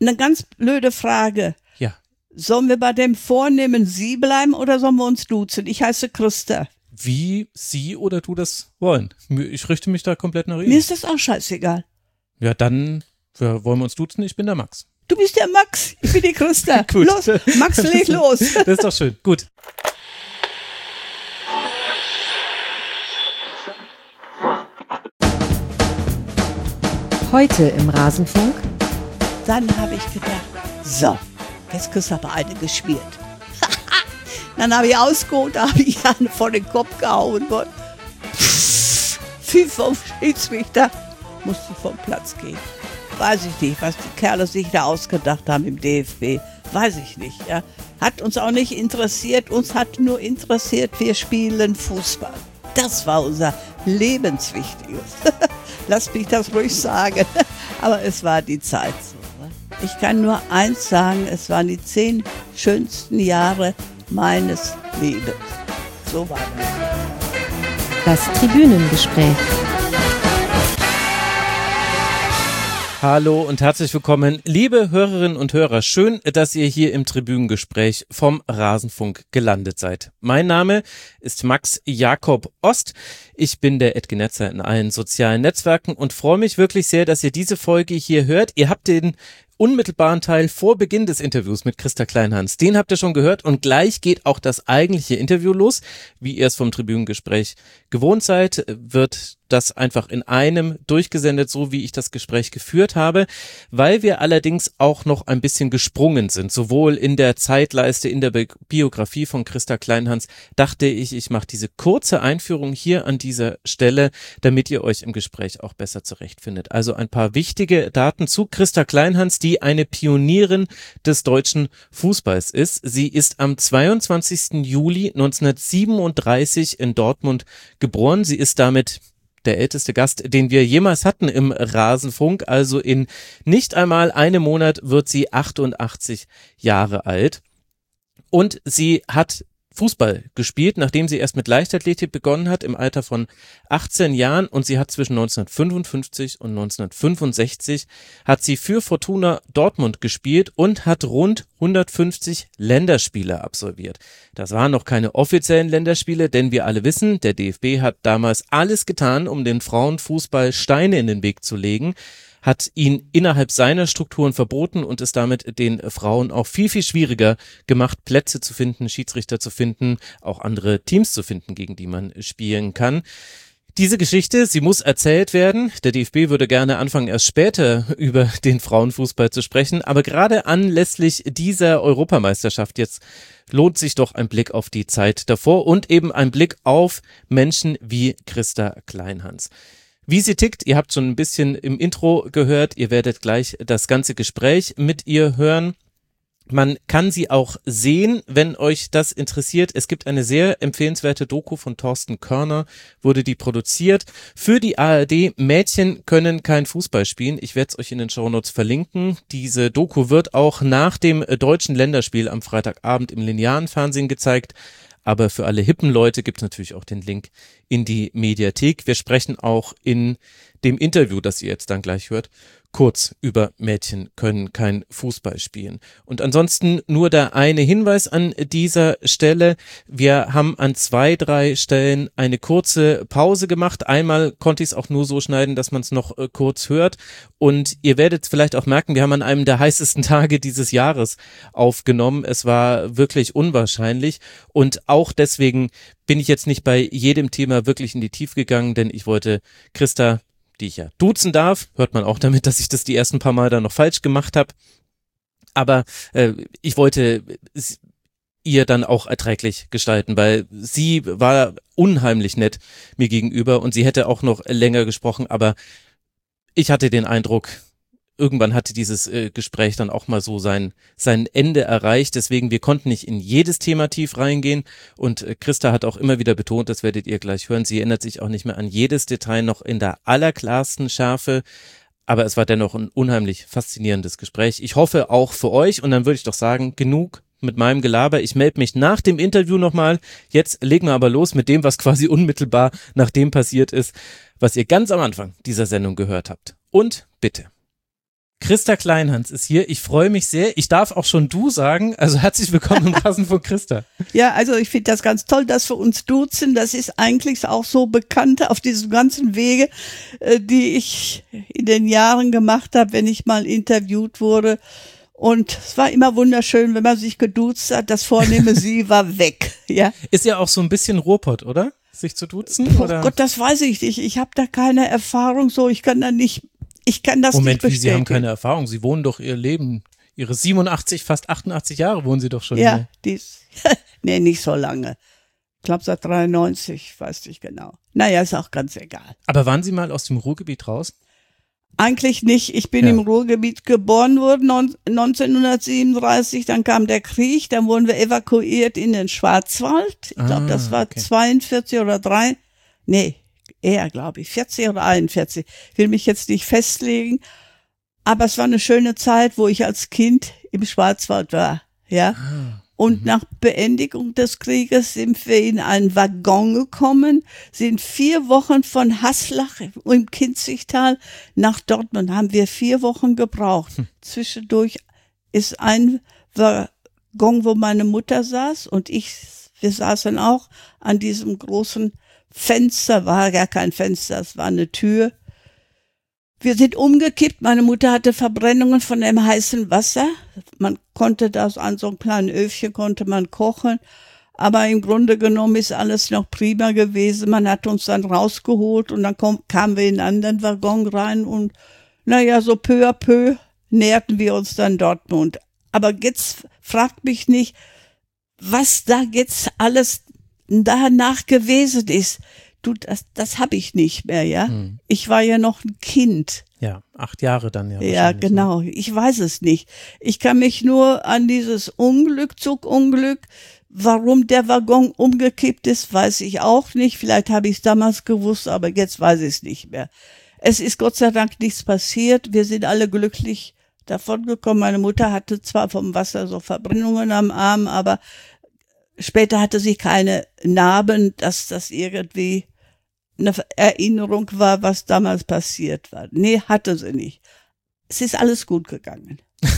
Eine ganz blöde Frage. Ja. Sollen wir bei dem vornehmen Sie bleiben oder sollen wir uns duzen? Ich heiße Christa. Wie Sie oder du das wollen. Ich richte mich da komplett nach Ihnen. Mir ist das auch scheißegal. Ja, dann wollen wir uns duzen. Ich bin der Max. Du bist der Max, ich bin die Christa. Gut. Los, Max, leg los. Das ist doch schön. Gut. Heute im Rasenfunk. Dann habe ich gedacht, so, jetzt kriegst du aber eine geschmiert. Dann habe ich ausgeholt, da habe ich eine vor den Kopf gehauen. Pfiff vom Schiedsrichter, musste vom Platz gehen. Weiß ich nicht, was die Kerle sich da ausgedacht haben im DFB. Weiß ich nicht. Ja. Hat uns auch nicht interessiert. Uns hat nur interessiert, wir spielen Fußball. Das war unser Lebenswichtiges. Lass mich das ruhig sagen. Aber es war die Zeit so. Ne? Ich kann nur eins sagen, es waren die 10 schönsten Jahre meines Lebens. So war das. Das Tribünengespräch. Hallo und herzlich willkommen, liebe Hörerinnen und Hörer. Schön, dass ihr hier im Tribünengespräch vom Rasenfunk gelandet seid. Mein Name ist Max Jakob Ost. Ich bin der Edgenetzer in allen sozialen Netzwerken und freue mich wirklich sehr, dass ihr diese Folge hier hört. Ihr habt den unmittelbaren Teil vor Beginn des Interviews mit Christa Kleinhans. Den habt ihr schon gehört und gleich geht auch das eigentliche Interview los. Wie ihr es vom Tribünengespräch gewohnt seid, wird das einfach in einem durchgesendet, so wie ich das Gespräch geführt habe, weil wir allerdings auch noch ein bisschen gesprungen sind, sowohl in der Zeitleiste, in der Biografie von Christa Kleinhans, dachte ich mache diese kurze Einführung hier an dieser Stelle, damit ihr euch im Gespräch auch besser zurechtfindet. Also ein paar wichtige Daten zu Christa Kleinhans, die eine Pionierin des deutschen Fußballs ist. Sie ist am 22. Juli 1937 in Dortmund geboren. Sie ist damit der älteste Gast, den wir jemals hatten im Rasenfunk. Also in nicht einmal einem Monat wird sie 88 Jahre alt. Und sie hat Fußball gespielt, nachdem sie erst mit Leichtathletik begonnen hat im Alter von 18 Jahren und sie hat zwischen 1955 und 1965 hat sie für Fortuna Dortmund gespielt und hat rund 150 Länderspiele absolviert. Das waren noch keine offiziellen Länderspiele, denn wir alle wissen, der DFB hat damals alles getan, um den Frauenfußball Steine in den Weg zu legen, hat ihn innerhalb seiner Strukturen verboten und es damit den Frauen auch viel, viel schwieriger gemacht, Plätze zu finden, Schiedsrichter zu finden, auch andere Teams zu finden, gegen die man spielen kann. Diese Geschichte, sie muss erzählt werden. Der DFB würde gerne anfangen, erst später über den Frauenfußball zu sprechen, aber gerade anlässlich dieser Europameisterschaft jetzt lohnt sich doch ein Blick auf die Zeit davor und eben ein Blick auf Menschen wie Christa Kleinhans. Wie sie tickt, ihr habt schon ein bisschen im Intro gehört, ihr werdet gleich das ganze Gespräch mit ihr hören. Man kann sie auch sehen, wenn euch das interessiert. Es gibt eine sehr empfehlenswerte Doku von Thorsten Körner, wurde die produziert für die ARD. Mädchen können kein Fußball spielen. Ich werde es euch in den Shownotes verlinken. Diese Doku wird auch nach dem deutschen Länderspiel am Freitagabend im linearen Fernsehen gezeigt. Aber für alle hippen Leute gibt es natürlich auch den Link in die Mediathek. Wir sprechen auch in dem Interview, das ihr jetzt dann gleich hört, kurz über Mädchen können kein Fußball spielen. Und ansonsten nur der eine Hinweis an dieser Stelle. Wir haben an 2, 3 Stellen eine kurze Pause gemacht. Einmal konnte ich es auch nur so schneiden, dass man es noch kurz hört. Und ihr werdet vielleicht auch merken, wir haben an einem der heißesten Tage dieses Jahres aufgenommen. Es war wirklich unwahrscheinlich. Und auch deswegen bin ich jetzt nicht bei jedem Thema wirklich in die Tiefe gegangen, denn ich wollte Christa, die ich ja duzen darf, hört man auch damit, dass ich das die ersten paar Mal dann noch falsch gemacht habe. Aber ich wollte ihr dann auch erträglich gestalten, weil sie war unheimlich nett mir gegenüber und sie hätte auch noch länger gesprochen, aber ich hatte den Eindruck, irgendwann hatte dieses Gespräch dann auch mal so sein Ende erreicht. Deswegen, wir konnten nicht in jedes Thema tief reingehen. Und Christa hat auch immer wieder betont, das werdet ihr gleich hören, sie erinnert sich auch nicht mehr an jedes Detail noch in der allerklarsten Schärfe. Aber es war dennoch ein unheimlich faszinierendes Gespräch. Ich hoffe auch für euch. Und dann würde ich doch sagen, genug mit meinem Gelaber. Ich melde mich nach dem Interview nochmal. Jetzt legen wir aber los mit dem, was quasi unmittelbar nach dem passiert ist, was ihr ganz am Anfang dieser Sendung gehört habt. Und bitte. Christa Kleinhans ist hier. Ich freue mich sehr. Ich darf auch schon du sagen. Also herzlich willkommen im Rasenfunk, Christa. Ja, also ich finde das ganz toll, dass wir uns duzen. Das ist eigentlich auch so bekannt auf diesem ganzen Wege, die ich in den Jahren gemacht habe, wenn ich mal interviewt wurde. Und es war immer wunderschön, wenn man sich geduzt hat. Das vornehme Sie war weg. Ja. Ist ja auch so ein bisschen Ruhrpott, oder? Sich zu duzen? Oh oder? Gott, das weiß ich nicht. Ich habe da keine Erfahrung so. Ich kann das nicht Moment, wie, bestätigen. Sie haben keine Erfahrung. Sie wohnen doch Ihr Leben, Ihre 87, fast 88 Jahre wohnen Sie doch schon Ja, hier. nee, nicht so lange. Ich glaube seit 93, weiß nicht genau. Naja, ist auch ganz egal. Aber waren Sie mal aus dem Ruhrgebiet raus? Eigentlich nicht. Ich bin im Ruhrgebiet geboren worden, 1937, dann kam der Krieg, dann wurden wir evakuiert in den Schwarzwald. Ich glaube, das war 42 oder 3, nee, eher glaube ich, 40 oder 41. Ich will mich jetzt nicht festlegen, aber es war eine schöne Zeit, wo ich als Kind im Schwarzwald war, ja. Und nach Beendigung des Krieges sind wir in einen Waggon gekommen, sind 4 Wochen von Haslach im Kinzigtal nach Dortmund, haben wir 4 Wochen gebraucht. Zwischendurch ist ein Waggon, wo meine Mutter saß und wir saßen auch an diesem großen Fenster, war gar kein Fenster, es war eine Tür. Wir sind umgekippt, meine Mutter hatte Verbrennungen von dem heißen Wasser. Man konnte das an so einem kleinen Öfchen konnte man kochen, aber im Grunde genommen ist alles noch prima gewesen. Man hat uns dann rausgeholt und dann kamen wir in einen anderen Waggon rein und naja, so peu à peu näherten wir uns dann Dortmund. Aber jetzt fragt mich nicht, was da jetzt alles danach gewesen ist. Du, das habe ich nicht mehr, ja. Ich war ja noch ein Kind. Ja, 8 Jahre dann ja. Ja, genau. Ich weiß es nicht. Ich kann mich nur an dieses Zugunglück, warum der Waggon umgekippt ist, weiß ich auch nicht. Vielleicht habe ich es damals gewusst, aber jetzt weiß ich es nicht mehr. Es ist Gott sei Dank nichts passiert. Wir sind alle glücklich davon gekommen. Meine Mutter hatte zwar vom Wasser so Verbrennungen am Arm, aber später hatte sie keine Narben, dass das irgendwie eine Erinnerung war, was damals passiert war. Nee, hatte sie nicht. Es ist alles gut gegangen.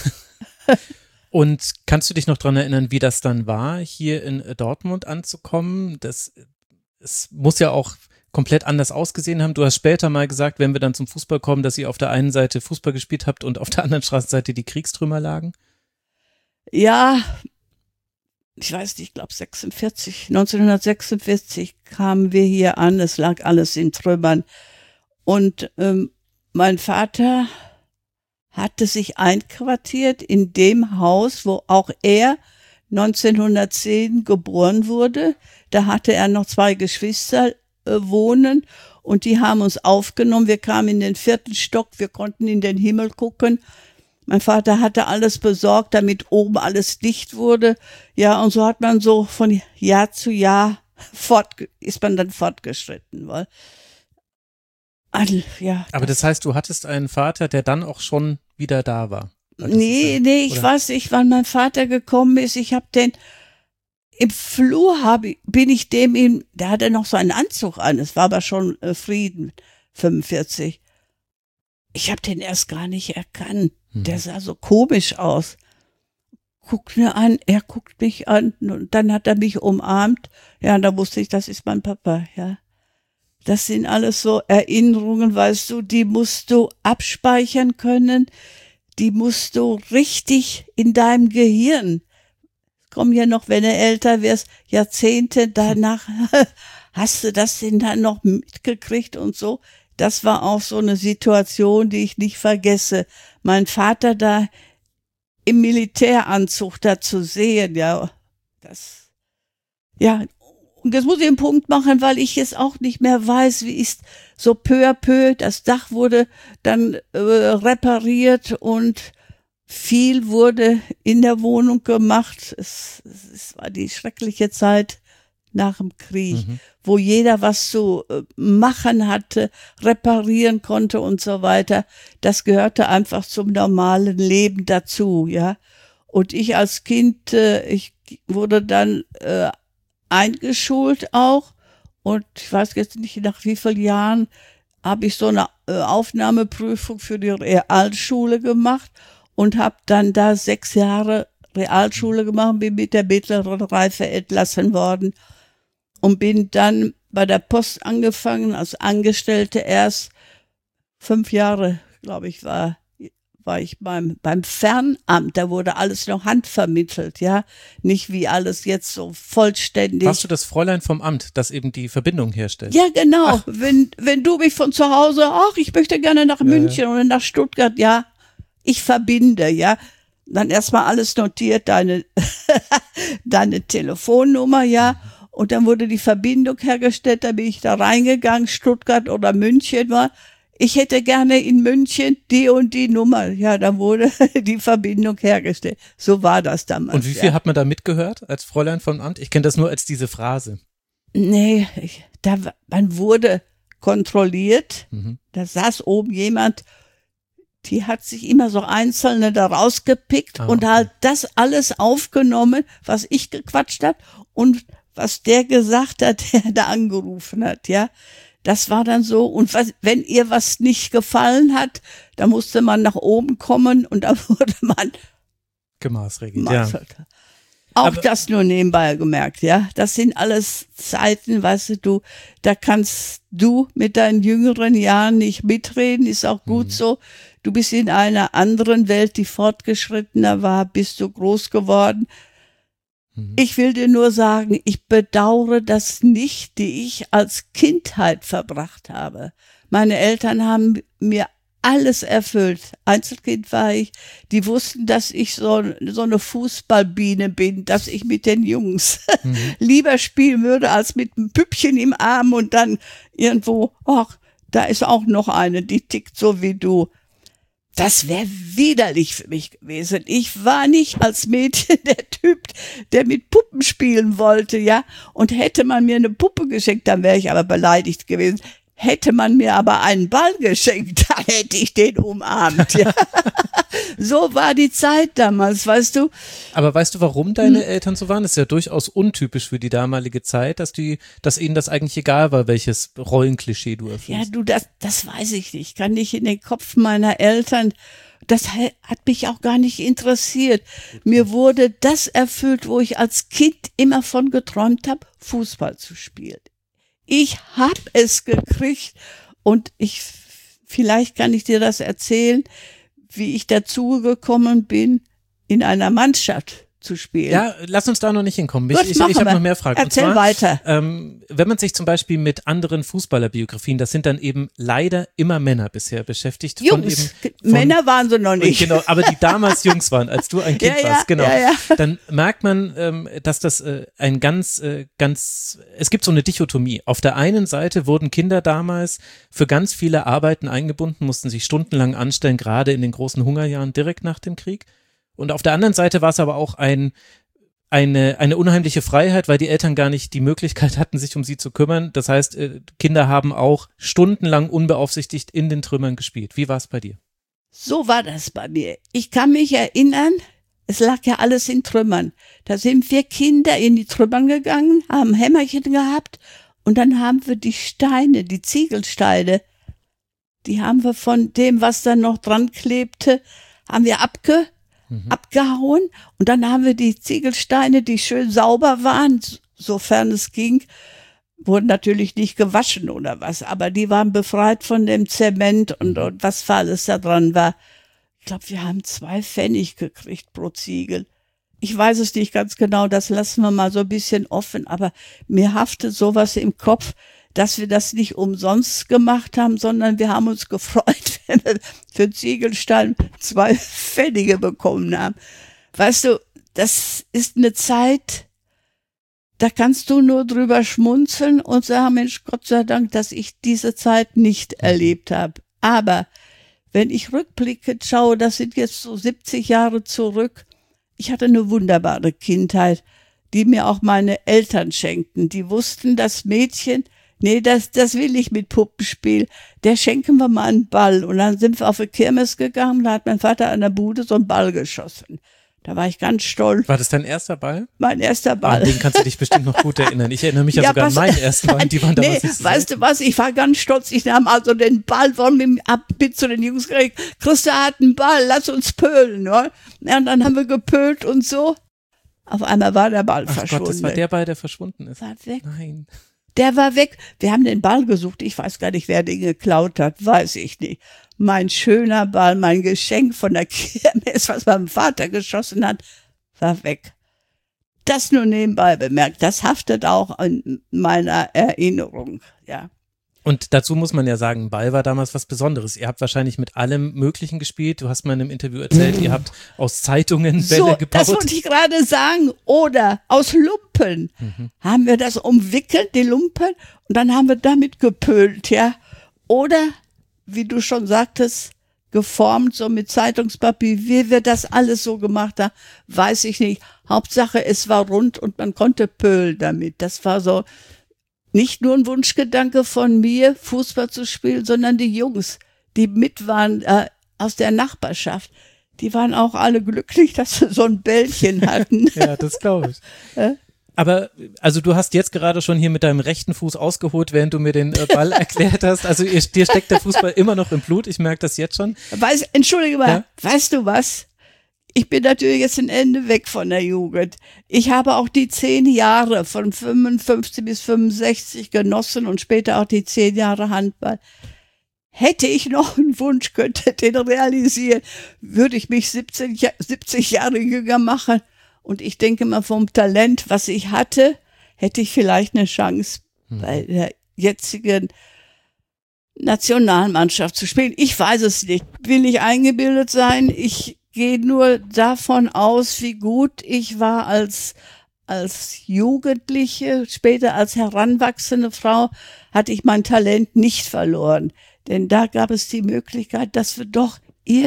Und kannst du dich noch dran erinnern, wie das dann war, hier in Dortmund anzukommen? Es muss ja auch komplett anders ausgesehen haben. Du hast später mal gesagt, wenn wir dann zum Fußball kommen, dass ihr auf der einen Seite Fußball gespielt habt und auf der anderen Straßenseite die Kriegstrümmer lagen. Ja, ich weiß nicht, ich glaube 1946 kamen wir hier an, es lag alles in Trümmern. Und mein Vater hatte sich einquartiert in dem Haus, wo auch er 1910 geboren wurde. Da hatte er noch 2 Geschwister wohnen und die haben uns aufgenommen. Wir kamen in den 4. Stock, wir konnten in den Himmel gucken. Mein Vater hatte alles besorgt, damit oben alles dicht wurde. Ja, und so hat man so von Jahr zu Jahr ist man dann fortgeschritten. Weil, ja. Aber das heißt, du hattest einen Vater, der dann auch schon wieder da war? Nee, ich weiß nicht, wann mein Vater gekommen ist. Ich habe den im Flur der hatte noch so einen Anzug an. Es war aber schon Frieden, 45. Ich habe den erst gar nicht erkannt. Der sah so komisch aus. Guckt mir an, er guckt mich an und dann hat er mich umarmt. Ja, und da wusste ich, das ist mein Papa, ja. Das sind alles so Erinnerungen, weißt du, die musst du abspeichern können. Die musst du richtig in deinem Gehirn. Komm ja noch, wenn du älter wirst, Jahrzehnte danach, hast du das denn dann noch mitgekriegt und so. Das war auch so eine Situation, die ich nicht vergesse. Mein Vater da im Militäranzug da zu sehen, ja, und jetzt muss ich einen Punkt machen, weil ich jetzt auch nicht mehr weiß, wie ist so peu à peu, das Dach wurde dann repariert und viel wurde in der Wohnung gemacht. Es war die schreckliche Zeit nach dem Krieg, wo jeder was zu machen hatte, reparieren konnte und so weiter. Das gehörte einfach zum normalen Leben dazu, ja. Und ich als Kind, ich wurde dann eingeschult auch und ich weiß jetzt nicht nach wie vielen Jahren habe ich so eine Aufnahmeprüfung für die Realschule gemacht und habe dann da 6 Jahre Realschule gemacht, bin mit der mittleren Reife entlassen worden und bin dann bei der Post angefangen, als Angestellte erst 5 Jahre, glaube ich, war ich beim Fernamt, da wurde alles noch handvermittelt, ja, nicht wie alles jetzt so vollständig. Warst du das Fräulein vom Amt, das eben die Verbindung herstellt? Ja, genau, wenn du mich von zu Hause, ich möchte gerne nach München oder nach Stuttgart, ja, ich verbinde, ja, dann erstmal alles notiert, deine Telefonnummer, ja, und dann wurde die Verbindung hergestellt, da bin ich da reingegangen, Stuttgart oder München war. Ich hätte gerne in München die und die Nummer. Ja, dann wurde die Verbindung hergestellt. So war das damals. Und wie viel hat man da mitgehört als Fräulein vom Amt? Ich kenne das nur als diese Phrase. Nee, man wurde kontrolliert. Da saß oben jemand, die hat sich immer so Einzelne da rausgepickt und halt das alles aufgenommen, was ich gequatscht hat und was der gesagt hat, der da angerufen hat, ja. Das war dann so, und wenn ihr was nicht gefallen hat, da musste man nach oben kommen und da wurde man gemaßregelt. Ja. Auch aber das nur nebenbei gemerkt, ja. Das sind alles Zeiten, weißt du, da kannst du mit deinen jüngeren Jahren nicht mitreden, ist auch gut so. Du bist in einer anderen Welt, die fortgeschrittener war, bist du groß geworden. Ich will dir nur sagen, ich bedauere das nicht, die ich als Kindheit verbracht habe. Meine Eltern haben mir alles erfüllt. Einzelkind war ich. Die wussten, dass ich so eine Fußballbiene bin, dass ich mit den Jungs lieber spielen würde, als mit einem Püppchen im Arm und dann irgendwo, da ist auch noch eine, die tickt so wie du. Das wäre widerlich für mich gewesen. Ich war nicht als Mädchen der Typ, der mit Puppen spielen wollte, ja. Und hätte man mir eine Puppe geschenkt, dann wäre ich aber beleidigt gewesen. Hätte man mir aber einen Ball geschenkt, dann hätte ich den umarmt, ja. So war die Zeit damals, weißt du. Aber weißt du, warum deine Eltern so waren? Das ist ja durchaus untypisch für die damalige Zeit, dass ihnen das eigentlich egal war, welches Rollenklischee du erfüllst. Ja, du, das weiß ich nicht. Ich kann nicht in den Kopf meiner Eltern. Das hat mich auch gar nicht interessiert. Mir wurde das erfüllt, wo ich als Kind immer von geträumt habe, Fußball zu spielen. Ich hab es gekriegt und vielleicht kann ich dir das erzählen, wie ich dazu gekommen bin, in einer Mannschaft zu spielen. Ja, lass uns da noch nicht hinkommen. Gut, ich habe noch mehr Fragen. Erzähl und zwar, weiter. Wenn man sich zum Beispiel mit anderen Fußballerbiografien, das sind dann eben leider immer Männer bisher beschäftigt. Jungs, Männer waren sie noch nicht. Genau, aber die damals Jungs waren, als du ein Kind warst. Genau. Ja. Dann merkt man, dass das es gibt so eine Dichotomie. Auf der einen Seite wurden Kinder damals für ganz viele Arbeiten eingebunden, mussten sich stundenlang anstellen, gerade in den großen Hungerjahren direkt nach dem Krieg. Und auf der anderen Seite war es aber auch eine unheimliche Freiheit, weil die Eltern gar nicht die Möglichkeit hatten, sich um sie zu kümmern. Das heißt, Kinder haben auch stundenlang unbeaufsichtigt in den Trümmern gespielt. Wie war es bei dir? So war das bei mir. Ich kann mich erinnern, es lag ja alles in Trümmern. Da sind wir Kinder in die Trümmern gegangen, haben Hämmerchen gehabt und dann haben wir die Steine, die Ziegelsteine, die haben wir von dem, was da noch dran klebte, haben wir abgehauen und dann haben wir die Ziegelsteine, die schön sauber waren, sofern es ging, wurden natürlich nicht gewaschen oder was, aber die waren befreit von dem Zement und was für alles da dran war. Ich glaube, wir haben 2 Pfennig gekriegt pro Ziegel. Ich weiß es nicht ganz genau, das lassen wir mal so ein bisschen offen, aber mir haftet sowas im Kopf, dass wir das nicht umsonst gemacht haben, sondern wir haben uns gefreut, wenn wir für Ziegelstein 2 Pfennige bekommen haben. Weißt du, das ist eine Zeit, da kannst du nur drüber schmunzeln und sagen, Mensch, Gott sei Dank, dass ich diese Zeit nicht erlebt habe. Aber wenn ich rückblickend schaue, das sind jetzt so 70 Jahre zurück, ich hatte eine wunderbare Kindheit, die mir auch meine Eltern schenkten. Die wussten, das Mädchen, nee, das will ich mit Puppenspiel. Der schenken wir mal einen Ball. Und dann sind wir auf die Kirmes gegangen, da hat mein Vater an der Bude so einen Ball geschossen. Da war ich ganz stolz. War das dein erster Ball? Mein erster Ball. An den kannst du dich bestimmt noch gut erinnern. Ich erinnere mich ja sogar an meinen ersten Ball. Die waren damals nicht so weißt du was, ich war ganz stolz. Ich nahm also den Ball von mir ab, bin zu den Jungs gekriegt. Christa hat einen Ball, lass uns pölen. Ne? Ja, und dann haben wir gepölt und so. Auf einmal war der Ball verschwunden. Gott, das war der Ball, der verschwunden ist. War weg. Nein. Der war weg. Wir haben den Ball gesucht. Ich weiß gar nicht, wer den geklaut hat. Weiß ich nicht. Mein schöner Ball, mein Geschenk von der Kirmes, was mein Vater geschossen hat, war weg. Das nur nebenbei bemerkt. Das haftet auch in meiner Erinnerung, ja. Und dazu muss man ja sagen, Ball war damals was Besonderes. Ihr habt wahrscheinlich mit allem Möglichen gespielt. Du hast mal in einem Interview erzählt, ihr habt aus Zeitungen Bälle gebaut. Das wollte ich gerade sagen. Oder aus Lumpen haben wir das umwickelt, die Lumpen, und dann haben wir damit gepölt, ja. Oder, wie du schon sagtest, geformt, so mit Zeitungspapier. Wie wir das alles so gemacht haben, weiß ich nicht. Hauptsache, es war rund und man konnte pölen damit. Das war so nicht nur ein Wunschgedanke von mir, Fußball zu spielen, sondern die Jungs, die mit waren aus der Nachbarschaft, die waren auch alle glücklich, dass sie so ein Bällchen hatten. Ja, das glaube ich. Aber, also du hast jetzt gerade schon hier mit deinem rechten Fuß ausgeholt, während du mir den Ball erklärt hast. Also dir steckt der Fußball immer noch im Blut, ich merke das jetzt schon. Entschuldige mal, ja? Weißt du was? Ich bin natürlich jetzt ein Ende weg von der Jugend. Ich habe auch die 10 Jahre von 55 bis 65 genossen und später auch die 10 Jahre Handball. Hätte ich noch einen Wunsch, könnte den realisieren, würde ich mich 70 Jahre jünger machen. Und ich denke mal, vom Talent, was ich hatte, hätte ich vielleicht eine Chance, bei der jetzigen Nationalmannschaft zu spielen. Ich weiß es nicht. Will ich eingebildet sein? Ich gehe nur davon aus, wie gut ich war als Jugendliche. Später als heranwachsende Frau hatte ich mein Talent nicht verloren. Denn da gab es die Möglichkeit, dass wir doch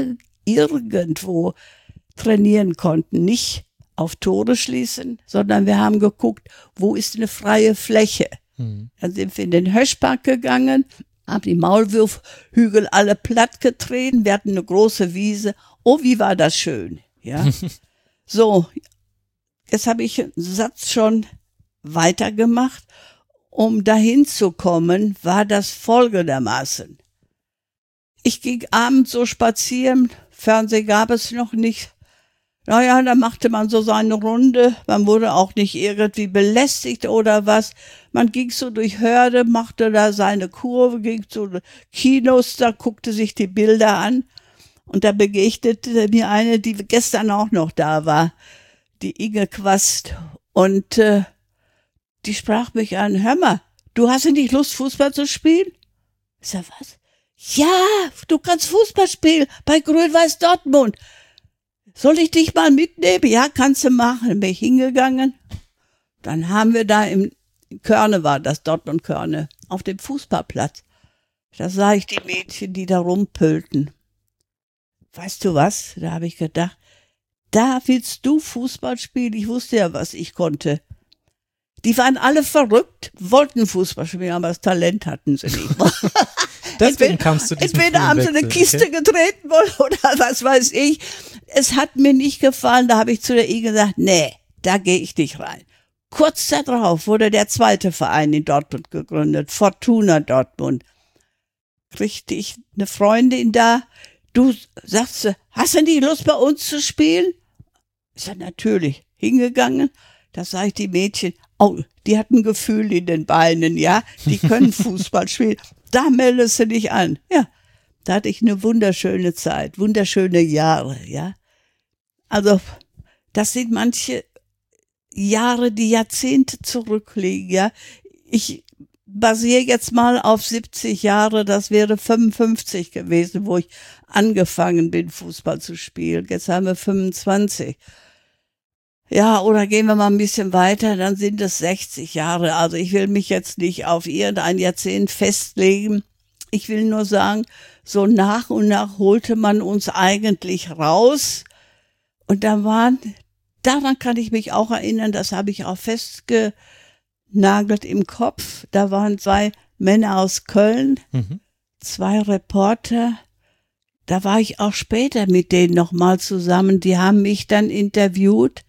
irgendwo trainieren konnten. Nicht auf Tore schließen, sondern wir haben geguckt, wo ist eine freie Fläche. Dann sind wir in den Höschpark gegangen, haben die Maulwurfhügel alle platt getreten, wir hatten eine große Wiese. Oh, wie war das schön, ja. So, jetzt habe ich einen Satz schon weitergemacht. Um dahin zu kommen, war das folgendermaßen. Ich ging abends so spazieren, Fernsehen gab es noch nicht. Naja, da machte man so seine Runde, man wurde auch nicht irgendwie belästigt oder was. Man ging so durch Hörde, machte da seine Kurve, ging zu Kinos, da guckte sich die Bilder an. Und da begegnete mir eine, die gestern auch noch da war, die Inge Quast. Und die sprach mich an, hör mal, du hast ja nicht Lust, Fußball zu spielen? Ich sag, was? Ja, du kannst Fußball spielen bei Grün-Weiß Dortmund. Soll ich dich mal mitnehmen? Ja, kannst du machen. Bin ich hingegangen. Dann haben wir da in Körne war das, Dortmund Körne, auf dem Fußballplatz. Da sah ich die Mädchen, die da rumpölten. Weißt du was? Da habe ich gedacht, da willst du Fußball spielen? Ich wusste ja, was ich konnte. Die waren alle verrückt, wollten Fußball spielen, aber das Talent hatten sie nicht. Deswegen kamst du diesem Entweder haben sie eine Kiste getreten oder was weiß ich. Es hat mir nicht gefallen, da habe ich zu der I gesagt, nee, da gehe ich nicht rein. Kurz darauf wurde der zweite Verein in Dortmund gegründet, Fortuna Dortmund. Kriegte ich eine Freundin da, du sagst, hast du nicht Lust bei uns zu spielen? Ich sag, natürlich, hingegangen, da sah ich die Mädchen, oh, die hatten Gefühl in den Beinen, ja, die können Fußball spielen. Da meldest du dich an. Ja, da hatte ich eine wunderschöne Zeit, wunderschöne Jahre, ja. Also, das sind manche Jahre, die Jahrzehnte zurückliegen, ja. Ich basiere jetzt mal auf 70 Jahre, das wäre 55 gewesen, wo ich angefangen bin, Fußball zu spielen. Jetzt haben wir 25. Ja, oder gehen wir mal ein bisschen weiter, dann sind es 60 Jahre. Also ich will mich jetzt nicht auf irgendein Jahrzehnt festlegen. Ich will nur sagen, so nach und nach holte man uns eigentlich raus. Und daran kann ich mich auch erinnern, das habe ich auch festgenagelt im Kopf. Da waren 2 Männer aus Köln, 2 Reporter, da war ich auch später mit denen nochmal zusammen, die haben mich dann interviewt.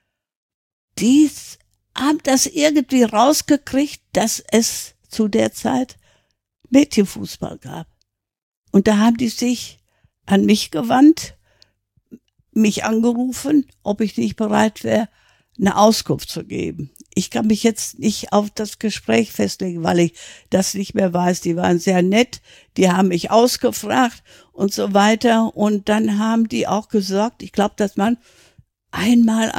Die haben das irgendwie rausgekriegt, dass es zu der Zeit Mädchenfußball gab. Und da haben die sich an mich gewandt, mich angerufen, ob ich nicht bereit wäre, eine Auskunft zu geben. Ich kann mich jetzt nicht auf das Gespräch festlegen, weil ich das nicht mehr weiß. Die waren sehr nett, die haben mich ausgefragt und so weiter. Und dann haben die auch gesagt, ich glaube, dass man einmal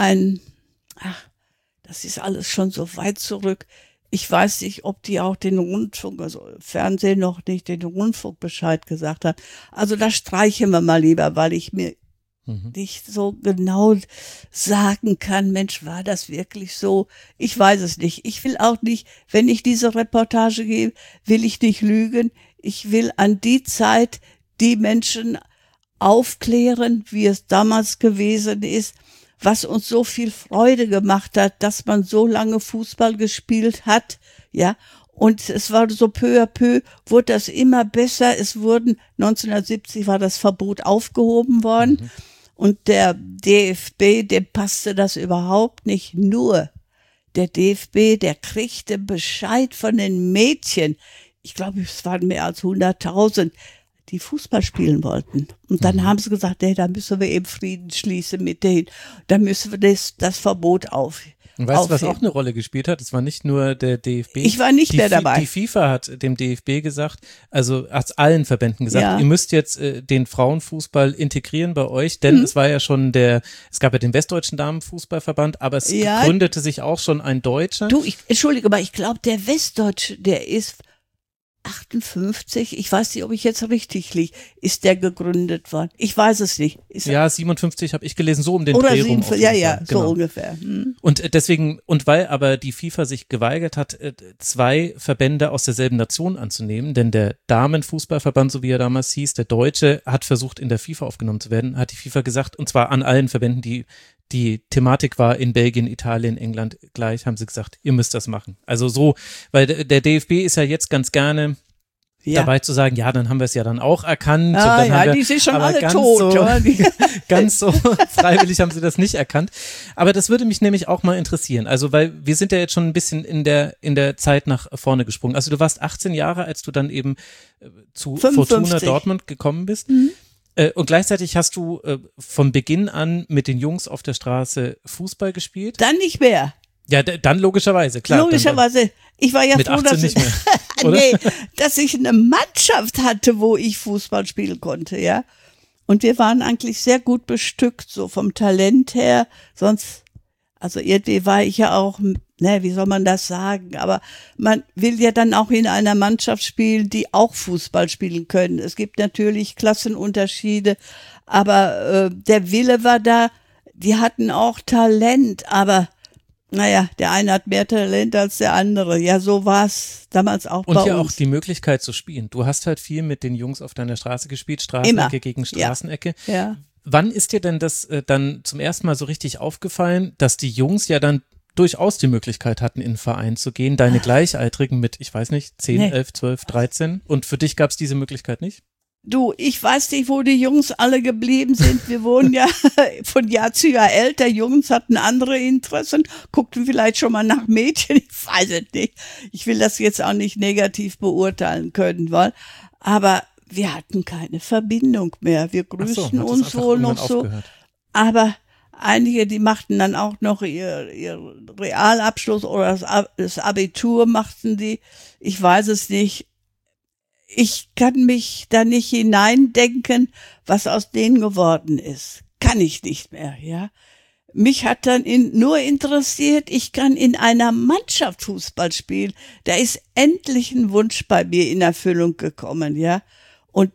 das ist alles schon so weit zurück. Ich weiß nicht, ob die auch den Rundfunk, also Fernsehen noch nicht, den Rundfunk Bescheid gesagt haben. Also das streichen wir mal lieber, weil ich mir nicht so genau sagen kann, Mensch, war das wirklich so? Ich weiß es nicht. Ich will auch nicht, wenn ich diese Reportage gebe, will ich nicht lügen. Ich will an die Zeit die Menschen aufklären, wie es damals gewesen ist, was uns so viel Freude gemacht hat, dass man so lange Fußball gespielt hat, ja. Und es war so peu à peu, wurde das immer besser. 1970 war das Verbot aufgehoben worden. Und der DFB, dem passte das überhaupt nicht. Nur der DFB, der kriegte Bescheid von den Mädchen. Ich glaube, es waren mehr als 100.000, die Fußball spielen wollten. Und dann haben sie gesagt, nee, da müssen wir eben Frieden schließen mit denen. Da müssen wir das Verbot aufheben. Und weißt du, was auch eine Rolle gespielt hat? Es war nicht nur der DFB. Ich war nicht mehr dabei. Die FIFA hat dem DFB gesagt, also hat allen Verbänden gesagt, ihr müsst jetzt den Frauenfußball integrieren bei euch, denn es war ja schon es gab ja den Westdeutschen Damenfußballverband, aber es gründete sich auch schon ein Deutscher. Entschuldige mal, ich glaube, der Westdeutsche, der ist 58, ich weiß nicht, ob ich jetzt richtig liege, ist der gegründet worden. Ich weiß es nicht. 57 habe ich gelesen, so um den Dreh rum. Ja, genau. So ungefähr. Und deswegen, und weil aber die FIFA sich geweigert hat, 2 Verbände aus derselben Nation anzunehmen, denn der Damenfußballverband, so wie er damals hieß, der Deutsche, hat versucht, in der FIFA aufgenommen zu werden, hat die FIFA gesagt, und zwar an allen Verbänden, die Thematik war in Belgien, Italien, England gleich, haben sie gesagt, ihr müsst das machen. Also so, weil der DFB ist ja jetzt ganz gerne dabei zu sagen, ja, dann haben wir es ja dann auch erkannt. Ah, und dann die sind schon alle tot. Ganz so freiwillig haben sie das nicht erkannt. Aber das würde mich nämlich auch mal interessieren. Also, weil wir sind ja jetzt schon ein bisschen in der Zeit nach vorne gesprungen. Also du warst 18 Jahre, als du dann eben zu 55. Fortuna Dortmund gekommen bist. Und gleichzeitig hast du von Beginn an mit den Jungs auf der Straße Fußball gespielt? Dann nicht mehr. Ja, dann logischerweise, klar. Logischerweise. Ich war ja mit froh, 18 nicht mehr, oder? Nee, dass ich eine Mannschaft hatte, wo ich Fußball spielen konnte, ja. Und wir waren eigentlich sehr gut bestückt, so vom Talent her. Sonst, also irgendwie war ich ja auch, wie soll man das sagen? Aber man will ja dann auch in einer Mannschaft spielen, die auch Fußball spielen können. Es gibt natürlich Klassenunterschiede, aber der Wille war da. Die hatten auch Talent, aber der eine hat mehr Talent als der andere. Ja, so war es damals auch bei uns. Und ja auch die Möglichkeit zu spielen. Du hast halt viel mit den Jungs auf deiner Straße gespielt, Straßenecke gegen Straßenecke. Ja. Wann ist dir denn das dann zum ersten Mal so richtig aufgefallen, dass die Jungs ja dann durchaus die Möglichkeit hatten, in einen Verein zu gehen, deine Gleichaltrigen mit, ich weiß nicht, 10, 11, 12, 13 und für dich gab es diese Möglichkeit nicht? Du, ich weiß nicht, wo die Jungs alle geblieben sind. Wir wurden ja von Jahr zu Jahr älter. Jungs hatten andere Interessen, guckten vielleicht schon mal nach Mädchen. Ich weiß es nicht. Ich will das jetzt auch nicht negativ beurteilen können, aber wir hatten keine Verbindung mehr. Wir grüßten uns wohl noch so. Aber einige, die machten dann auch noch ihr Realabschluss oder das Abitur machten die. Ich weiß es nicht. Ich kann mich da nicht hineindenken, was aus denen geworden ist. Kann ich nicht mehr, ja. Mich hat dann nur interessiert, ich kann in einer Mannschaft Fußball spielen. Da ist endlich ein Wunsch bei mir in Erfüllung gekommen, ja. Und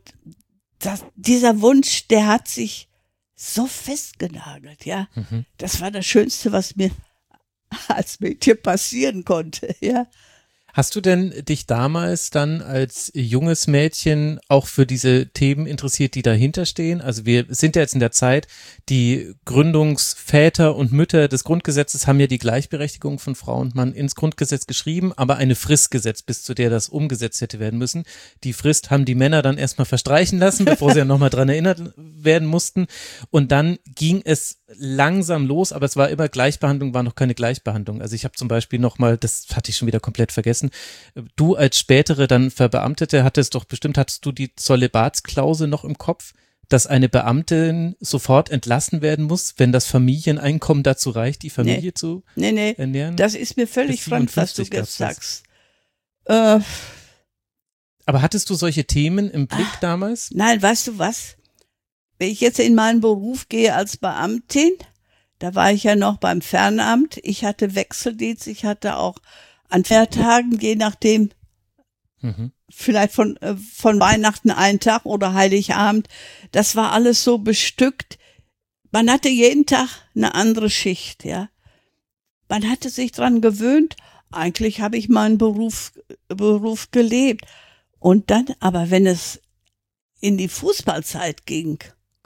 dieser Wunsch, der hat sich so festgenagelt, ja. Das war das Schönste, was mir als Mädchen passieren konnte, ja. Hast du denn dich damals dann als junges Mädchen auch für diese Themen interessiert, die dahinter stehen? Also wir sind ja jetzt in der Zeit, die Gründungsväter und Mütter des Grundgesetzes haben ja die Gleichberechtigung von Frau und Mann ins Grundgesetz geschrieben, aber eine Frist gesetzt, bis zu der das umgesetzt hätte werden müssen. Die Frist haben die Männer dann erstmal verstreichen lassen, bevor sie ja nochmal dran erinnert werden mussten. Und dann ging es langsam los, aber es war immer Gleichbehandlung, war noch keine Gleichbehandlung. Also ich habe zum Beispiel nochmal, das hatte ich schon wieder komplett vergessen, du als spätere dann Verbeamtete hattest du die Zölibatsklausel noch im Kopf, dass eine Beamtin sofort entlassen werden muss, wenn das Familieneinkommen dazu reicht, die Familie zu ernähren? Das ist mir völlig fremd, was du jetzt sagst. Aber hattest du solche Themen im Blick damals? Nein, weißt du was? Wenn ich jetzt in meinen Beruf gehe als Beamtin, da war ich ja noch beim Fernamt, ich hatte Wechseldienst, ich hatte auch an Feiertagen, je nachdem, vielleicht von Weihnachten einen Tag oder Heiligabend, das war alles so bestückt. Man hatte jeden Tag eine andere Schicht, ja. Man hatte sich dran gewöhnt. Eigentlich habe ich meinen Beruf gelebt. Und dann, aber wenn es in die Fußballzeit ging,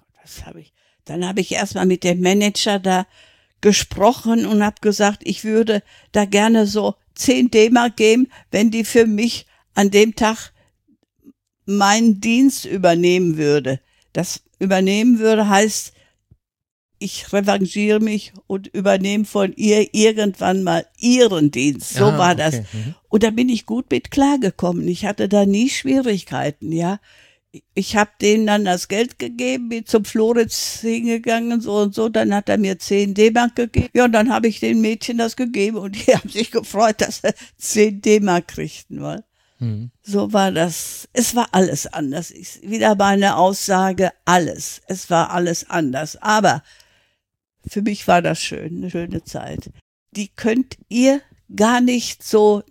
dann habe ich erstmal mit dem Manager da gesprochen und habe gesagt, ich würde da gerne so 10 D-Mark geben, wenn die für mich an dem Tag meinen Dienst übernehmen würde. Das übernehmen würde heißt, ich revanchiere mich und übernehme von ihr irgendwann mal ihren Dienst. So war das. Und da bin ich gut mit klargekommen. Ich hatte da nie Schwierigkeiten, ja. Ich habe denen dann das Geld gegeben, bin zum Floritz hingegangen, so und so, dann hat er mir 10 D-Mark gegeben. Ja, und dann habe ich den Mädchen das gegeben und die haben sich gefreut, dass sie 10 D-Mark kriegten. Weil so war das. Es war alles anders. Wieder meine Aussage, alles. Es war alles anders. Aber für mich war das schön, eine schöne Zeit. Die könnt ihr gar nicht so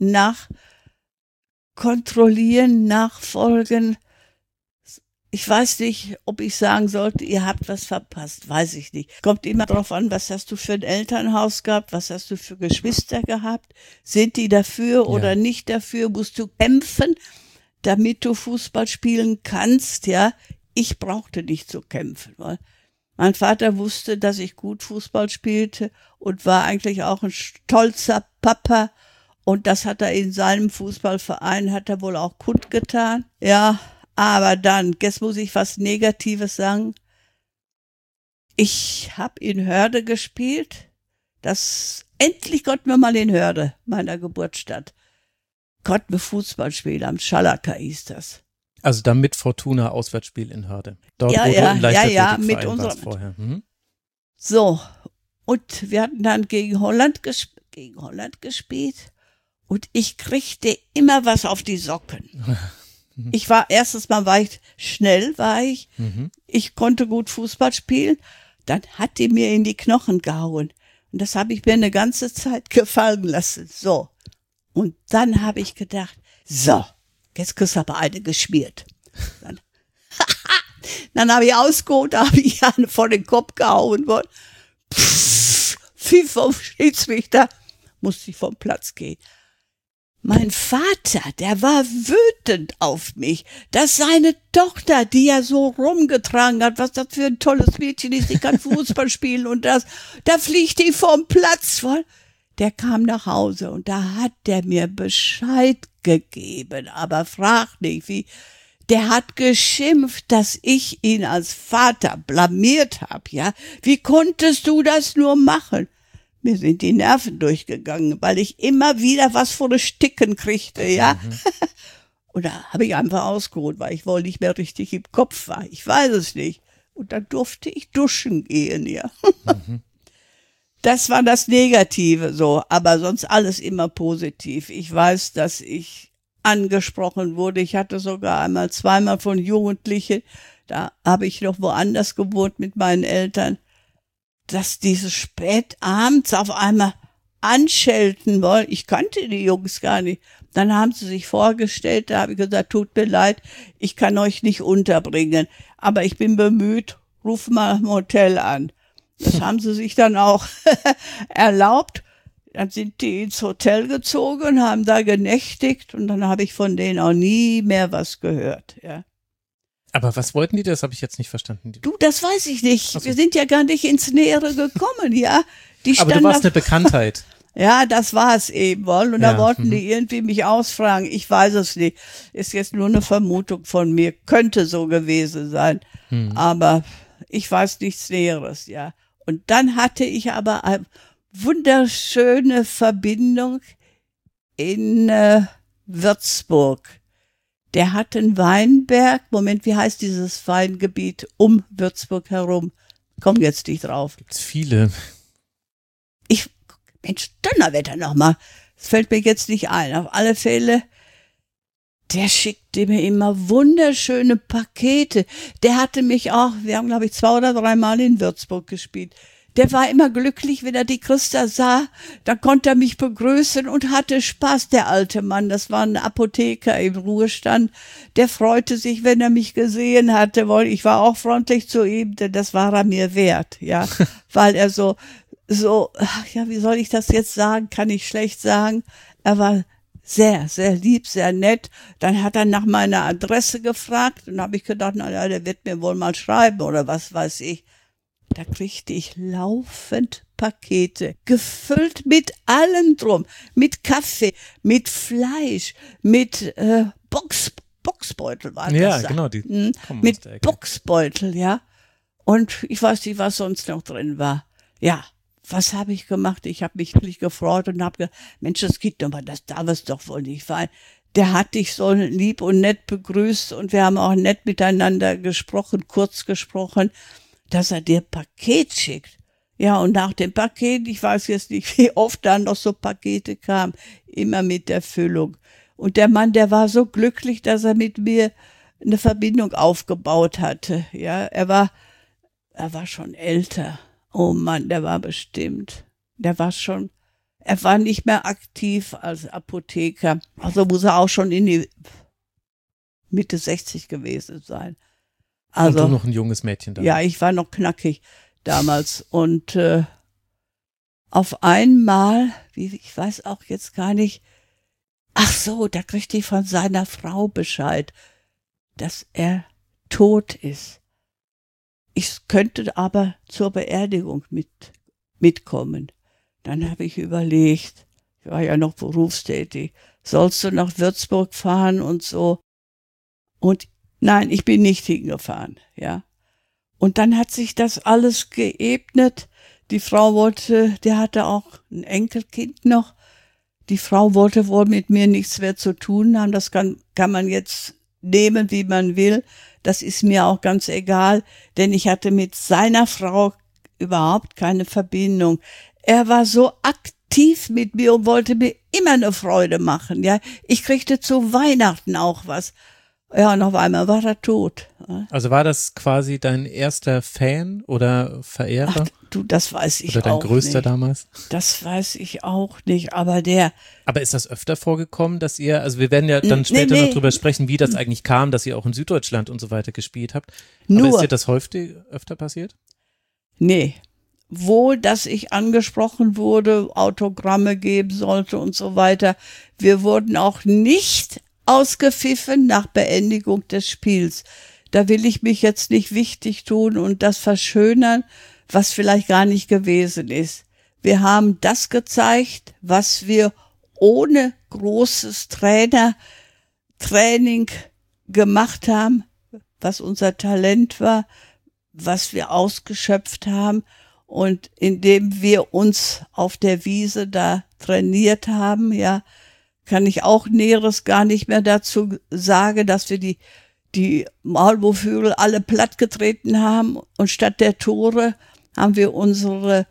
nachkontrollieren, nachfolgen. Ich weiß nicht, ob ich sagen sollte, ihr habt was verpasst, weiß ich nicht. Kommt immer drauf an, was hast du für ein Elternhaus gehabt, was hast du für Geschwister gehabt, sind die dafür oder nicht dafür, musst du kämpfen, damit du Fußball spielen kannst, ja. Ich brauchte nicht zu kämpfen, weil mein Vater wusste, dass ich gut Fußball spielte und war eigentlich auch ein stolzer Papa und das hat er in seinem Fußballverein, hat er wohl auch kundgetan, ja. Aber dann, jetzt muss ich was Negatives sagen. Ich habe in Hörde gespielt. Endlich konnten wir mal in Hörde, meiner Geburtsstadt, konnten wir Fußball spielen. Am Schalaka hieß das. Also dann mit Fortuna Auswärtsspiel in Hörde. Dort, ja, wo du im Leichtathletikverein mit unserem vorher. So, und wir hatten dann gegen Holland gespielt und ich kriegte immer was auf die Socken. Erstes Mal war ich schnell, ich konnte gut Fußball spielen, dann hat die mir in die Knochen gehauen. Und das habe ich mir eine ganze Zeit gefallen lassen. So. Und dann habe ich gedacht, so, jetzt kriegst du aber eine geschmiert. Dann habe ich ausgeholt, da habe ich eine vor den Kopf gehauen worden. Pfiff vom Schiedsrichter, musste ich vom Platz gehen. Mein Vater, der war wütend auf mich, dass seine Tochter, die ja so rumgetragen hat, was das für ein tolles Mädchen ist, die kann Fußball spielen und da fliegt die vom Platz. Der kam nach Hause und da hat der mir Bescheid gegeben, aber frag nicht, wie. Der hat geschimpft, dass ich ihn als Vater blamiert habe, ja. Wie konntest du das nur machen? Mir sind die Nerven durchgegangen, weil ich immer wieder was vor den Sticken kriegte, ja. Und da habe ich einfach ausgeruht, weil ich wohl nicht mehr richtig im Kopf war. Ich weiß es nicht. Und dann durfte ich duschen gehen, ja. Das war das Negative so, aber sonst alles immer positiv. Ich weiß, dass ich angesprochen wurde. Ich hatte sogar zweimal von Jugendlichen, da habe ich noch woanders gewohnt mit meinen Eltern, dass diese spät abends auf einmal anschelten wollen. Ich kannte die Jungs gar nicht. Dann haben sie sich vorgestellt, da habe ich gesagt, tut mir leid, ich kann euch nicht unterbringen, aber ich bin bemüht, ruf mal im Hotel an. Das haben sie sich dann auch erlaubt. Dann sind die ins Hotel gezogen, haben da genächtigt und dann habe ich von denen auch nie mehr was gehört. Ja. Aber was wollten die? Das habe ich jetzt nicht verstanden. Du, das weiß ich nicht. Ach so. Wir sind ja gar nicht ins Nähere gekommen, ja. Die Aber du standen warst auf- eine Bekanntheit. Ja, das war es eben wohl. Und Ja, da wollten die irgendwie mich ausfragen. Ich weiß es nicht. Ist jetzt nur eine Vermutung von mir. Könnte so gewesen sein. Aber ich weiß nichts Näheres, ja. Und dann hatte ich aber eine wunderschöne Verbindung in Würzburg. Der hat einen Weinberg. Moment, wie heißt dieses Weingebiet um Würzburg herum? Komm jetzt nicht drauf. Gibt's viele. Mensch, Donnerwetter nochmal. Das fällt mir jetzt nicht ein. Auf alle Fälle, der schickte mir immer wunderschöne Pakete. Der hatte mich auch, wir haben glaube ich 2 oder 3 Mal in Würzburg gespielt. Der war immer glücklich, wenn er die Christa sah. Dann konnte er mich begrüßen und hatte Spaß, der alte Mann. Das war ein Apotheker im Ruhestand. Der freute sich, wenn er mich gesehen hatte. Ich war auch freundlich zu ihm, denn das war er mir wert, ja. Weil er so, ja, wie soll ich das jetzt sagen? Kann ich schlecht sagen. Er war sehr, sehr lieb, sehr nett. Dann hat er nach meiner Adresse gefragt und habe ich gedacht, na ja, der wird mir wohl mal schreiben oder was weiß ich. Da kriegte ich laufend Pakete, gefüllt mit allem drum, mit Kaffee, mit Fleisch, mit Boxbeutel war das. Ja, da. genau, die kommen aus Mit der Ecke. Boxbeutel, ja. Und ich weiß nicht, was sonst noch drin war. Ja, was habe ich gemacht? Ich habe mich wirklich gefreut und habe gedacht, Mensch, das geht doch mal, das darf es doch wohl nicht sein. Der hat dich so lieb und nett begrüßt und wir haben auch nett miteinander gesprochen, kurz gesprochen, dass er dir Paket schickt. Ja, und nach dem Paket, ich weiß jetzt nicht, wie oft dann noch so Pakete kamen, immer mit der Füllung. Und der Mann, der war so glücklich, dass er mit mir eine Verbindung aufgebaut hatte. Ja, er war schon älter. Oh Mann, der war bestimmt. Er war nicht mehr aktiv als Apotheker. Also muss er auch schon in die Mitte 60 gewesen sein. Also, und du noch ein junges Mädchen da. ja, ich war noch knackig damals. Und auf einmal, ich weiß auch jetzt gar nicht, ach so, da kriegte ich von seiner Frau Bescheid, dass er tot ist. Ich könnte aber zur Beerdigung mitkommen. Dann habe ich überlegt, ich war ja noch berufstätig, sollst du nach Würzburg fahren und so? Und nein, ich bin nicht hingefahren, ja. Und dann hat sich das alles geebnet. Die Frau wollte, der hatte auch ein Enkelkind noch. Die Frau wollte wohl mit mir nichts mehr zu tun haben. Das kann man jetzt nehmen, wie man will. Das ist mir auch ganz egal, denn ich hatte mit seiner Frau überhaupt keine Verbindung. Er war so aktiv mit mir und wollte mir immer eine Freude machen, ja. Ich kriegte zu Weihnachten auch was. Ja, und auf einmal war er tot. Also war das quasi dein erster Fan oder Verehrer? Ach, du, das weiß ich oder dein auch größter nicht. damals? Das weiß ich auch nicht, aber Aber ist das öfter vorgekommen, dass ihr, also wir werden ja dann später noch drüber sprechen, wie das eigentlich kam, dass ihr auch in Süddeutschland und so weiter gespielt habt. Aber ist dir das häufig öfter passiert? Nee. Wohl, dass ich angesprochen wurde, Autogramme geben sollte und so weiter. Wir wurden auch nicht ausgepfiffen nach Beendigung des Spiels. Da will ich mich jetzt nicht wichtig tun und das verschönern, was vielleicht gar nicht gewesen ist. Wir haben das gezeigt, was wir ohne großes Training gemacht haben, was unser Talent war, was wir ausgeschöpft haben und indem wir uns auf der Wiese da trainiert haben, ja, kann ich auch Näheres gar nicht mehr dazu sagen, dass wir die Maulwurfhügel alle plattgetreten haben und statt der Tore haben wir unsere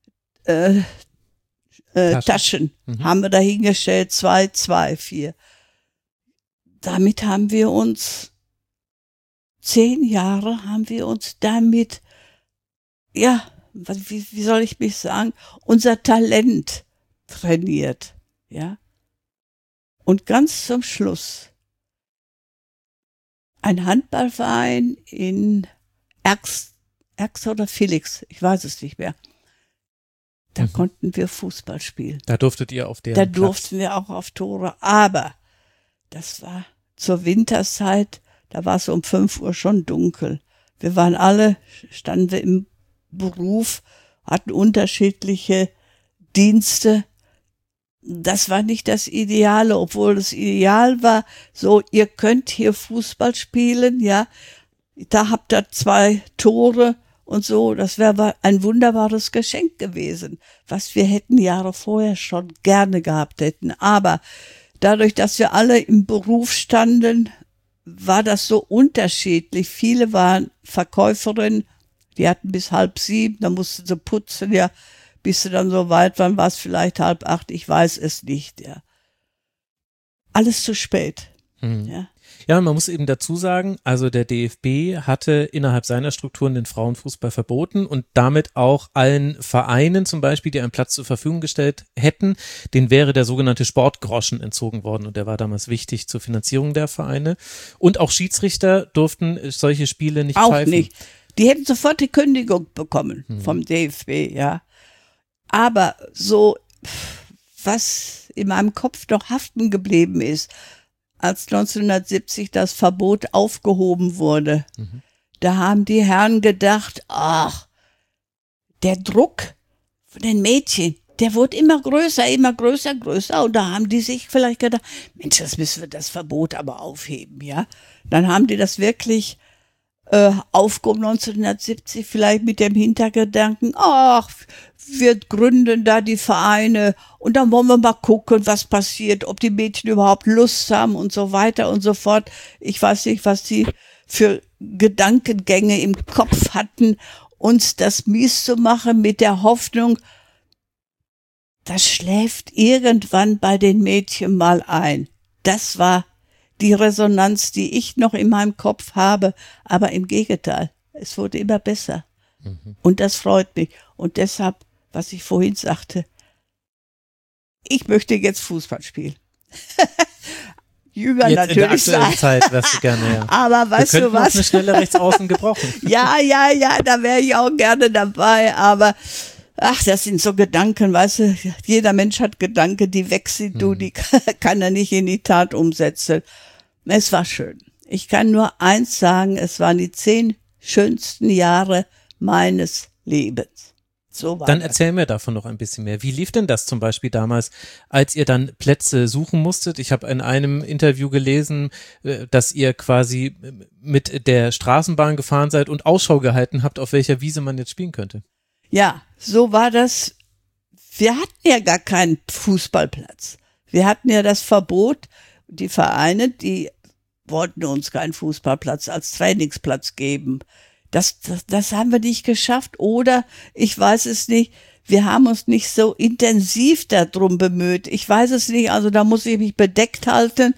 Taschen haben wir dahingestellt, 2, 4. Damit haben wir uns 10 Jahre haben wir uns damit, ja, wie soll ich mich sagen, unser Talent trainiert, ja. Und ganz zum Schluss ein Handballverein in Erx oder Felix, ich weiß es nicht mehr. Da konnten wir Fußball spielen. Da durftet ihr auf der Da durften wir auch auf Tore, aber das war zur Winterszeit, da war es um 5 Uhr schon dunkel. Wir waren alle, standen wir im Beruf, hatten unterschiedliche Dienste. Das war nicht das Ideale, obwohl das Ideal war, so, ihr könnt hier Fußball spielen, ja, da habt ihr 2 Tore und so, das wäre ein wunderbares Geschenk gewesen, was wir hätten Jahre vorher schon gerne gehabt hätten. Aber dadurch, dass wir alle im Beruf standen, war das so unterschiedlich. Viele waren Verkäuferinnen, die hatten bis 6:30, da mussten sie putzen, ja, bis sie dann so weit waren, war es vielleicht 7:30, ich weiß es nicht, ja. Alles zu spät, ja. Ja, man muss eben dazu sagen, also der DFB hatte innerhalb seiner Strukturen den Frauenfußball verboten und damit auch allen Vereinen zum Beispiel, die einen Platz zur Verfügung gestellt hätten, denen wäre der sogenannte Sportgroschen entzogen worden und der war damals wichtig zur Finanzierung der Vereine. Und auch Schiedsrichter durften solche Spiele nicht auch pfeifen. Nicht. Die hätten sofort die Kündigung bekommen vom DFB, ja. Aber so, was in meinem Kopf noch haften geblieben ist, als 1970 das Verbot aufgehoben wurde, da haben die Herren gedacht, ach, der Druck von den Mädchen, der wurde immer größer, größer. Und da haben die sich vielleicht gedacht, Mensch, das müssen wir das Verbot aber aufheben, ja. Dann haben die das wirklich aufgehoben 1970, vielleicht mit dem Hintergedanken, ach, wir gründen da die Vereine und dann wollen wir mal gucken, was passiert, ob die Mädchen überhaupt Lust haben und so weiter und so fort. Ich weiß nicht, was die für Gedankengänge im Kopf hatten, uns das mies zu machen mit der Hoffnung, das schläft irgendwann bei den Mädchen mal ein. Das war die Resonanz, die ich noch in meinem Kopf habe, aber im Gegenteil, es wurde immer besser. Und das freut mich. Und deshalb, was ich vorhin sagte, ich möchte jetzt Fußball spielen. Jünger jetzt natürlich in der aktuellen sein. Zeit wärst du gerne, ja. Aber weißt Wir du könnten auch was? eine schnelle Rechtsaußen gebrauchen. Ja, da wäre ich auch gerne dabei, aber ach, das sind so Gedanken, weißt du, jeder Mensch hat Gedanken, die weg sind, die kann er nicht in die Tat umsetzen. Es war schön. Ich kann nur eins sagen, es waren die 10 schönsten Jahre meines Lebens. So war Dann das. erzähl mir davon noch ein bisschen mehr. Wie lief denn das zum Beispiel damals, als ihr dann Plätze suchen musstet? Ich habe in einem Interview gelesen, dass ihr quasi mit der Straßenbahn gefahren seid und Ausschau gehalten habt, auf welcher Wiese man jetzt spielen könnte. Ja, so war das. Wir hatten ja gar keinen Fußballplatz. Wir hatten ja das Verbot. Die Vereine, die wollten uns keinen Fußballplatz als Trainingsplatz geben. Das haben wir nicht geschafft. Oder, ich weiß es nicht, wir haben uns nicht so intensiv darum bemüht. Ich weiß es nicht, also da muss ich mich bedeckt halten.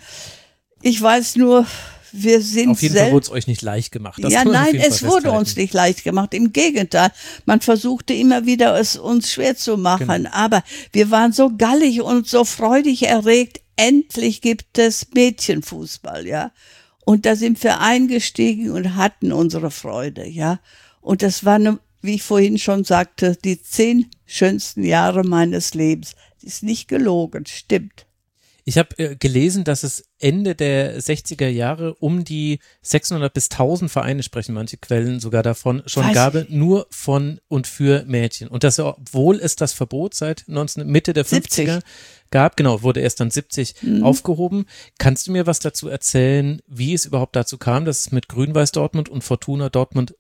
Ich weiß nur, wir sind Auf jeden Fall wurde es euch nicht leicht gemacht. Das ja, kann man auf nein, jeden Fall es wurde festhalten. uns nicht leicht gemacht. Im Gegenteil, man versuchte immer wieder, es uns schwer zu machen. Genau. Aber wir waren so gallig und so freudig erregt. Endlich gibt es Mädchenfußball, ja. Und da sind wir eingestiegen und hatten unsere Freude, ja. Und das waren, wie ich vorhin schon sagte, die 10 schönsten Jahre meines Lebens. Das ist nicht gelogen, stimmt. Ich habe gelesen, dass es Ende der 60er Jahre um die 600 bis 1000 Vereine, sprechen manche Quellen sogar davon, schon Weiß gab, ich. nur von und für Mädchen. Und das, obwohl es das Verbot seit Mitte der 50er gab, genau, wurde erst dann 70 aufgehoben. Kannst du mir was dazu erzählen, wie es überhaupt dazu kam, dass es mit Grün-Weiß Dortmund und Fortuna Dortmund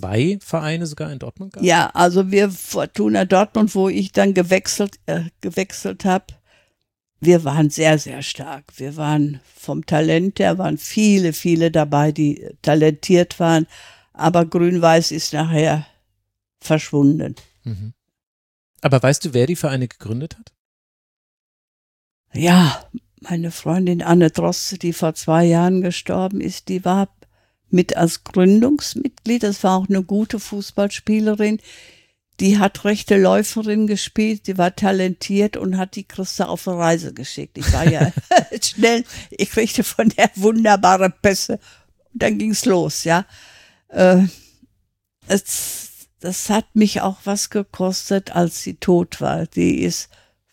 2 Vereine sogar in Dortmund gab? Ja, also wir Fortuna Dortmund, wo ich dann gewechselt habe, wir waren sehr, sehr stark. Wir waren vom Talent her, waren viele dabei, die talentiert waren. Aber Grün-Weiß ist nachher verschwunden. Mhm. Aber weißt du, wer die Vereine gegründet hat? Ja, meine Freundin Anne Droste, die vor 2 Jahren gestorben ist, die war mit als Gründungsmitglied. Das war auch eine gute Fußballspielerin. Die hat rechte Läuferin gespielt, die war talentiert und hat die Christa auf eine Reise geschickt. Ich war ja schnell, ich kriegte von der wunderbare Pässe und dann ging's los, ja. das hat mich auch was gekostet, als sie tot war. Die ist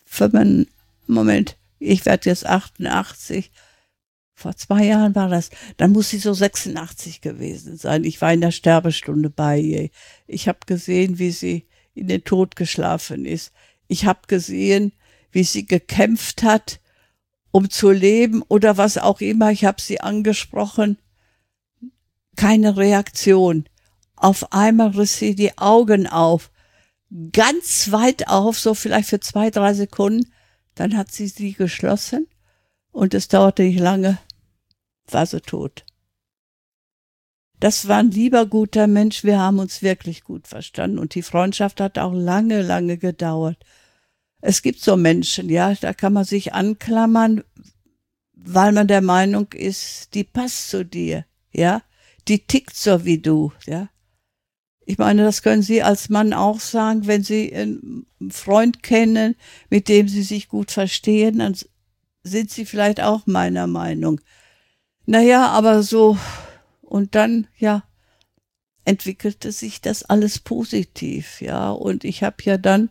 ich werde jetzt 88. Vor 2 Jahren war das. Dann muss sie so 86 gewesen sein. Ich war in der Sterbestunde bei ihr. Ich habe gesehen, wie sie in den Tod geschlafen ist. Ich habe gesehen, wie sie gekämpft hat, um zu leben oder was auch immer. Ich habe sie angesprochen. Keine Reaktion. Auf einmal riss sie die Augen auf. Ganz weit auf, so vielleicht für 2, 3 Sekunden. Dann hat sie geschlossen und es dauerte nicht lange, war sie tot. Das war ein lieber, guter Mensch. Wir haben uns wirklich gut verstanden und die Freundschaft hat auch lange, lange gedauert. Es gibt so Menschen, ja, da kann man sich anklammern, weil man der Meinung ist, die passt zu dir, ja, die tickt so wie du, ja. Ich meine, das können Sie als Mann auch sagen, wenn Sie einen Freund kennen, mit dem Sie sich gut verstehen, dann sind Sie vielleicht auch meiner Meinung. Naja, aber so, und dann, ja, entwickelte sich das alles positiv, ja, und ich habe ja dann,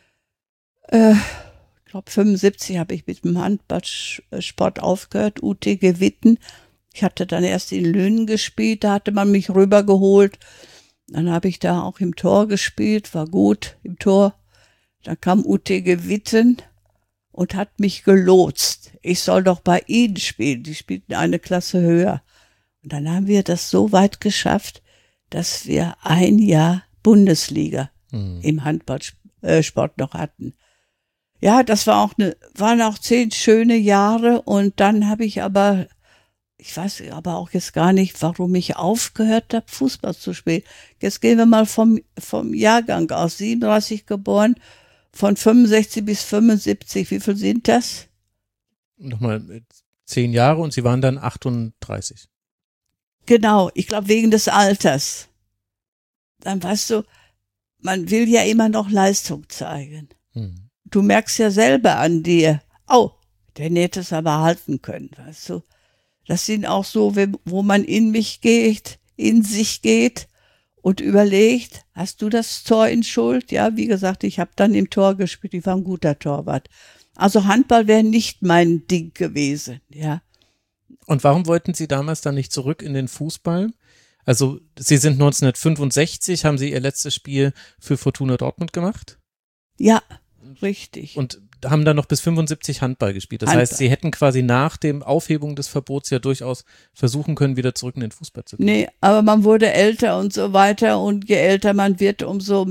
ich glaube 75 habe ich mit dem Handballsport aufgehört, UTG Witten. Ich hatte dann erst in Löhnen gespielt, da hatte man mich rübergeholt. Dann habe ich da auch im Tor gespielt, war gut im Tor. Dann kam UTG Witten und hat mich gelotst. Ich soll doch bei ihnen spielen. Die spielten eine Klasse höher. Und dann haben wir das so weit geschafft, dass wir 1 Jahr Bundesliga im Handballsport noch hatten. Ja, das waren auch 10 schöne Jahre und dann habe ich aber, ich weiß aber auch jetzt gar nicht, warum ich aufgehört habe, Fußball zu spielen. Jetzt gehen wir mal vom Jahrgang aus, 37 geboren, von 65 bis 75. Wie viel sind das? Nochmal 10 Jahre und Sie waren dann 38. Genau, ich glaube wegen des Alters. Dann weißt du, man will ja immer noch Leistung zeigen. Du merkst ja selber an dir, der hätte es aber halten können, weißt du. Das sind auch so, wo man in sich geht und überlegt, hast du das Tor in Schuld? Ja, wie gesagt, ich habe dann im Tor gespielt, ich war ein guter Torwart. Also Handball wäre nicht mein Ding gewesen, ja. Und warum wollten Sie damals dann nicht zurück in den Fußball? Also Sie sind 1965, haben Sie Ihr letztes Spiel für Fortuna Dortmund gemacht? Ja, richtig. Und haben dann noch bis 75 Handball gespielt. Das heißt, Sie hätten quasi nach dem Aufhebung des Verbots ja durchaus versuchen können, wieder zurück in den Fußball zu gehen. Nee, aber man wurde älter und so weiter und je älter man wird, umso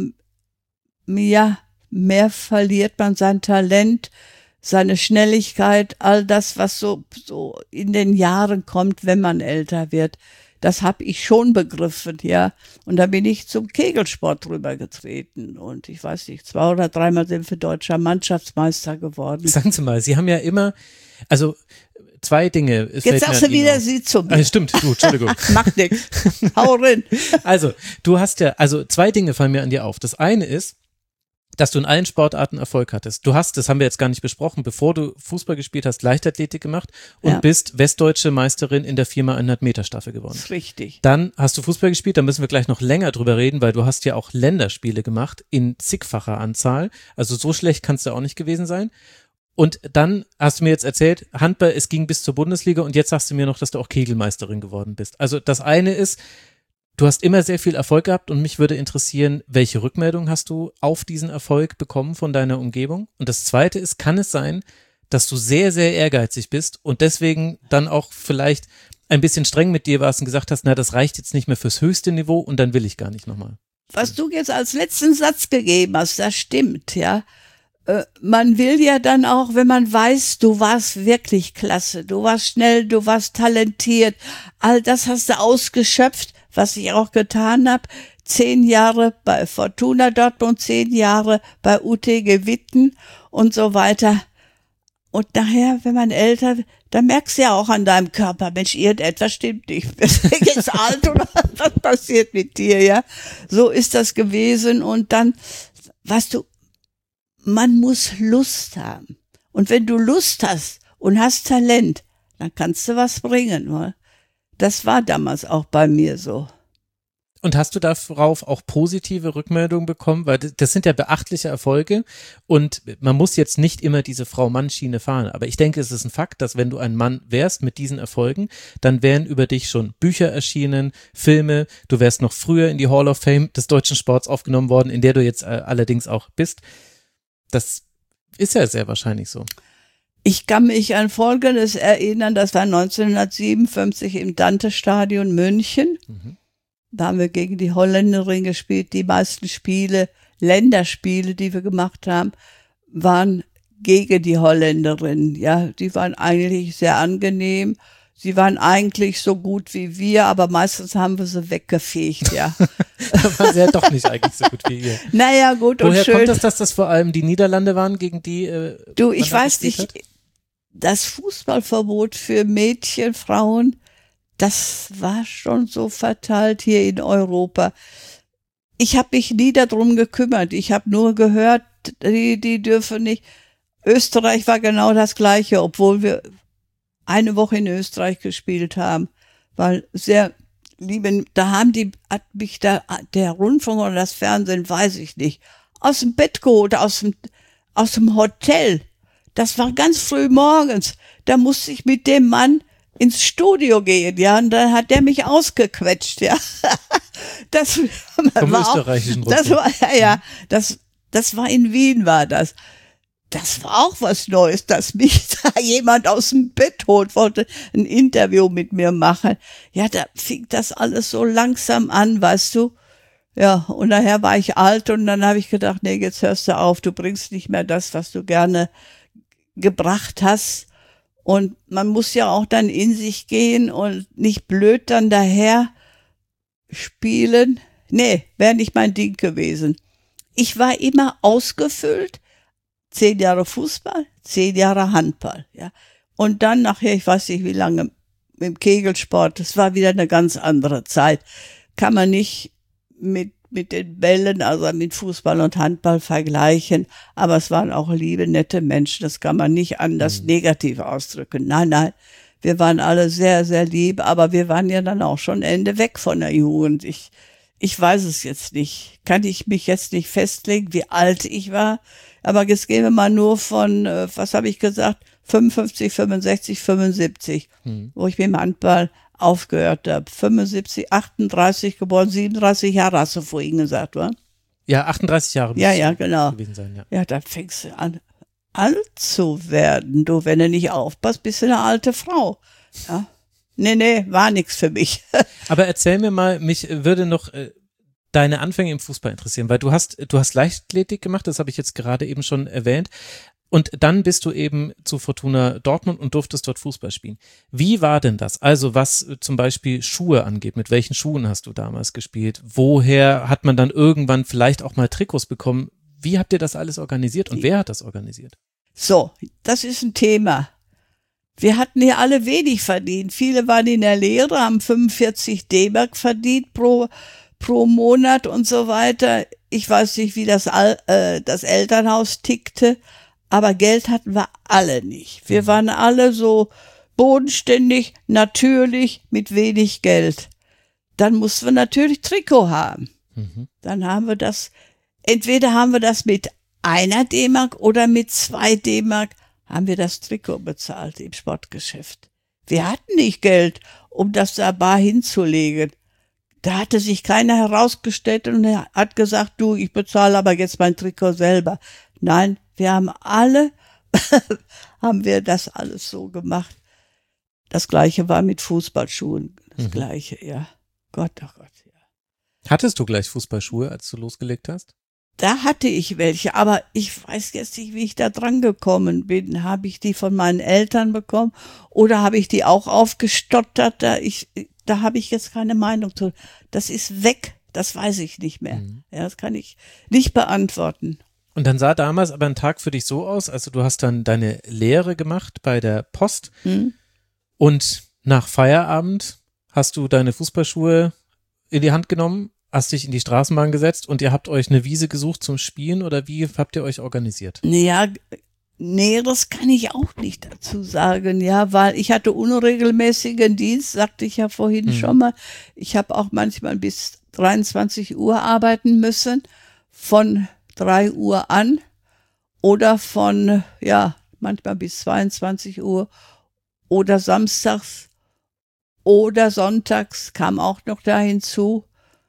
mehr verliert man sein Talent, seine Schnelligkeit, all das, was so in den Jahren kommt, wenn man älter wird. Das habe ich schon begriffen, ja. Und da bin ich zum Kegelsport rübergetreten. Und ich weiß nicht, 2 oder 3 Mal sind wir deutscher Mannschaftsmeister geworden. Sagen Sie mal, Sie haben ja immer, also 2 Dinge. Jetzt sagst du wieder Sie zu mir. Stimmt, du, Entschuldigung. Macht nix. Hau rein. Also, du hast ja, 2 Dinge fallen mir an dir auf. Das eine ist, dass du in allen Sportarten Erfolg hattest. Du hast, das haben wir jetzt gar nicht besprochen, bevor du Fußball gespielt hast, Leichtathletik gemacht und bist westdeutsche Meisterin in der 4x100 Meter Staffel geworden. Das ist richtig. Dann hast du Fußball gespielt, da müssen wir gleich noch länger drüber reden, weil du hast ja auch Länderspiele gemacht in zigfacher Anzahl. Also so schlecht kannst du auch nicht gewesen sein. Und dann hast du mir jetzt erzählt, Handball, es ging bis zur Bundesliga und jetzt sagst du mir noch, dass du auch Kegelmeisterin geworden bist. Also das eine ist, du hast immer sehr viel Erfolg gehabt und mich würde interessieren, welche Rückmeldung hast du auf diesen Erfolg bekommen von deiner Umgebung? Und das zweite ist, kann es sein, dass du sehr, sehr ehrgeizig bist und deswegen dann auch vielleicht ein bisschen streng mit dir warst und gesagt hast, na, das reicht jetzt nicht mehr fürs höchste Niveau und dann will ich gar nicht nochmal. Was du jetzt als letzten Satz gegeben hast, das stimmt, ja. Man will ja dann auch, wenn man weiß, du warst wirklich klasse, du warst schnell, du warst talentiert, all das hast du ausgeschöpft, was ich auch getan habe. 10 Jahre bei Fortuna Dortmund, 10 Jahre bei UTG Witten und so weiter. Und nachher, wenn man älter wird, dann merkst du ja auch an deinem Körper, Mensch, irgendetwas stimmt nicht. Bist du jetzt alt oder was passiert mit dir, ja? So ist das gewesen und dann, weißt du, man muss Lust haben. Und wenn du Lust hast und hast Talent, dann kannst du was bringen, oder? Das war damals auch bei mir so. Und hast du darauf auch positive Rückmeldungen bekommen? Weil das sind ja beachtliche Erfolge und man muss jetzt nicht immer diese Frau-Mann-Schiene fahren. Aber ich denke, es ist ein Fakt, dass wenn du ein Mann wärst mit diesen Erfolgen, dann wären über dich schon Bücher erschienen, Filme, du wärst noch früher in die Hall of Fame des deutschen Sports aufgenommen worden, in der du jetzt allerdings auch bist. Das ist ja sehr wahrscheinlich so. Ich kann mich an Folgendes erinnern, das war 1957 im Dante-Stadion München. Da haben wir gegen die Holländerin gespielt. Die meisten Spiele, Länderspiele, die wir gemacht haben, waren gegen die Holländerin. Ja, die waren eigentlich sehr angenehm. Sie waren eigentlich so gut wie wir, aber meistens haben wir sie weggefegt, ja. Da waren sie ja doch nicht eigentlich so gut wie ihr. Naja, gut und Woher schön. kommt das, dass das vor allem die Niederlande waren, gegen die Du, man ich da weiß gespielt nicht, hat? das Fußballverbot für Mädchen, Frauen, das war schon so verteilt hier in Europa. Ich habe mich nie darum gekümmert. Ich habe nur gehört, die dürfen nicht. Österreich war genau das Gleiche, obwohl wir eine Woche in Österreich gespielt haben, weil sehr lieben, hat mich da der Rundfunk oder das Fernsehen, weiß ich nicht, aus dem Bett geholt, aus dem Hotel. Das war ganz früh morgens. Da musste ich mit dem Mann ins Studio gehen, ja, und dann hat der mich ausgequetscht, ja. Das Vom war österreichischen auch, das war, ja, das war in Wien, war das. Das war auch was Neues, dass mich da jemand aus dem Bett holt, wollte ein Interview mit mir machen. Ja, da fing das alles so langsam an, weißt du. Ja, und nachher war ich alt und dann habe ich gedacht, nee, jetzt hörst du auf, du bringst nicht mehr das, was du gerne gebracht hast. Und man muss ja auch dann in sich gehen und nicht blöd dann daher spielen. Nee, wäre nicht mein Ding gewesen. Ich war immer ausgefüllt. 10 Jahre Fußball, 10 Jahre Handball, ja. Und dann nachher, ich weiß nicht wie lange, im Kegelsport, das war wieder eine ganz andere Zeit. Kann man nicht mit den Bällen, also mit Fußball und Handball vergleichen, aber es waren auch liebe, nette Menschen, das kann man nicht anders negativ ausdrücken. Nein, wir waren alle sehr, sehr lieb, aber wir waren ja dann auch schon Ende weg von der Jugend. Ich weiß es jetzt nicht, kann ich mich jetzt nicht festlegen, wie alt ich war, aber jetzt gehen wir mal nur von, was habe ich gesagt, 55, 65, 75, wo ich mit dem Handball aufgehört habe. 75, 38 geboren, 37 Jahre hast du vorhin gesagt, wa? Ja, 38 Jahre Ja, genau. gewesen sein, ja. Ja, da fängst du an, alt zu werden. Du, wenn du nicht aufpasst, bist du eine alte Frau. Ja. Nee, war nix für mich. Aber erzähl mir mal, mich würde noch deine Anfänge im Fußball interessieren, weil du hast Leichtathletik gemacht, das habe ich jetzt gerade eben schon erwähnt. Und dann bist du eben zu Fortuna Dortmund und durftest dort Fußball spielen. Wie war denn das? Also was zum Beispiel Schuhe angeht, mit welchen Schuhen hast du damals gespielt? Woher hat man dann irgendwann vielleicht auch mal Trikots bekommen? Wie habt ihr das alles organisiert und wer hat das organisiert? So, das ist ein Thema. Wir hatten hier alle wenig verdient. Viele waren in der Lehre, haben 45 D-Mark verdient pro Monat und so weiter. Ich weiß nicht, wie das Elternhaus tickte. Aber Geld hatten wir alle nicht. Wir waren alle so bodenständig, natürlich, mit wenig Geld. Dann mussten wir natürlich Trikot haben. Dann haben wir das, entweder haben wir das mit 1 D-Mark oder mit 2 D-Mark haben wir das Trikot bezahlt im Sportgeschäft. Wir hatten nicht Geld, um das da bar hinzulegen. Da hatte sich keiner herausgestellt und hat gesagt, du, ich bezahle aber jetzt mein Trikot selber. Nein, wir haben wir das alles so gemacht. Das Gleiche war mit Fußballschuhen. Das Gleiche, ja. Gott, oh Gott, ja. Hattest du gleich Fußballschuhe, als du losgelegt hast? Da hatte ich welche, aber ich weiß jetzt nicht, wie ich da dran gekommen bin. Habe ich die von meinen Eltern bekommen oder habe ich die auch aufgestottert? Da habe ich jetzt keine Meinung zu. Das ist weg, das weiß ich nicht mehr. Ja, das kann ich nicht beantworten. Und dann sah damals aber ein Tag für dich so aus, also du hast dann deine Lehre gemacht bei der Post und nach Feierabend hast du deine Fußballschuhe in die Hand genommen, hast dich in die Straßenbahn gesetzt und ihr habt euch eine Wiese gesucht zum Spielen oder wie habt ihr euch organisiert? Ja, nee, das kann ich auch nicht dazu sagen, ja, weil ich hatte unregelmäßigen Dienst, sagte ich ja vorhin schon mal. Ich habe auch manchmal bis 23 Uhr arbeiten müssen, von 3 Uhr an oder von, manchmal bis 22 Uhr oder samstags oder sonntags kam auch noch da hinzu.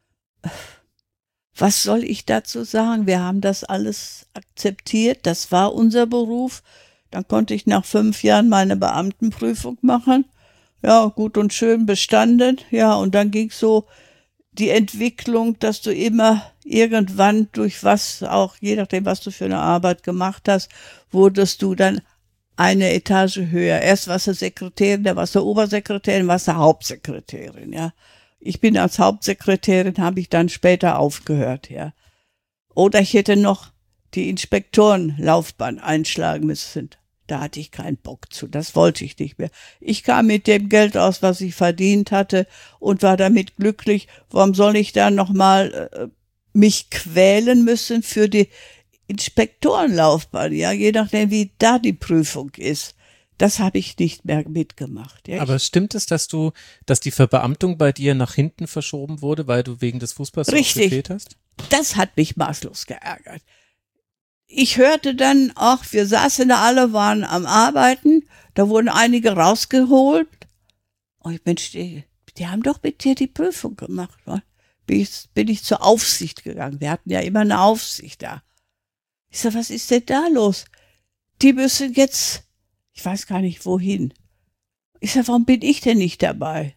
Was soll ich dazu sagen? Wir haben das alles akzeptiert. Das war unser Beruf. Dann konnte ich nach 5 Jahren meine Beamtenprüfung machen. Ja, gut und schön bestanden. Ja, und dann ging so die Entwicklung, dass du immer irgendwann durch was, auch je nachdem, was du für eine Arbeit gemacht hast, wurdest du dann eine Etage höher. Erst warst du Sekretärin, dann warst du Obersekretärin, warst du Hauptsekretärin, ja. Ich bin als Hauptsekretärin, habe ich dann später aufgehört, ja. Oder ich hätte noch die Inspektorenlaufbahn einschlagen müssen. Da hatte ich keinen Bock zu, das wollte ich nicht mehr. Ich kam mit dem Geld aus, was ich verdient hatte und war damit glücklich. Warum soll ich da nochmal mich quälen müssen für die Inspektorenlaufbahn, ja, je nachdem, wie da die Prüfung ist. Das habe ich nicht mehr mitgemacht. Ja. Aber stimmt es, dass die Verbeamtung bei dir nach hinten verschoben wurde, weil du wegen des Fußballs so oft gefehlt hast? Das hat mich maßlos geärgert. Ich hörte dann auch, wir saßen da alle, waren am Arbeiten, da wurden einige rausgeholt. Oh Mensch, die haben doch mit dir die Prüfung gemacht. Ne? Bin ich zur Aufsicht gegangen. Wir hatten ja immer eine Aufsicht da. Ich sag, was ist denn da los? Die müssen jetzt, ich weiß gar nicht wohin. Ich sag, warum bin ich denn nicht dabei?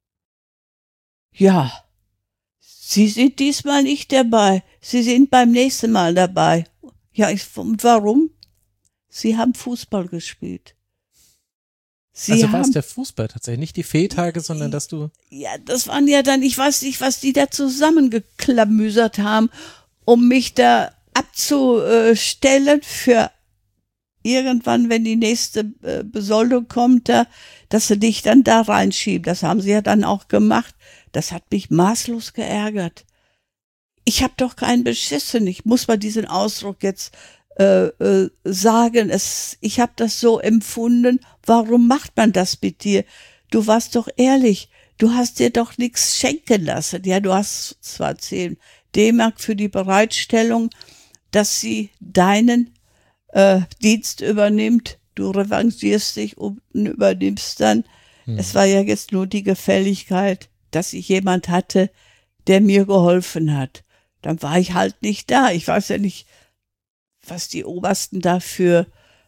Ja, Sie sind diesmal nicht dabei. Sie sind beim nächsten Mal dabei. Ja, und warum? Sie haben Fußball gespielt. Also war es der Fußball tatsächlich, nicht die Fehltage, sondern dass du... Ja, das waren ja dann, ich weiß nicht, was die da zusammengeklamüsert haben, um mich da abzustellen für irgendwann, wenn die nächste Besoldung kommt, dass sie dich dann da reinschieben. Das haben sie ja dann auch gemacht. Das hat mich maßlos geärgert. Ich habe doch keinen beschissen. Ich muss mal diesen Ausdruck jetzt sagen. Ich habe das so empfunden. Warum macht man das mit dir? Du warst doch ehrlich. Du hast dir doch nichts schenken lassen. Ja, du hast zwar 10 D-Mark für die Bereitstellung, dass sie deinen Dienst übernimmt. Du revanchierst dich und übernimmst dann. Es war ja jetzt nur die Gefälligkeit, dass ich jemand hatte, der mir geholfen hat. Dann war ich halt nicht da. Ich weiß ja nicht, was die Obersten da für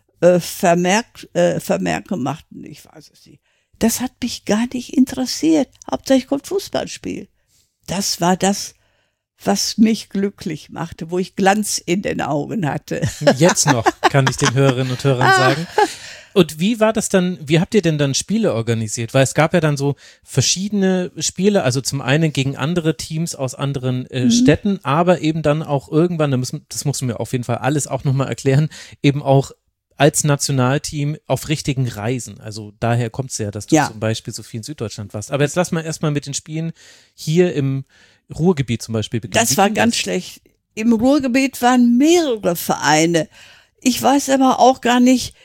Vermerke machten. Ich weiß es nicht. Das hat mich gar nicht interessiert. Hauptsache ich konnte Fußball spielen. Das war das, was mich glücklich machte, wo ich Glanz in den Augen hatte. Jetzt noch, kann ich den Hörerinnen und Hörern sagen. Und wie war das dann, wie habt ihr denn dann Spiele organisiert? Weil es gab ja dann so verschiedene Spiele, also zum einen gegen andere Teams aus anderen Städten, aber eben dann auch irgendwann, das musst du mir auf jeden Fall alles auch nochmal erklären, eben auch als Nationalteam auf richtigen Reisen. Also daher kommt es ja, dass du zum Beispiel so viel in Süddeutschland warst. Aber jetzt lass mal erstmal mit den Spielen hier im Ruhrgebiet zum Beispiel beginnen. Das war ganz schlecht. Im Ruhrgebiet waren mehrere Vereine. Ich weiß aber auch gar nicht,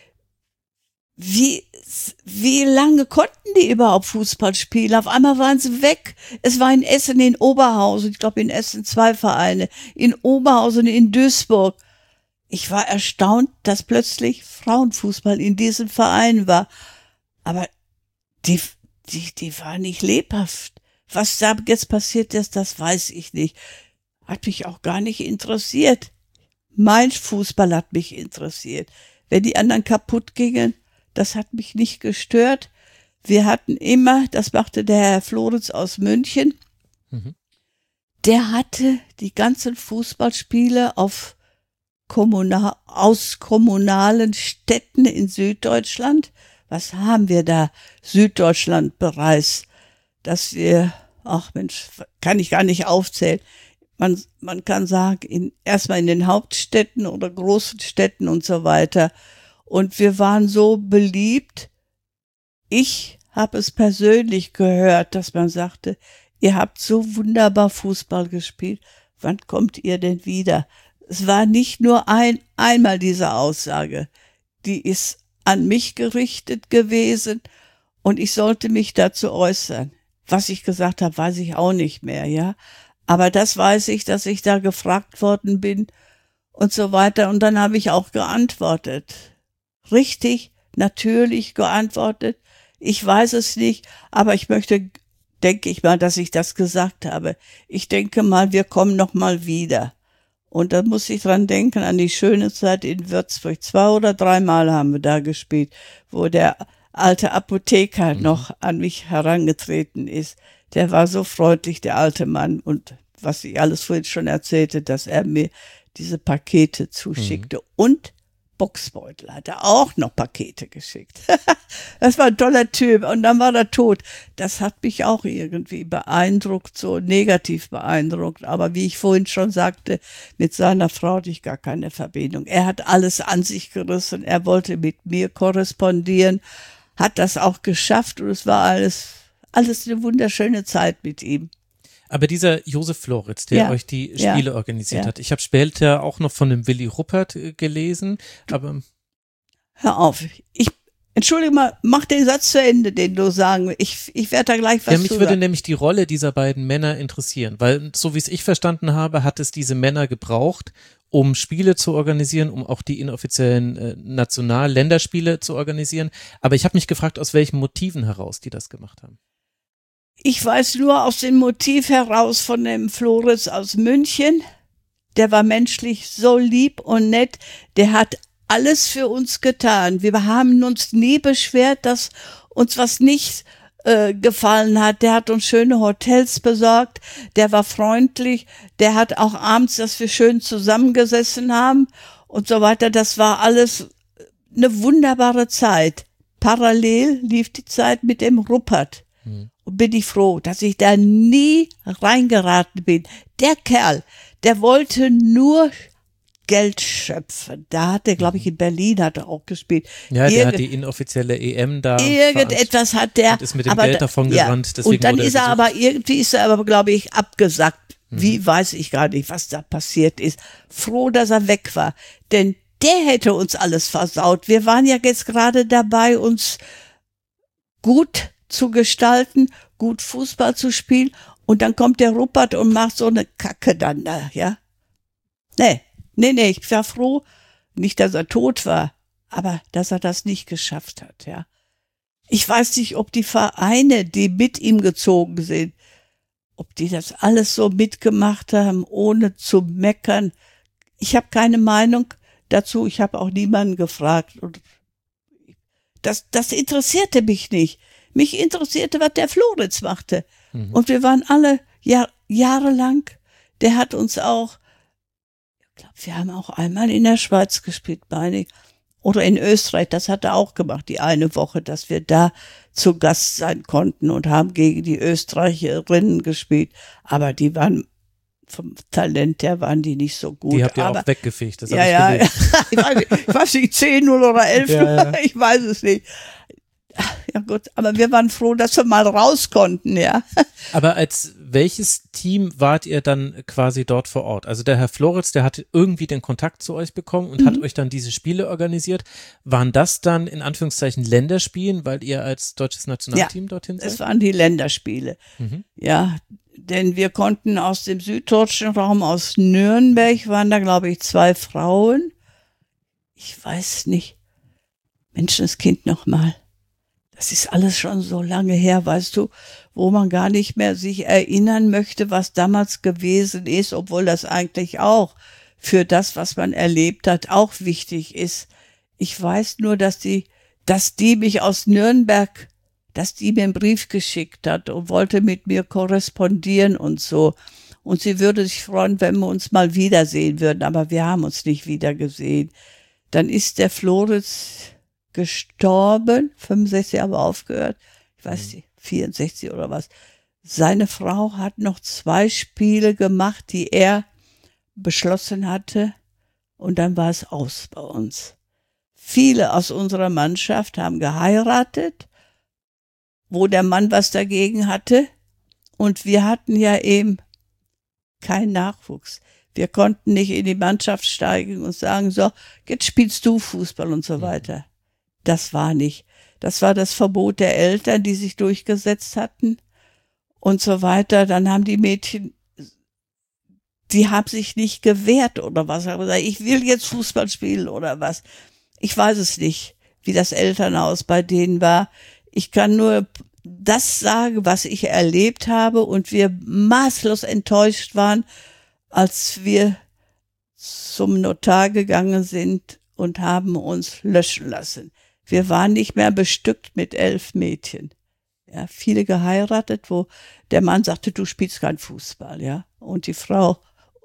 wie lange konnten die überhaupt Fußball spielen? Auf einmal waren sie weg. Es war in Essen, in Oberhausen, ich glaube in Essen 2 Vereine, in Oberhausen, in Duisburg. Ich war erstaunt, dass plötzlich Frauenfußball in diesen Vereinen war. Aber die waren nicht lebhaft. Was da jetzt passiert ist, das weiß ich nicht. Hat mich auch gar nicht interessiert. Mein Fußball hat mich interessiert. Wenn die anderen kaputt gingen, das hat mich nicht gestört. Wir hatten immer, das machte der Herr Florenz aus München, der hatte die ganzen Fußballspiele aus kommunalen Städten in Süddeutschland. Was haben wir da? Süddeutschland bereits, dass wir, ach Mensch, kann ich gar nicht aufzählen. Man kann sagen, erstmal in den Hauptstädten oder großen Städten und so weiter. Und wir waren so beliebt. Ich habe es persönlich gehört, dass man sagte, ihr habt so wunderbar Fußball gespielt. Wann kommt ihr denn wieder? Es war nicht nur einmal diese Aussage. Die ist an mich gerichtet gewesen und ich sollte mich dazu äußern. Was ich gesagt habe, weiß ich auch nicht mehr, ja. Aber das weiß ich, dass ich da gefragt worden bin und so weiter. Und dann habe ich auch geantwortet. Richtig, natürlich geantwortet. Ich weiß es nicht, aber ich möchte, denke ich mal, dass ich das gesagt habe. Ich denke mal, wir kommen noch mal wieder. Und da muss ich dran denken, an die schöne Zeit in Würzburg. 2 oder 3 Mal haben wir da gespielt, wo der alte Apotheker noch an mich herangetreten ist. Der war so freundlich, der alte Mann. Und was ich alles vorhin schon erzählte, dass er mir diese Pakete zuschickte. Und Boxbeutel hat er auch noch Pakete geschickt. Das war ein toller Typ. Und dann war er tot. Das hat mich auch irgendwie beeindruckt, so negativ beeindruckt. Aber wie ich vorhin schon sagte, mit seiner Frau hatte ich gar keine Verbindung. Er hat alles an sich gerissen. Er wollte mit mir korrespondieren, hat das auch geschafft. Und es war alles eine wunderschöne Zeit mit ihm. Aber dieser Josef Floritz, der euch die Spiele organisiert hat, ich habe später auch noch von dem Willi Ruppert gelesen, aber... Hör auf, entschuldige mal, mach den Satz zu Ende, den du sagen willst. Ich werde da gleich was zu mich würde nämlich die Rolle dieser beiden Männer interessieren, weil so wie es ich verstanden habe, hat es diese Männer gebraucht, um Spiele zu organisieren, um auch die inoffiziellen National-Länderspiele zu organisieren. Aber ich habe mich gefragt, aus welchen Motiven heraus die das gemacht haben. Ich weiß nur aus dem Motiv heraus von dem Floritz aus München. Der war menschlich so lieb und nett. Der hat alles für uns getan. Wir haben uns nie beschwert, dass uns was nicht gefallen hat. Der hat uns schöne Hotels besorgt. Der war freundlich. Der hat auch abends, dass wir schön zusammengesessen haben und so weiter. Das war alles eine wunderbare Zeit. Parallel lief die Zeit mit dem Ruppert. Und bin ich froh, dass ich da nie reingeraten bin. Der Kerl, der wollte nur Geld schöpfen. Da hat er, glaube ich, in Berlin hat er auch gespielt. Ja, der hat die inoffizielle EM da. Irgendetwas hat der. Und ist mit dem Geld davon gerannt. Ja. Und dann ist er aber, glaube ich, abgesackt. Wie, weiß ich gar nicht, was da passiert ist. Froh, dass er weg war. Denn der hätte uns alles versaut. Wir waren ja jetzt gerade dabei, uns gut zu gestalten, gut Fußball zu spielen, und dann kommt der Ruppert und macht so eine Kacke dann da, ja. Nee, ich war froh, nicht, dass er tot war, aber dass er das nicht geschafft hat, ja. Ich weiß nicht, ob die Vereine, die mit ihm gezogen sind, ob die das alles so mitgemacht haben, ohne zu meckern. Ich habe keine Meinung dazu, ich habe auch niemanden gefragt. Und das interessierte mich nicht. Mich interessierte, was der Floritz machte. Und wir waren alle jahrelang, der hat uns auch, ich glaube, wir haben auch einmal in der Schweiz gespielt, meine ich, oder in Österreich, das hat er auch gemacht, die eine Woche, dass wir da zu Gast sein konnten und haben gegen die Österreicherinnen gespielt. Aber die waren, vom Talent her waren die nicht so gut. Die habt ihr aber auch weggefegt, das ja, habe ich gelesen. ich weiß nicht, 10-0 oder 11-0, Ja. Ich weiß es nicht. Ja gut, aber wir waren froh, dass wir mal raus konnten, ja. Aber als welches Team wart ihr dann quasi dort vor Ort? Also der Herr Floritz, der hat irgendwie den Kontakt zu euch bekommen und hat euch dann diese Spiele organisiert. Waren das dann in Anführungszeichen Länderspielen, weil ihr als deutsches Nationalteam dorthin seid? Es waren die Länderspiele. Ja, denn wir konnten aus dem süddeutschen Raum, aus Nürnberg, waren da, glaube ich, 2 Frauen. Ich weiß nicht. Menschenskind nochmal. Das ist alles schon so lange her, weißt du, wo man gar nicht mehr sich erinnern möchte, was damals gewesen ist, obwohl das eigentlich auch für das, was man erlebt hat, auch wichtig ist. Ich weiß nur, dass die mich aus Nürnberg, dass die mir einen Brief geschickt hat und wollte mit mir korrespondieren und so. Und sie würde sich freuen, wenn wir uns mal wiedersehen würden, aber wir haben uns nicht wiedergesehen. Dann ist der Floritz gestorben, 65 aber aufgehört, ich weiß nicht, 64 oder was. Seine Frau hat noch 2 Spiele gemacht, die er beschlossen hatte, und dann war es aus bei uns. Viele aus unserer Mannschaft haben geheiratet, wo der Mann was dagegen hatte, und wir hatten ja eben keinen Nachwuchs. Wir konnten nicht in die Mannschaft steigen und sagen, so, jetzt spielst du Fußball und so weiter. Das war nicht. Das war das Verbot der Eltern, die sich durchgesetzt hatten und so weiter. Dann haben die Mädchen die haben sich nicht gewehrt oder was. Aber ich will jetzt Fußball spielen oder was. Ich weiß es nicht, wie das Elternhaus bei denen war. Ich kann nur das sagen, was ich erlebt habe und wir maßlos enttäuscht waren, als wir zum Notar gegangen sind und haben uns löschen lassen. Wir waren nicht mehr bestückt mit 11 Mädchen. Ja, viele geheiratet, wo der Mann sagte, du spielst kein Fußball, ja. Und die Frau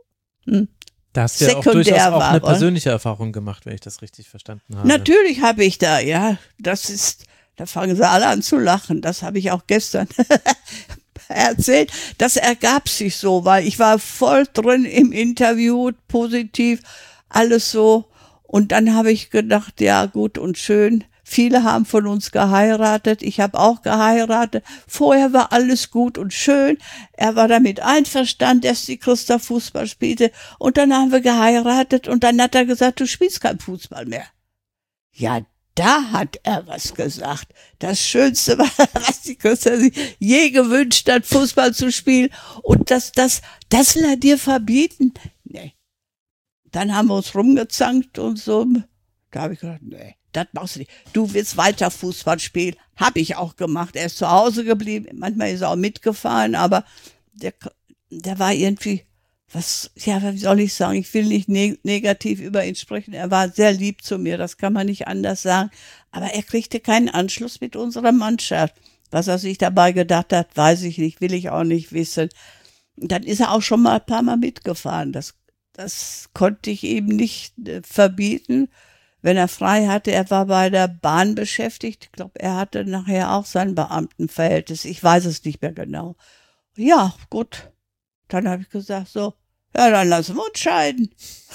da hast du ja auch durchaus auch eine persönliche Erfahrung gemacht, wenn ich das richtig verstanden habe. Natürlich habe ich da, ja. Da fangen sie alle an zu lachen. Das habe ich auch gestern erzählt. Das ergab sich so, weil ich war voll drin im Interview, positiv, alles so. Und dann habe ich gedacht, ja gut und schön. Viele haben von uns geheiratet. Ich habe auch geheiratet. Vorher war alles gut und schön. Er war damit einverstanden, dass die Christa Fußball spielte. Und dann haben wir geheiratet und dann hat er gesagt, du spielst kein Fußball mehr. Ja, da hat er was gesagt. Das Schönste war, was die Christa sich je gewünscht hat, Fußball zu spielen. Und das will er dir verbieten? Nee. Dann haben wir uns rumgezankt und so. Da habe ich gedacht, nee, das machst du nicht. Du willst weiter Fußball spielen. Habe ich auch gemacht. Er ist zu Hause geblieben. Manchmal ist er auch mitgefahren, aber der war irgendwie, wie soll ich sagen? Ich will nicht negativ über ihn sprechen. Er war sehr lieb zu mir. Das kann man nicht anders sagen. Aber er kriegte keinen Anschluss mit unserer Mannschaft. Was er sich dabei gedacht hat, weiß ich nicht, will ich auch nicht wissen. Und dann ist er auch schon mal ein paar Mal mitgefahren. Das konnte ich ihm nicht verbieten. Wenn er frei hatte, er war bei der Bahn beschäftigt. Ich glaube, er hatte nachher auch sein Beamtenverhältnis. Ich weiß es nicht mehr genau. Ja, gut. Dann habe ich gesagt, so, ja, dann lassen wir uns scheiden.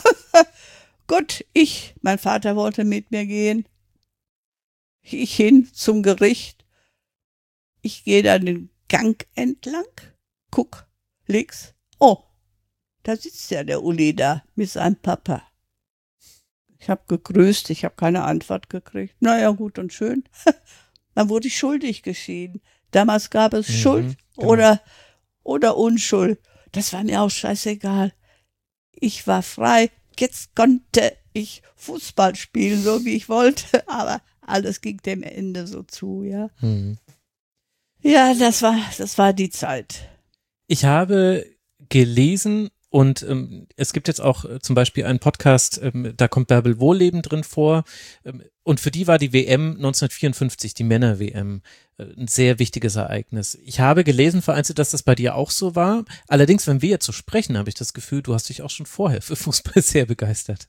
Gut, mein Vater wollte mit mir gehen. Ich hin zum Gericht. Ich gehe dann den Gang entlang, guck links. Oh, da sitzt ja der Uli da mit seinem Papa. Ich habe gegrüßt, ich habe keine Antwort gekriegt. Naja, gut und schön. Dann wurde ich schuldig geschieden. Damals gab es Schuld genau. oder Unschuld. Das war mir auch scheißegal. Ich war frei. Jetzt konnte ich Fußball spielen, so wie ich wollte. Aber alles ging dem Ende so zu, ja. Ja, das war die Zeit. Ich habe gelesen, und es gibt jetzt auch zum Beispiel einen Podcast, da kommt Bärbel Wohlleben drin vor. Und für die war die WM 1954, die Männer-WM, ein sehr wichtiges Ereignis. Ich habe gelesen vereinzelt, dass das bei dir auch so war. Allerdings, wenn wir jetzt so sprechen, habe ich das Gefühl, du hast dich auch schon vorher für Fußball sehr begeistert.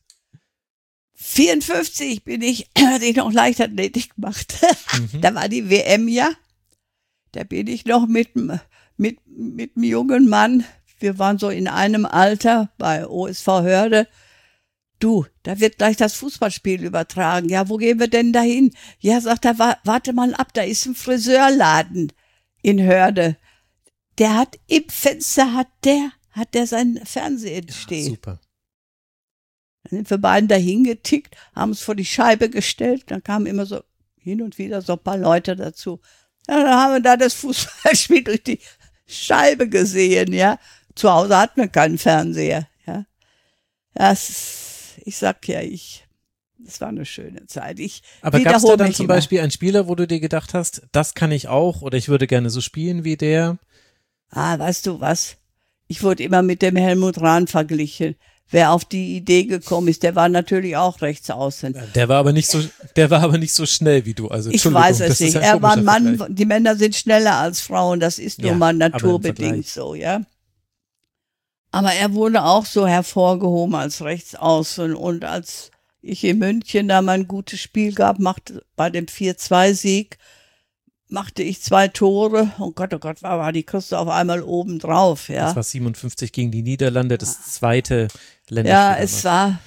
54 hatte ich noch Leichtathletik gemacht. Da war die WM ja. Da bin ich noch mit einem jungen Mann. Wir waren so in einem Alter bei OSV Hörde. Du, da wird gleich das Fußballspiel übertragen. Ja, wo gehen wir denn dahin? Ja, sagt er, warte mal ab, da ist ein Friseurladen in Hörde. Der hat im Fenster, hat der sein Fernseher stehen. Ja, super. Dann sind wir beiden dahin getickt, haben uns vor die Scheibe gestellt. Dann kamen immer so hin und wieder so ein paar Leute dazu. Ja, dann haben wir da das Fußballspiel durch die Scheibe gesehen, ja. Zu Hause hatten wir keinen Fernseher, ja. Ich sag ja, es war eine schöne Zeit. Aber gab es da dann zum Beispiel einen Spieler, wo du dir gedacht hast, das kann ich auch oder ich würde gerne so spielen wie der? Weißt du was? Ich wurde immer mit dem Helmut Rahn verglichen. Wer auf die Idee gekommen ist, der war natürlich auch rechts außen. Der war aber nicht so schnell wie du. Also ich weiß es nicht. Er war ein Mann, die Männer sind schneller als Frauen, das ist nun mal naturbedingt so, ja. Aber er wurde auch so hervorgehoben als Rechtsaußen und als ich in München da mein gutes Spiel gab, bei dem 4-2-Sieg, machte ich 2 Tore. Oh Gott, war die Christa auf einmal oben drauf, ja. Das war 57 gegen die Niederlande, das zweite Länderspiel. Ja, es war,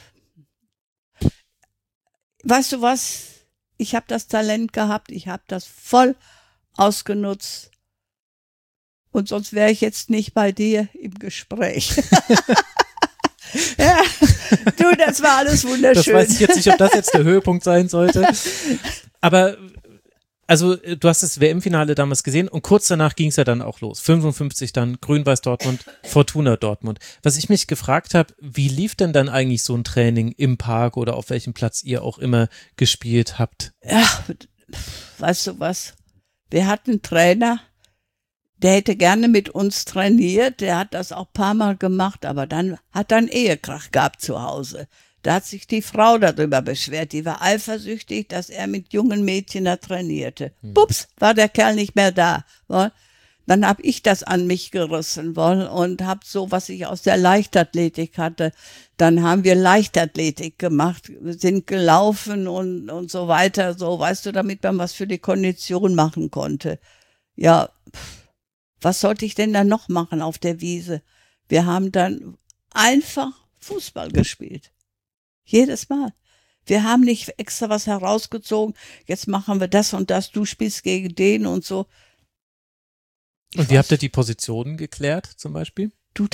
weißt du was? Ich habe das Talent gehabt, ich habe das voll ausgenutzt. Und sonst wäre ich jetzt nicht bei dir im Gespräch. Ja, du, das war alles wunderschön. Das weiß ich jetzt nicht, ob das jetzt der Höhepunkt sein sollte. Aber Also du hast das WM-Finale damals gesehen und kurz danach ging es ja dann auch los. 55 dann Grün-Weiß Dortmund, Fortuna Dortmund. Was ich mich gefragt habe, wie lief denn dann eigentlich so ein Training im Park oder auf welchem Platz ihr auch immer gespielt habt? Ja, weißt du was? Wir hatten einen Trainer, der hätte gerne mit uns trainiert, der hat das auch ein paar Mal gemacht, aber dann hat er einen Ehekrach gehabt zu Hause. Da hat sich die Frau darüber beschwert, die war eifersüchtig, dass er mit jungen Mädchen da trainierte. Pups, war der Kerl nicht mehr da. Dann habe ich das an mich gerissen und habe so, was ich aus der Leichtathletik hatte, dann haben wir Leichtathletik gemacht, wir sind gelaufen und so weiter, so, weißt du, damit man was für die Kondition machen konnte. Ja, was sollte ich denn da noch machen auf der Wiese? Wir haben dann einfach Fußball gespielt. Jedes Mal. Wir haben nicht extra was herausgezogen, jetzt machen wir das und das, du spielst gegen den und so. Und wie habt ihr die Positionen geklärt zum Beispiel?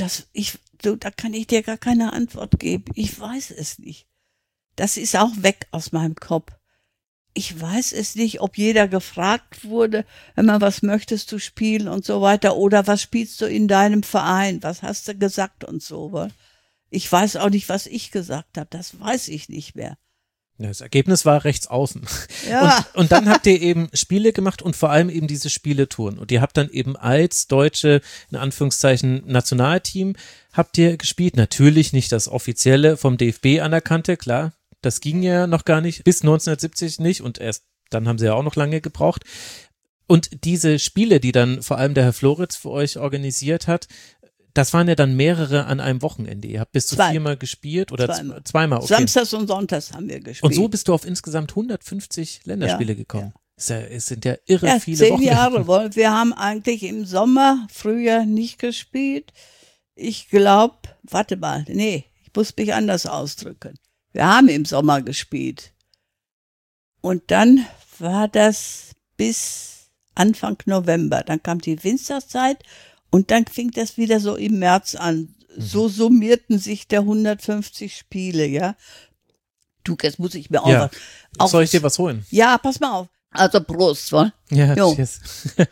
Da kann ich dir gar keine Antwort geben. Ich weiß es nicht. Das ist auch weg aus meinem Kopf. Ich weiß es nicht, ob jeder gefragt wurde, was möchtest du spielen und so weiter, oder was spielst du in deinem Verein, was hast du gesagt und so. Ich weiß auch nicht, was ich gesagt habe, das weiß ich nicht mehr. Ja, das Ergebnis war rechts außen. Ja. Und dann habt ihr eben Spiele gemacht und vor allem eben diese Spieletouren. Und ihr habt dann eben als deutsche, in Anführungszeichen, Nationalteam, habt ihr gespielt. Natürlich nicht das offizielle vom DFB anerkannte, klar. Das ging ja noch gar nicht, bis 1970 nicht und erst dann haben sie ja auch noch lange gebraucht. Und diese Spiele, die dann vor allem der Herr Floritz für euch organisiert hat, das waren ja dann mehrere an einem Wochenende. Ihr habt bis zu 4-mal gespielt oder zweimal. Okay. Samstags und Sonntags haben wir gespielt. Und so bist du auf insgesamt 150 Länderspiele gekommen. Ja. Es sind ja irre viele 10 Wochenende. Jahre. Wir haben eigentlich im Sommer früher nicht gespielt. Ich glaube, ich muss mich anders ausdrücken. Wir haben im Sommer gespielt. Und dann war das bis Anfang November. Dann kam die Winterzeit und dann fing das wieder so im März an. So summierten sich der 150 Spiele, ja. Du, jetzt muss ich mir auch Soll ich dir was holen? Ja, pass mal auf. Also Prost, wa? Ja, Jo. Cheers.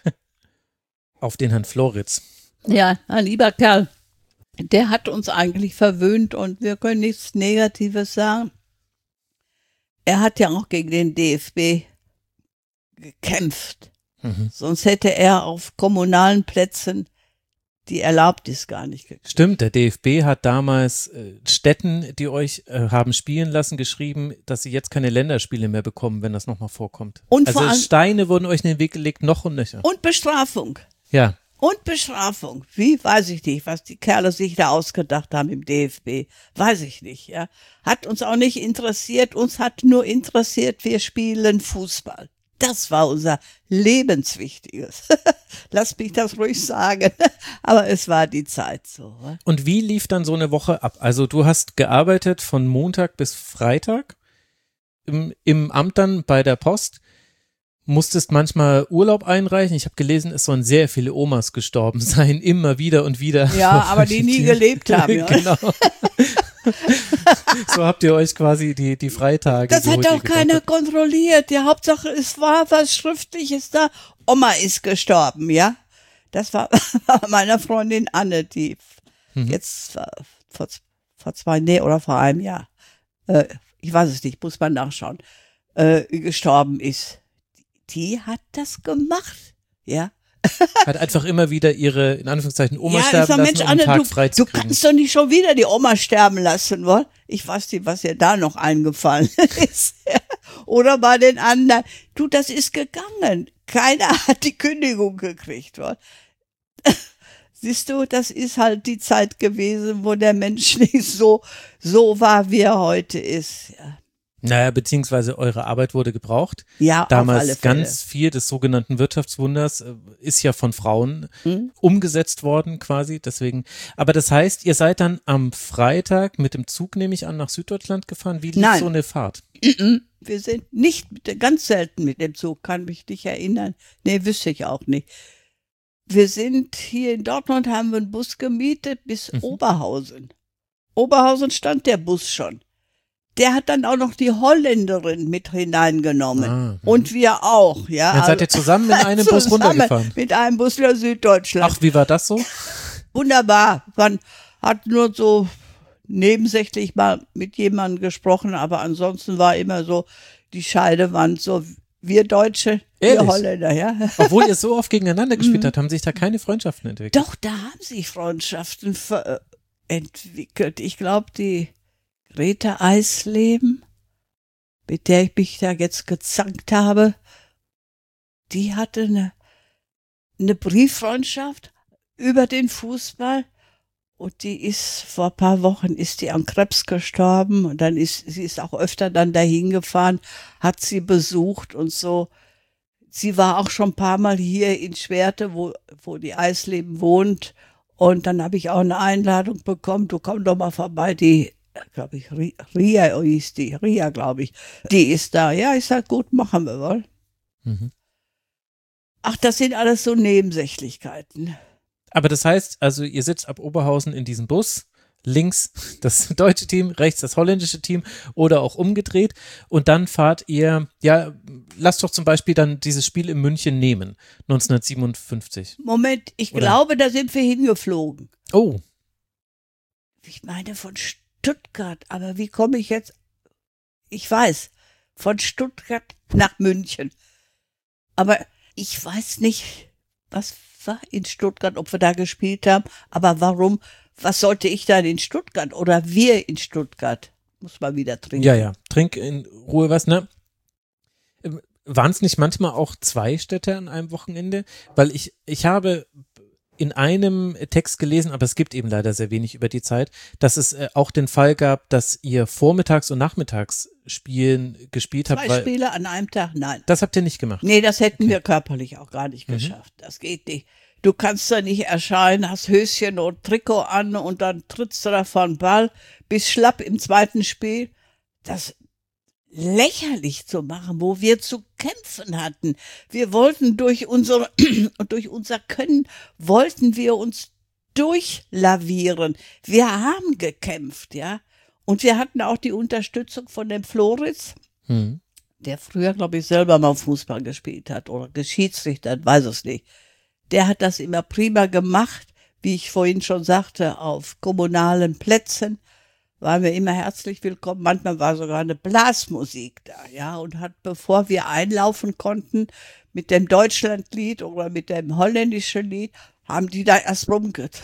Auf den Herrn Floritz. Ja, ein lieber Kerl. Der hat uns eigentlich verwöhnt und wir können nichts Negatives sagen. Er hat ja auch gegen den DFB gekämpft. Sonst hätte er auf kommunalen Plätzen die Erlaubnis gar nicht gekriegt. Stimmt, der DFB hat damals Städten, die euch haben spielen lassen, geschrieben, dass sie jetzt keine Länderspiele mehr bekommen, wenn das nochmal vorkommt. Und also vor allem, Steine wurden euch in den Weg gelegt, noch und nöcher. Und Bestrafung. Ja. Und Bestrafung. Wie, weiß ich nicht, was die Kerle sich da ausgedacht haben im DFB. Weiß ich nicht, ja. Hat uns auch nicht interessiert. Uns hat nur interessiert, wir spielen Fußball. Das war unser Lebenswichtiges. Lass mich das ruhig sagen. Aber es war die Zeit so. Und wie lief dann so eine Woche ab? Also du hast gearbeitet von Montag bis Freitag im Amt dann bei der Post. Musstest manchmal Urlaub einreichen. Ich habe gelesen, es sollen sehr viele Omas gestorben sein, immer wieder und wieder. Ja, aber die nie gelebt haben. Ja. Genau. So habt ihr euch quasi die Freitage Das hat auch keiner kontrolliert. Die Hauptsache, es war was Schriftliches da. Oma ist gestorben, ja. Das war meiner Freundin Anne, die jetzt vor einem Jahr, ich weiß es nicht, muss man nachschauen, gestorben ist. Die hat das gemacht, ja. Hat einfach immer wieder ihre, in Anführungszeichen, Oma sterben lassen, Mensch, um Anne, einen Tag frei zu du kriegen. kannst doch nicht schon wieder die Oma sterben lassen, wohl? Ich weiß nicht, was ihr da noch eingefallen ist. Oder bei den anderen. Du, das ist gegangen. Keiner hat die Kündigung gekriegt, wohl? Siehst du, das ist halt die Zeit gewesen, wo der Mensch nicht so war, wie er heute ist, ja. Naja, beziehungsweise eure Arbeit wurde gebraucht. Ja, damals auf alle Fälle. ganz viel des sogenannten Wirtschaftswunders ist ja von Frauen umgesetzt worden quasi, deswegen. Aber das heißt, ihr seid dann am Freitag mit dem Zug, nehme ich an, nach Süddeutschland gefahren. Wie lief Nein. so eine Fahrt? Wir sind ganz selten mit dem Zug, kann mich nicht erinnern. Nee, wüsste ich auch nicht. Wir sind hier in Dortmund, haben wir einen Bus gemietet bis Oberhausen. Oberhausen stand der Bus schon. der hat dann auch noch die Holländerin mit hineingenommen. Und wir auch, ja. Dann seid ihr zusammen in einem Bus runtergefahren? Mit einem Bus nach Süddeutschland. Ach, wie war das so? Wunderbar. Man hat nur so nebensächlich mal mit jemandem gesprochen, aber ansonsten war immer so, die Scheidewand so, wir Deutsche, Ehrlich? wir Holländer, ja. Obwohl ihr so oft gegeneinander gespielt habt, haben sich da keine Freundschaften entwickelt? Doch, da haben sich Freundschaften entwickelt. Ich glaube, die Grete Eisleben, mit der ich mich da jetzt gezankt habe, die hatte eine Brieffreundschaft über den Fußball. Und die ist, vor ein paar Wochen ist die an Krebs gestorben und dann sie ist auch öfter dann dahin gefahren, hat sie besucht und so. Sie war auch schon ein paar Mal hier in Schwerte, wo die Eisleben wohnt. Und dann habe ich auch eine Einladung bekommen, du komm doch mal vorbei, die, glaube ich, Ria hieß die, Ria, glaube ich, die ist da. Ja, ich sag, gut, machen wir wohl. Mhm. Ach, das sind alles so Nebensächlichkeiten. Aber das heißt, also ihr sitzt ab Oberhausen in diesem Bus, links das deutsche Team, rechts das holländische Team oder auch umgedreht und dann fahrt ihr, ja, lasst doch zum Beispiel dann dieses Spiel in München nehmen, 1957. Moment, ich Oder? glaube, da sind wir hingeflogen. Oh, Ich meine von Stuttgart, aber wie komme ich jetzt? Ich weiß, von Stuttgart nach München. Aber ich weiß nicht, was war in Stuttgart, ob wir da gespielt haben, aber warum, was sollte ich dann in Stuttgart oder wir in Stuttgart? Muss mal wieder trinken. ja, trink in Ruhe was, ne? Waren es nicht manchmal auch 2 Städte an einem Wochenende? Weil ich habe in einem Text gelesen, aber es gibt eben leider sehr wenig über die Zeit, dass es auch den Fall gab, dass ihr Vormittags- und Nachmittagsspielen gespielt habt. 2 Spiele an einem Tag? Nein. Das habt ihr nicht gemacht. Nee, das hätten wir körperlich auch gar nicht geschafft. Das geht nicht. Du kannst da nicht erscheinen, hast Höschen und Trikot an und dann trittst du da vor den Ball, bist schlapp im zweiten Spiel. Das lächerlich zu machen, wo wir zu kämpfen hatten. Wir wollten durch unser Können, wollten wir uns durchlavieren. Wir haben gekämpft, ja. Und wir hatten auch die Unterstützung von dem Floritz, der früher, glaube ich, selber mal Fußball gespielt hat oder geschiedsrichtert, weiß es nicht. Der hat das immer prima gemacht, wie ich vorhin schon sagte, auf kommunalen Plätzen waren wir immer herzlich willkommen. Manchmal war sogar eine Blasmusik da, ja, und hat, bevor wir einlaufen konnten mit dem Deutschlandlied oder mit dem holländischen Lied, haben die da erst rumgeht.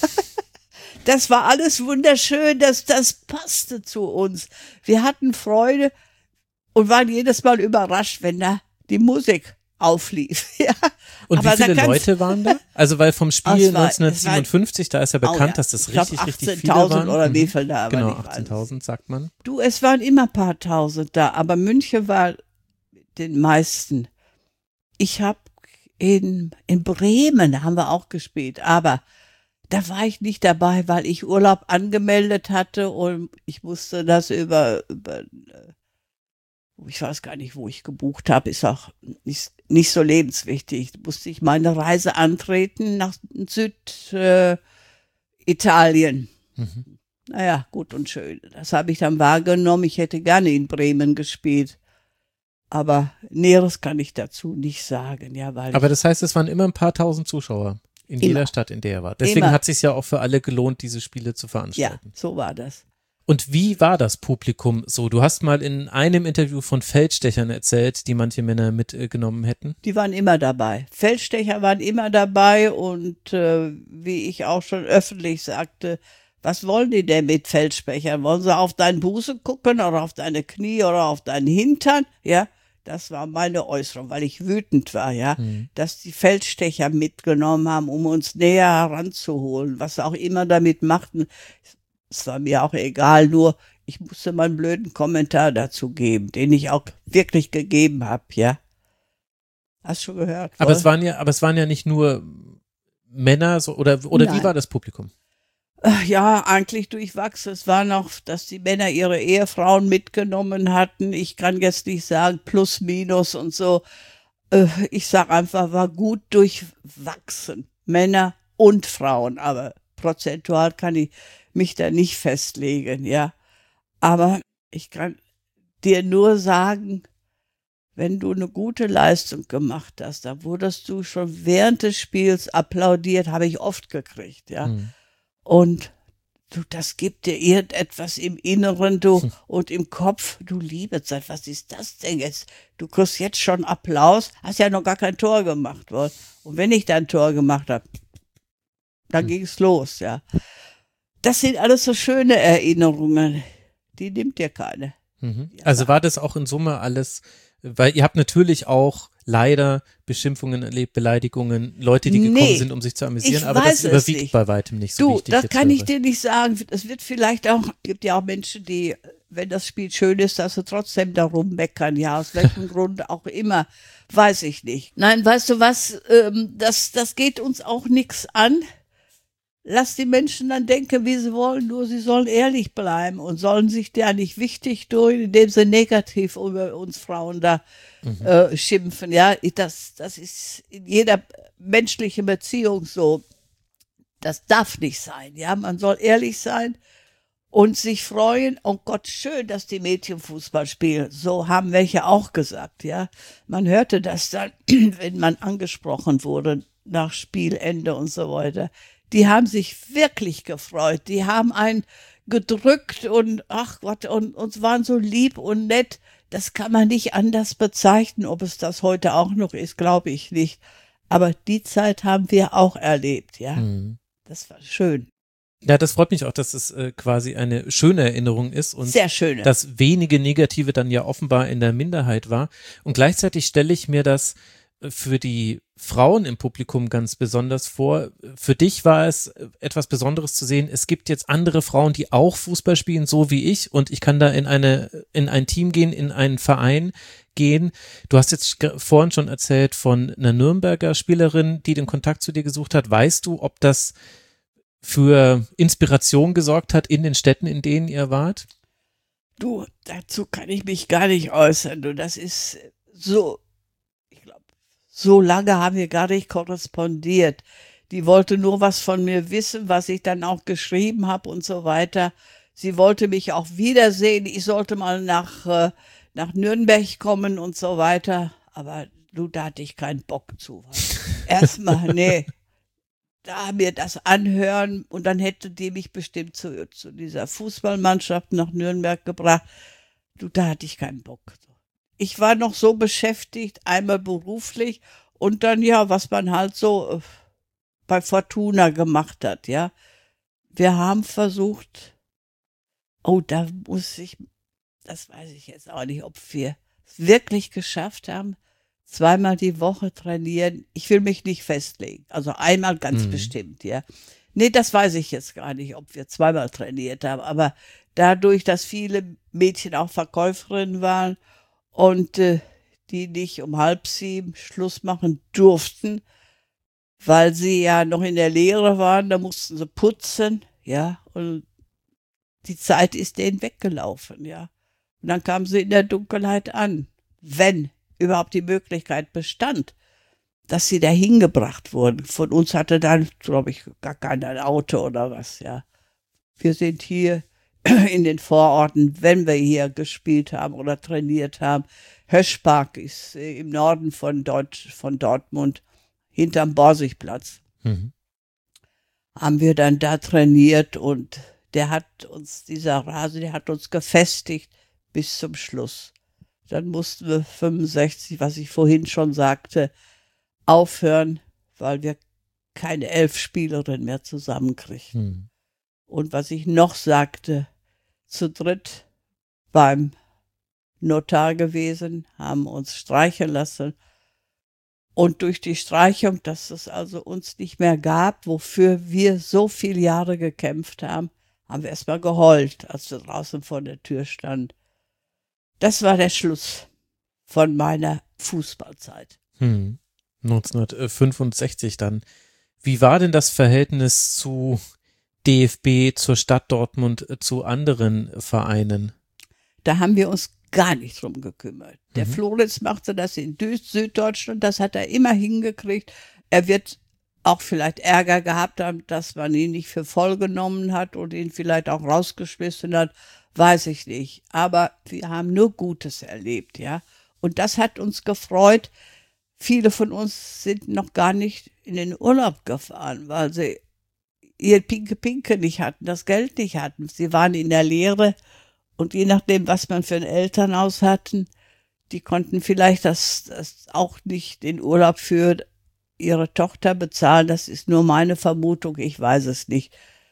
Das war alles wunderschön, das passte zu uns. Wir hatten Freude und waren jedes Mal überrascht, wenn da die Musik auflief. Ja. Und Aber wie viele Leute waren da? Also weil vom Spiel Es war- 1957, da ist ja bekannt, dass das ich glaub, richtig viele 18.000 waren. oder wie viel da, aber Genau, nicht weiß. 18.000 sagt man. Du, es waren immer ein paar Tausend da, aber München war den meisten. Ich habe in Bremen haben wir auch gespielt, aber da war ich nicht dabei, weil ich Urlaub angemeldet hatte und ich musste das über ich weiß gar nicht, wo ich gebucht habe, ist auch nicht so lebenswichtig. Musste ich meine Reise antreten nach Süditalien. Naja, gut und schön. Das habe ich dann wahrgenommen. Ich hätte gerne in Bremen gespielt. Aber Näheres kann ich dazu nicht sagen. Ja, weil Aber das heißt, es waren immer ein paar tausend Zuschauer in jeder Stadt, in der er war. Deswegen Immer. hat es sich ja auch für alle gelohnt, diese Spiele zu ja, veranstalten. so war das. Und wie war das Publikum so? Du hast mal in einem Interview von Feldstechern erzählt, die manche Männer mitgenommen hätten. Die waren immer dabei. Feldstecher waren immer dabei und wie ich auch schon öffentlich sagte, was wollen die denn mit Feldstechern? Wollen sie auf deinen Busen gucken oder auf deine Knie oder auf deinen Hintern? Ja, das war meine Äußerung, weil ich wütend war, ja, dass die Feldstecher mitgenommen haben, um uns näher heranzuholen, was sie auch immer damit machten. Es war mir auch egal, nur ich musste meinen blöden Kommentar dazu geben, den ich auch wirklich gegeben habe, ja. Hast schon gehört? Aber es waren ja nicht nur Männer, so, oder wie Nein. war das Publikum? Ja, eigentlich durchwachsen. Es war noch, dass die Männer ihre Ehefrauen mitgenommen hatten. Ich kann jetzt nicht sagen plus, minus und so. Ich sag einfach, war gut durchwachsen. Männer und Frauen, aber prozentual kann ich mich da nicht festlegen, ja. Aber Ich kann dir nur sagen, wenn du eine gute Leistung gemacht hast, da wurdest du schon während des Spiels applaudiert, habe ich oft gekriegt, ja. Und du, das gibt dir irgendetwas im Inneren, du, und im Kopf, du liebe Zeit, was ist das denn jetzt? Du kriegst jetzt schon Applaus, hast ja noch gar kein Tor gemacht worden. Und wenn ich dann ein Tor gemacht habe, dann ging es los, ja. Das sind alles so schöne Erinnerungen, die nimmt dir keine. Also war das auch in Summe alles, weil ihr habt natürlich auch leider Beschimpfungen erlebt, Beleidigungen, Leute, die gekommen sind, um sich zu amüsieren, aber das überwiegt nicht bei weitem nicht so, wie ich dich das jetzt kann höre. ich dir nicht sagen. Es wird vielleicht auch, gibt ja auch Menschen, die, wenn das Spiel schön ist, dass sie trotzdem darum meckern, ja, aus welchem Grund auch immer, weiß ich nicht. Nein, weißt du was, das geht uns auch nichts an. Lass die Menschen dann denken, wie sie wollen, nur sie sollen ehrlich bleiben und sollen sich da nicht wichtig tun, indem sie negativ über uns Frauen da schimpfen. Ja, das ist in jeder menschlichen Beziehung so. Das darf nicht sein. Ja, man soll ehrlich sein und sich freuen. Oh Gott, schön, dass die Mädchen Fußball spielen. So haben welche auch gesagt. Ja, man hörte das dann, wenn man angesprochen wurde nach Spielende und so weiter. Die haben sich wirklich gefreut. Die haben einen gedrückt und ach Gott, und waren so lieb und nett. Das kann man nicht anders bezeichnen. Ob es das heute auch noch ist, glaube ich nicht. Aber die Zeit haben wir auch erlebt, ja. Das war schön. Ja, das freut mich auch, dass es quasi eine schöne Erinnerung ist und sehr schöne. Das wenige Negative dann ja offenbar in der Minderheit war. Und gleichzeitig stelle ich mir das für die Frauen im Publikum ganz besonders vor. Für dich war es etwas Besonderes zu sehen, es gibt jetzt andere Frauen, die auch Fußball spielen, so wie ich, und ich kann da in ein Team gehen, in einen Verein gehen. Du hast jetzt vorhin schon erzählt von einer Nürnberger Spielerin, die den Kontakt zu dir gesucht hat. Weißt du, ob das für Inspiration gesorgt hat in den Städten, in denen ihr wart? Du, dazu kann ich mich gar nicht äußern. Du, das ist so, ich glaube, so lange haben wir gar nicht korrespondiert. Die wollte nur was von mir wissen, was ich dann auch geschrieben habe und so weiter. Sie wollte mich auch wiedersehen. Ich sollte mal nach Nürnberg kommen und so weiter. Aber du, da hatte ich keinen Bock zu. Erstmal, nee. Da mir das anhören und dann hätte die mich bestimmt zu dieser Fußballmannschaft nach Nürnberg gebracht. Du, da hatte ich keinen Bock. Ich war noch so beschäftigt, einmal beruflich und dann ja, was man halt so bei Fortuna gemacht hat, ja. Wir haben versucht, das weiß ich jetzt auch nicht, ob wir es wirklich geschafft haben, 2-mal die Woche trainieren. Ich will mich nicht festlegen. Also einmal ganz bestimmt, ja. Nee, das weiß ich jetzt gar nicht, ob wir 2-mal trainiert haben. Aber dadurch, dass viele Mädchen auch Verkäuferinnen waren und die nicht um 6:30 Schluss machen durften, weil sie ja noch in der Lehre waren, da mussten sie putzen, ja. Und die Zeit ist denen weggelaufen, ja. Und dann kamen sie in der Dunkelheit an, wenn überhaupt die Möglichkeit bestand, dass sie dahin gebracht wurden. Von uns hatte dann, glaube ich, gar keiner ein Auto oder was, ja. Wir sind hier in den Vororten, wenn wir hier gespielt haben oder trainiert haben. Höschpark ist im Norden von Dortmund, hinterm Borsigplatz. Haben wir dann da trainiert und dieser Rasen, der hat uns gefestigt bis zum Schluss. Dann mussten wir 65, was ich vorhin schon sagte, aufhören, weil wir keine 11 Spielerinnen mehr zusammenkriegten. Und was ich noch sagte, zu dritt beim Notar gewesen, haben uns streichen lassen. Und durch die Streichung, dass es also uns nicht mehr gab, wofür wir so viele Jahre gekämpft haben, haben wir erstmal geheult, als wir draußen vor der Tür standen. Das war der Schluss von meiner Fußballzeit. 1965 dann. Wie war denn das Verhältnis zu DFB, zur Stadt Dortmund, zu anderen Vereinen? Da haben wir uns gar nicht drum gekümmert. Der Florenz machte das in Süddeutschland, das hat er immer hingekriegt. Er wird auch vielleicht Ärger gehabt haben, dass man ihn nicht für voll genommen hat und ihn vielleicht auch rausgeschmissen hat, weiß ich nicht. Aber wir haben nur Gutes erlebt, ja. Und das hat uns gefreut. Viele von uns sind noch gar nicht in den Urlaub gefahren, weil sie ihr Pinke nicht hatten, das Geld nicht hatten. Sie waren in der Lehre und je nachdem, was man für ein Elternhaus hatten, die konnten vielleicht das auch nicht den Urlaub für ihre Tochter bezahlen. Das ist nur meine Vermutung, ich weiß es nicht.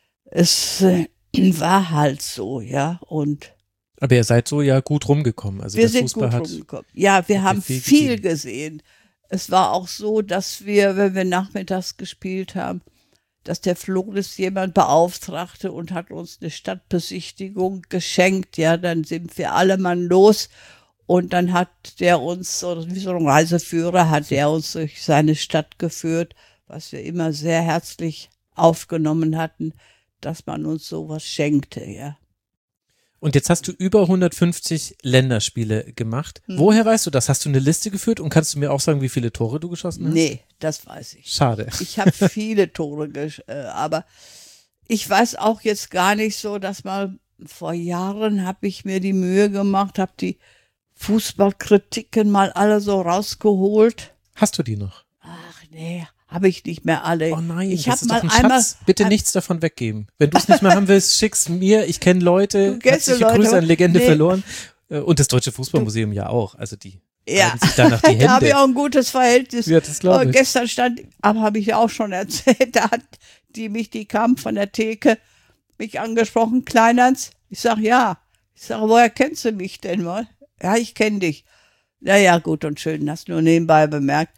Es war halt so, ja. Und Aber ihr seid so ja gut rumgekommen. Also wir der sind Fußball gut rumgekommen. Ja, wir haben viel gesehen. Es war auch so, dass wir, wenn wir nachmittags gespielt haben, dass der Floris jemand beauftragte und hat uns eine Stadtbesichtigung geschenkt. Ja, dann sind wir alle Mann los und dann hat der uns, wie so ein Reiseführer, hat der uns durch seine Stadt geführt, was wir immer sehr herzlich aufgenommen hatten, dass man uns sowas schenkte, ja. Und jetzt hast du über 150 Länderspiele gemacht. Woher weißt du das? Hast du eine Liste geführt und kannst du mir auch sagen, wie viele Tore du geschossen hast? Nee, das weiß ich. Schade. Ich habe viele Tore, aber ich weiß auch jetzt gar nicht so, dass mal vor Jahren habe ich mir die Mühe gemacht, habe die Fußballkritiken mal alle so rausgeholt. Hast du die noch? Ach nee, habe ich nicht mehr alle. Oh nein, ich das habe ist mal doch ein einmal Schatz. Bitte nichts davon weggeben. Wenn du es nicht mehr haben willst, schick's mir. Ich kenne Leute. Herzliche Leute, Grüße an Legende nee. verloren. Und das Deutsche Fußballmuseum ja auch. Also die ja, halten sich danach die Hände. da habe ich auch ein gutes Verhältnis. Ja, das glaube ich. Gestern habe ich ja auch schon erzählt, da hat die kam von der Theke, mich angesprochen, Kleinhans. Ich sag ja. Ich sage, woher kennst du mich denn mal? Ja, ich kenne dich. Ja, gut und schön, hast nur nebenbei bemerkt.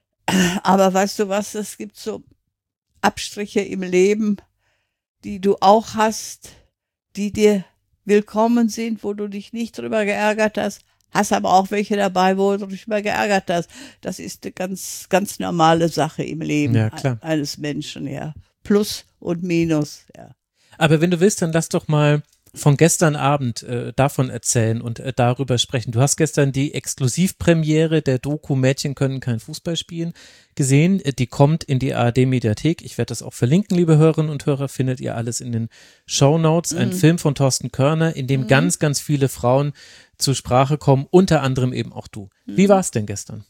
Aber weißt du was, es gibt so Abstriche im Leben, die du auch hast, die dir willkommen sind, wo du dich nicht drüber geärgert hast. Hast aber auch welche dabei, wo du dich drüber geärgert hast. Das ist eine ganz, ganz normale Sache im Leben eines Menschen, ja. Plus und Minus, ja. Aber wenn du willst, dann lass doch mal von gestern Abend davon erzählen und darüber sprechen. Du hast gestern die Exklusivpremiere der Doku Mädchen können kein Fußball spielen gesehen. Die kommt in die ARD-Mediathek. Ich werde das auch verlinken, liebe Hörerinnen und Hörer. Findet ihr alles in den Shownotes. Ein Film von Thorsten Körner, in dem ganz, ganz viele Frauen zur Sprache kommen, unter anderem eben auch du. Wie war es denn gestern?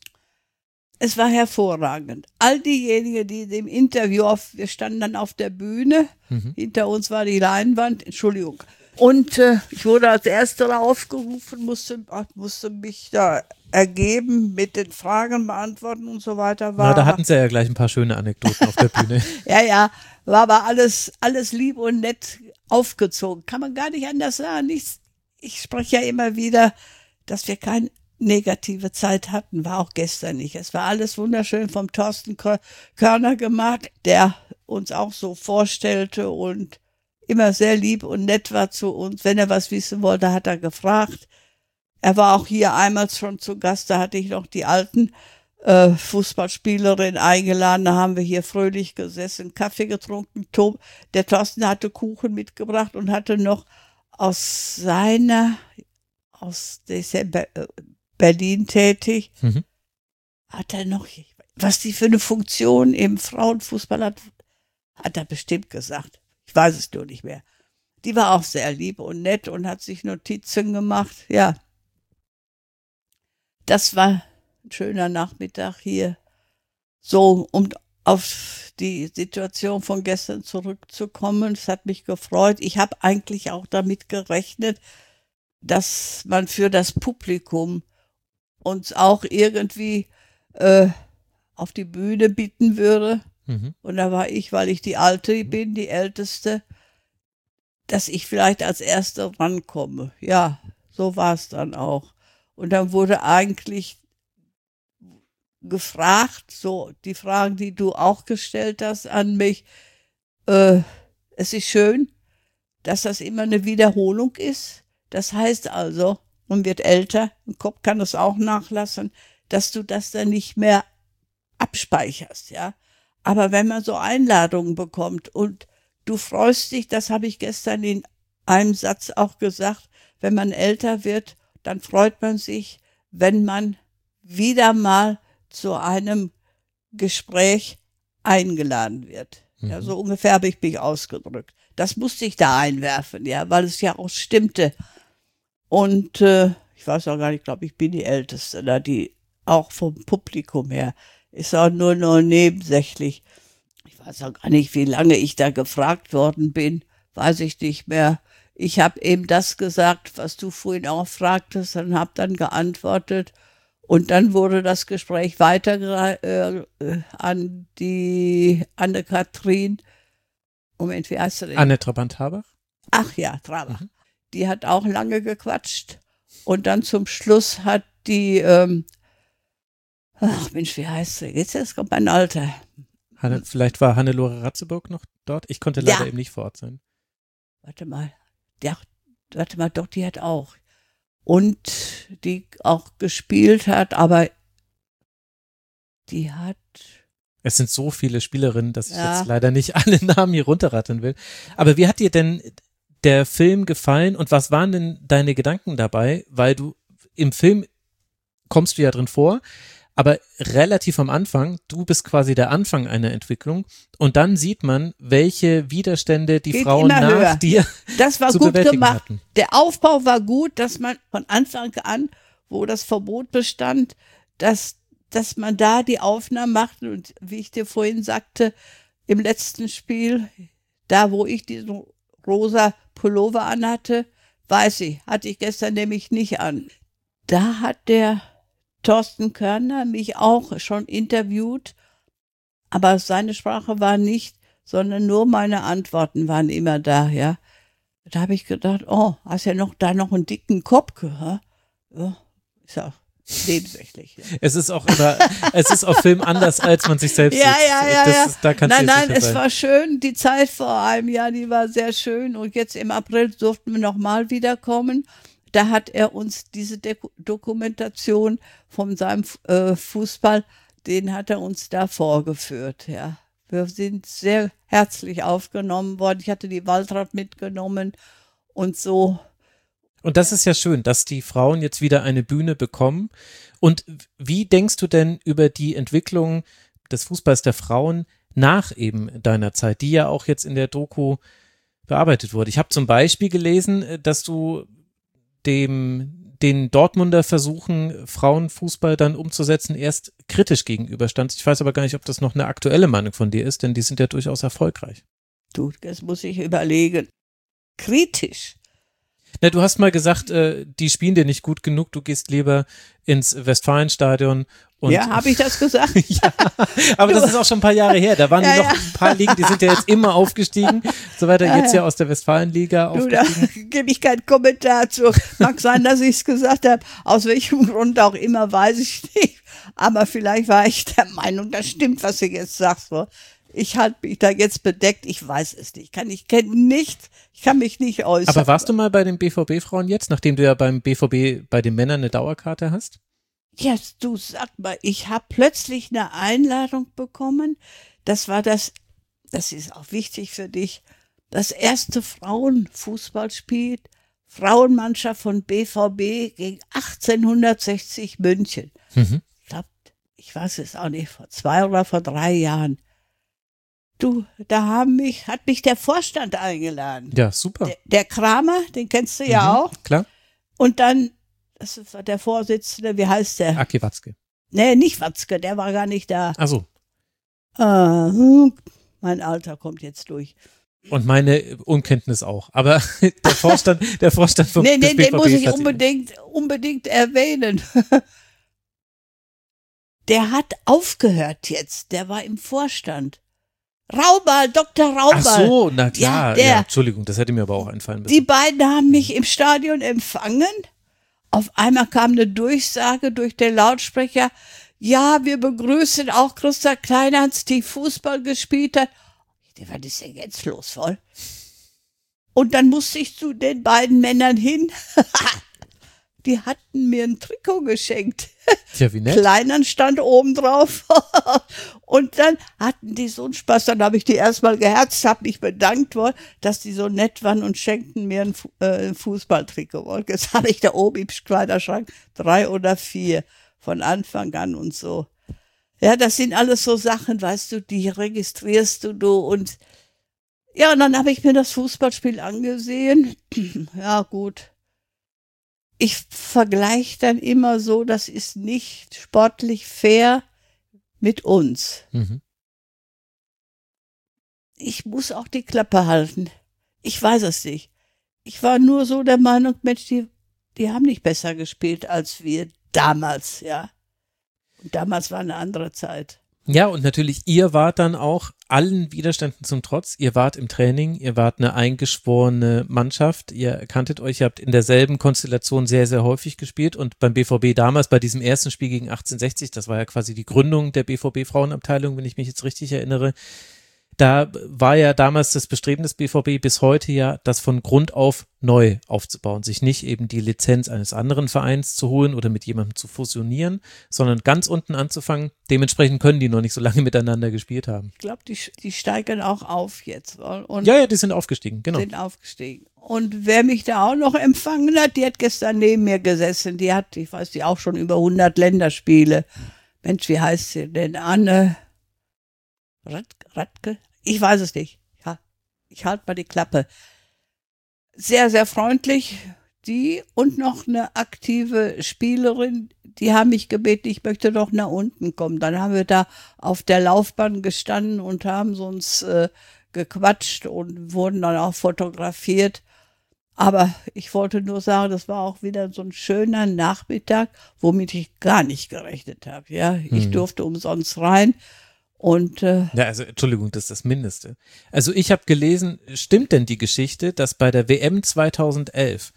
Es war hervorragend. All diejenigen, die dem Interview wir standen dann auf der Bühne, hinter uns war die Leinwand, Entschuldigung. Und ich wurde als Erste aufgerufen, musste mich da ergeben, mit den Fragen beantworten und so weiter. Da hatten sie ja gleich ein paar schöne Anekdoten auf der Bühne. Ja, war aber alles lieb und nett aufgezogen. Kann man gar nicht anders sagen. Ich spreche ja immer wieder, dass wir keine negative Zeit hatten, war auch gestern nicht. Es war alles wunderschön vom Thorsten Körner gemacht, der uns auch so vorstellte und immer sehr lieb und nett war zu uns. Wenn er was wissen wollte, hat er gefragt. Er war auch hier einmal schon zu Gast, da hatte ich noch die alten Fußballspielerin eingeladen, da haben wir hier fröhlich gesessen, Kaffee getrunken. Der Thorsten hatte Kuchen mitgebracht und hatte noch aus Berlin tätig, hat er noch, was die für eine Funktion im Frauenfußball hat er bestimmt gesagt. Ich weiß es nur nicht mehr. Die war auch sehr lieb und nett und hat sich Notizen gemacht. Ja, das war ein schöner Nachmittag hier. So, um auf die Situation von gestern zurückzukommen. Es hat mich gefreut. Ich habe eigentlich auch damit gerechnet, dass man für das Publikum uns auch irgendwie auf die Bühne bitten würde. Und da war ich, weil ich die Alte bin, die Älteste, dass ich vielleicht als Erste rankomme. Ja, so war es dann auch. Und dann wurde eigentlich gefragt, so die Fragen, die du auch gestellt hast an mich, es ist schön, dass das immer eine Wiederholung ist. Das heißt also, man wird älter, im Kopf kann es auch nachlassen, dass du das dann nicht mehr abspeicherst, ja. Aber wenn man so Einladungen bekommt und du freust dich, das habe ich gestern in einem Satz auch gesagt, wenn man älter wird, dann freut man sich, wenn man wieder mal zu einem Gespräch eingeladen wird. Ja, so ungefähr habe ich mich ausgedrückt. Das musste ich da einwerfen, ja, weil es ja auch stimmte. Und ich weiß auch gar nicht, ich glaube, ich bin die Älteste, da die auch vom Publikum her ist auch nur noch nebensächlich. Ich weiß auch gar nicht, wie lange ich da gefragt worden bin, weiß ich nicht mehr. Ich habe eben das gesagt, was du vorhin auch fragtest, und habe dann geantwortet. Und dann wurde das Gespräch weiter an die Anne-Kathrin. Moment, wie heißt sie denn? Anne Trabant-Habach? Ach ja, Trabach. Die hat auch lange gequatscht. Und dann zum Schluss hat die, ach Mensch, wie heißt sie? Jetzt kommt mein Alter. Vielleicht war Hannelore Ratzeburg noch dort? Ich konnte leider Ja. eben nicht vor Ort sein. Warte mal, doch, die hat auch. Und die auch gespielt hat, aber die hat... Es sind so viele Spielerinnen, dass ich Ja. jetzt leider nicht alle Namen hier runterrattern will. Aber wie hat dir denn der Film gefallen und was waren denn deine Gedanken dabei? Weil du im Film kommst du ja drin vor, aber relativ am Anfang, du bist quasi der Anfang einer Entwicklung und dann sieht man, welche Widerstände die Geht Frauen immer nach höher. dir Das war zu gut bewältigen gemacht. hatten. Der Aufbau war gut, dass man von Anfang an, wo das Verbot bestand, dass man da die Aufnahmen macht. Und wie ich dir vorhin sagte, im letzten Spiel, da wo ich diesen rosa Pullover anhatte, hatte ich gestern nämlich nicht an. Da hat der Thorsten Körner mich auch schon interviewt, aber seine Sprache war nicht, sondern nur meine Antworten waren immer da, ja. Da habe ich gedacht, oh, hast ja noch einen dicken Kopf gehört. Ja, ist ja nebensächlich. Ja. Es ist auf Film anders, als man sich selbst Ja, sieht. ja. Da kannst du Nein, sicher es sein. war schön. Die Zeit vor einem Jahr, die war sehr schön. Und jetzt im April durften wir nochmal wiederkommen. Da hat er uns diese Dokumentation von seinem Fußball, den hat er uns da vorgeführt, ja. Wir sind sehr herzlich aufgenommen worden. Ich hatte die Waltraud mitgenommen und so. Und das ist ja schön, dass die Frauen jetzt wieder eine Bühne bekommen. Und wie denkst du denn über die Entwicklung des Fußballs der Frauen nach eben deiner Zeit, die ja auch jetzt in der Doku bearbeitet wurde? Ich habe zum Beispiel gelesen, dass du den Dortmunder Versuchen, Frauenfußball dann umzusetzen, erst kritisch gegenüberstandst. Ich weiß aber gar nicht, ob das noch eine aktuelle Meinung von dir ist, denn die sind ja durchaus erfolgreich. Du, das muss ich überlegen. Kritisch. Na, du hast mal gesagt, die spielen dir nicht gut genug, du gehst lieber ins Westfalenstadion. Und Ja, habe ich das gesagt? ja, aber das ist auch schon ein paar Jahre her. Da waren die noch ein paar Ligen, die sind ja jetzt immer aufgestiegen. So weiter, jetzt ja aus der Westfalenliga Du, da aufgestiegen. gebe ich keinen Kommentar zu. Mag sein, dass ich es gesagt habe. Aus welchem Grund auch immer, weiß ich nicht. Aber vielleicht war ich der Meinung, das stimmt, was du jetzt sagst. Ich halte mich da jetzt bedeckt. Ich weiß es nicht. Ich kann mich nicht äußern. Aber warst du mal bei den BVB-Frauen jetzt, nachdem du ja beim BVB bei den Männern eine Dauerkarte hast? Ja, du sag mal, ich habe plötzlich eine Einladung bekommen. Das ist auch wichtig für dich, das erste Frauenfußballspiel, Frauenmannschaft von BVB gegen 1860 München. Ich glaube, ich weiß es auch nicht, vor 2 oder vor 3 Jahren. Du, da hat mich der Vorstand eingeladen. Ja, super. Der Kramer, den kennst du ja auch. Klar. Und dann, das war der Vorsitzende, wie heißt der? Aki Watzke. Nee, nicht Watzke, der war gar nicht da. Ach so. Mein Alter kommt jetzt durch. Und meine Unkenntnis auch. Aber der Vorstand vom Nee, des den muss BVB ich unbedingt erwähnen. Der hat aufgehört jetzt. Der war im Vorstand. Raubal, Dr. Raubal. Ach so, na klar. Ja, Ja, Entschuldigung, das hätte mir aber auch einfallen müssen. Die beiden haben mich im Stadion empfangen. Auf einmal kam eine Durchsage durch den Lautsprecher. Ja, wir begrüßen auch Christa Kleinhans, die Fußball gespielt hat. Was ist denn jetzt los, voll? Und dann musste ich zu den beiden Männern hin. Die hatten mir ein Trikot geschenkt. Tja, wie nett. Kleinern stand oben drauf. Und dann hatten die so einen Spaß. Dann habe ich die erstmal geherzt, habe mich bedankt, dass die so nett waren und schenkten mir ein Fußballtrikot. Jetzt habe ich da oben im Kleiderschrank 3 oder 4 von Anfang an und so. Ja, das sind alles so Sachen, weißt du, die registrierst du und ja, und dann habe ich mir das Fußballspiel angesehen. Ja, gut. ich vergleiche dann immer so, das ist nicht sportlich fair mit uns. Mhm. Ich muss auch die Klappe halten. Ich weiß es nicht. Ich war nur so der Meinung, Mensch, die haben nicht besser gespielt als wir damals, ja. Und damals war eine andere Zeit. Ja, und natürlich, ihr wart dann auch allen Widerständen zum Trotz. Ihr wart im Training, ihr wart eine eingeschworene Mannschaft, ihr kanntet euch, ihr habt in derselben Konstellation sehr, sehr häufig gespielt und beim BVB damals, bei diesem ersten Spiel gegen 1860, das war ja quasi die Gründung der BVB-Frauenabteilung, wenn ich mich jetzt richtig erinnere, da war ja damals das Bestreben des BVB bis heute ja, das von Grund auf neu aufzubauen, sich nicht eben die Lizenz eines anderen Vereins zu holen oder mit jemandem zu fusionieren, sondern ganz unten anzufangen. Dementsprechend können die noch nicht so lange miteinander gespielt haben. Ich glaube, die steigen auch auf jetzt. Und Ja, die sind aufgestiegen, genau. sind aufgestiegen. Und wer mich da auch noch empfangen hat, die hat gestern neben mir gesessen. Die hat, ich weiß, die auch schon über 100 Länderspiele. Mensch, wie heißt sie denn? Anne Radke? Ich weiß es nicht. Ja, ich halte mal die Klappe. Sehr, sehr freundlich. Die und noch eine aktive Spielerin, die haben mich gebeten, ich möchte doch nach unten kommen. Dann haben wir da auf der Laufbahn gestanden und haben uns gequatscht und wurden dann auch fotografiert. Aber ich wollte nur sagen, das war auch wieder so ein schöner Nachmittag, womit ich gar nicht gerechnet habe. Ja, ich durfte umsonst rein. Und ja, also Entschuldigung, das ist das Mindeste. Also ich habe gelesen, stimmt denn die Geschichte, dass bei der WM 2011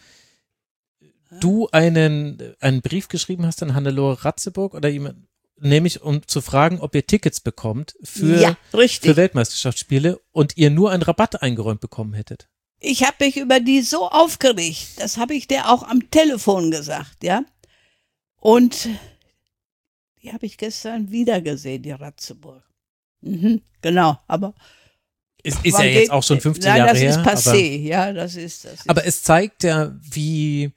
du einen Brief geschrieben hast an Hannelore Ratzeburg oder jemand, nämlich um zu fragen, ob ihr Tickets bekommt für Weltmeisterschaftsspiele und ihr nur einen Rabatt eingeräumt bekommen hättet? Ich habe mich über die so aufgeregt. Das habe ich dir auch am Telefon gesagt, ja. Und die habe ich gestern wieder gesehen, die Ratzeburg. Genau, aber ist ja jetzt auch schon 15 Jahre her. Das ist passé, ja, das ist. Aber es zeigt ja, wie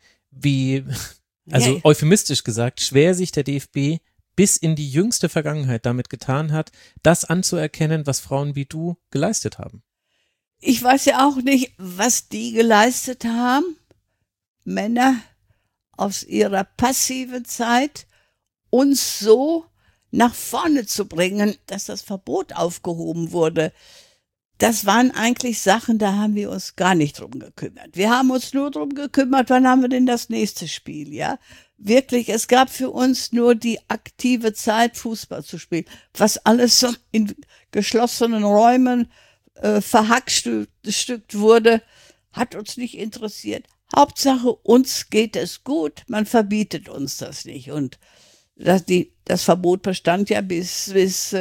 also euphemistisch gesagt, schwer sich der DFB bis in die jüngste Vergangenheit damit getan hat, das anzuerkennen, was Frauen wie du geleistet haben. Ich weiß ja auch nicht, was die geleistet haben, Männer aus ihrer passiven Zeit, uns so nach vorne zu bringen, dass das Verbot aufgehoben wurde. Das waren eigentlich Sachen, da haben wir uns gar nicht drum gekümmert. Wir haben uns nur drum gekümmert, wann haben wir denn das nächste Spiel, ja? Wirklich, es gab für uns nur die aktive Zeit, Fußball zu spielen. Was alles so in geschlossenen Räumen verhackstückt wurde, hat uns nicht interessiert. Hauptsache, uns geht es gut, man verbietet uns das nicht. Und das Verbot bestand ja bis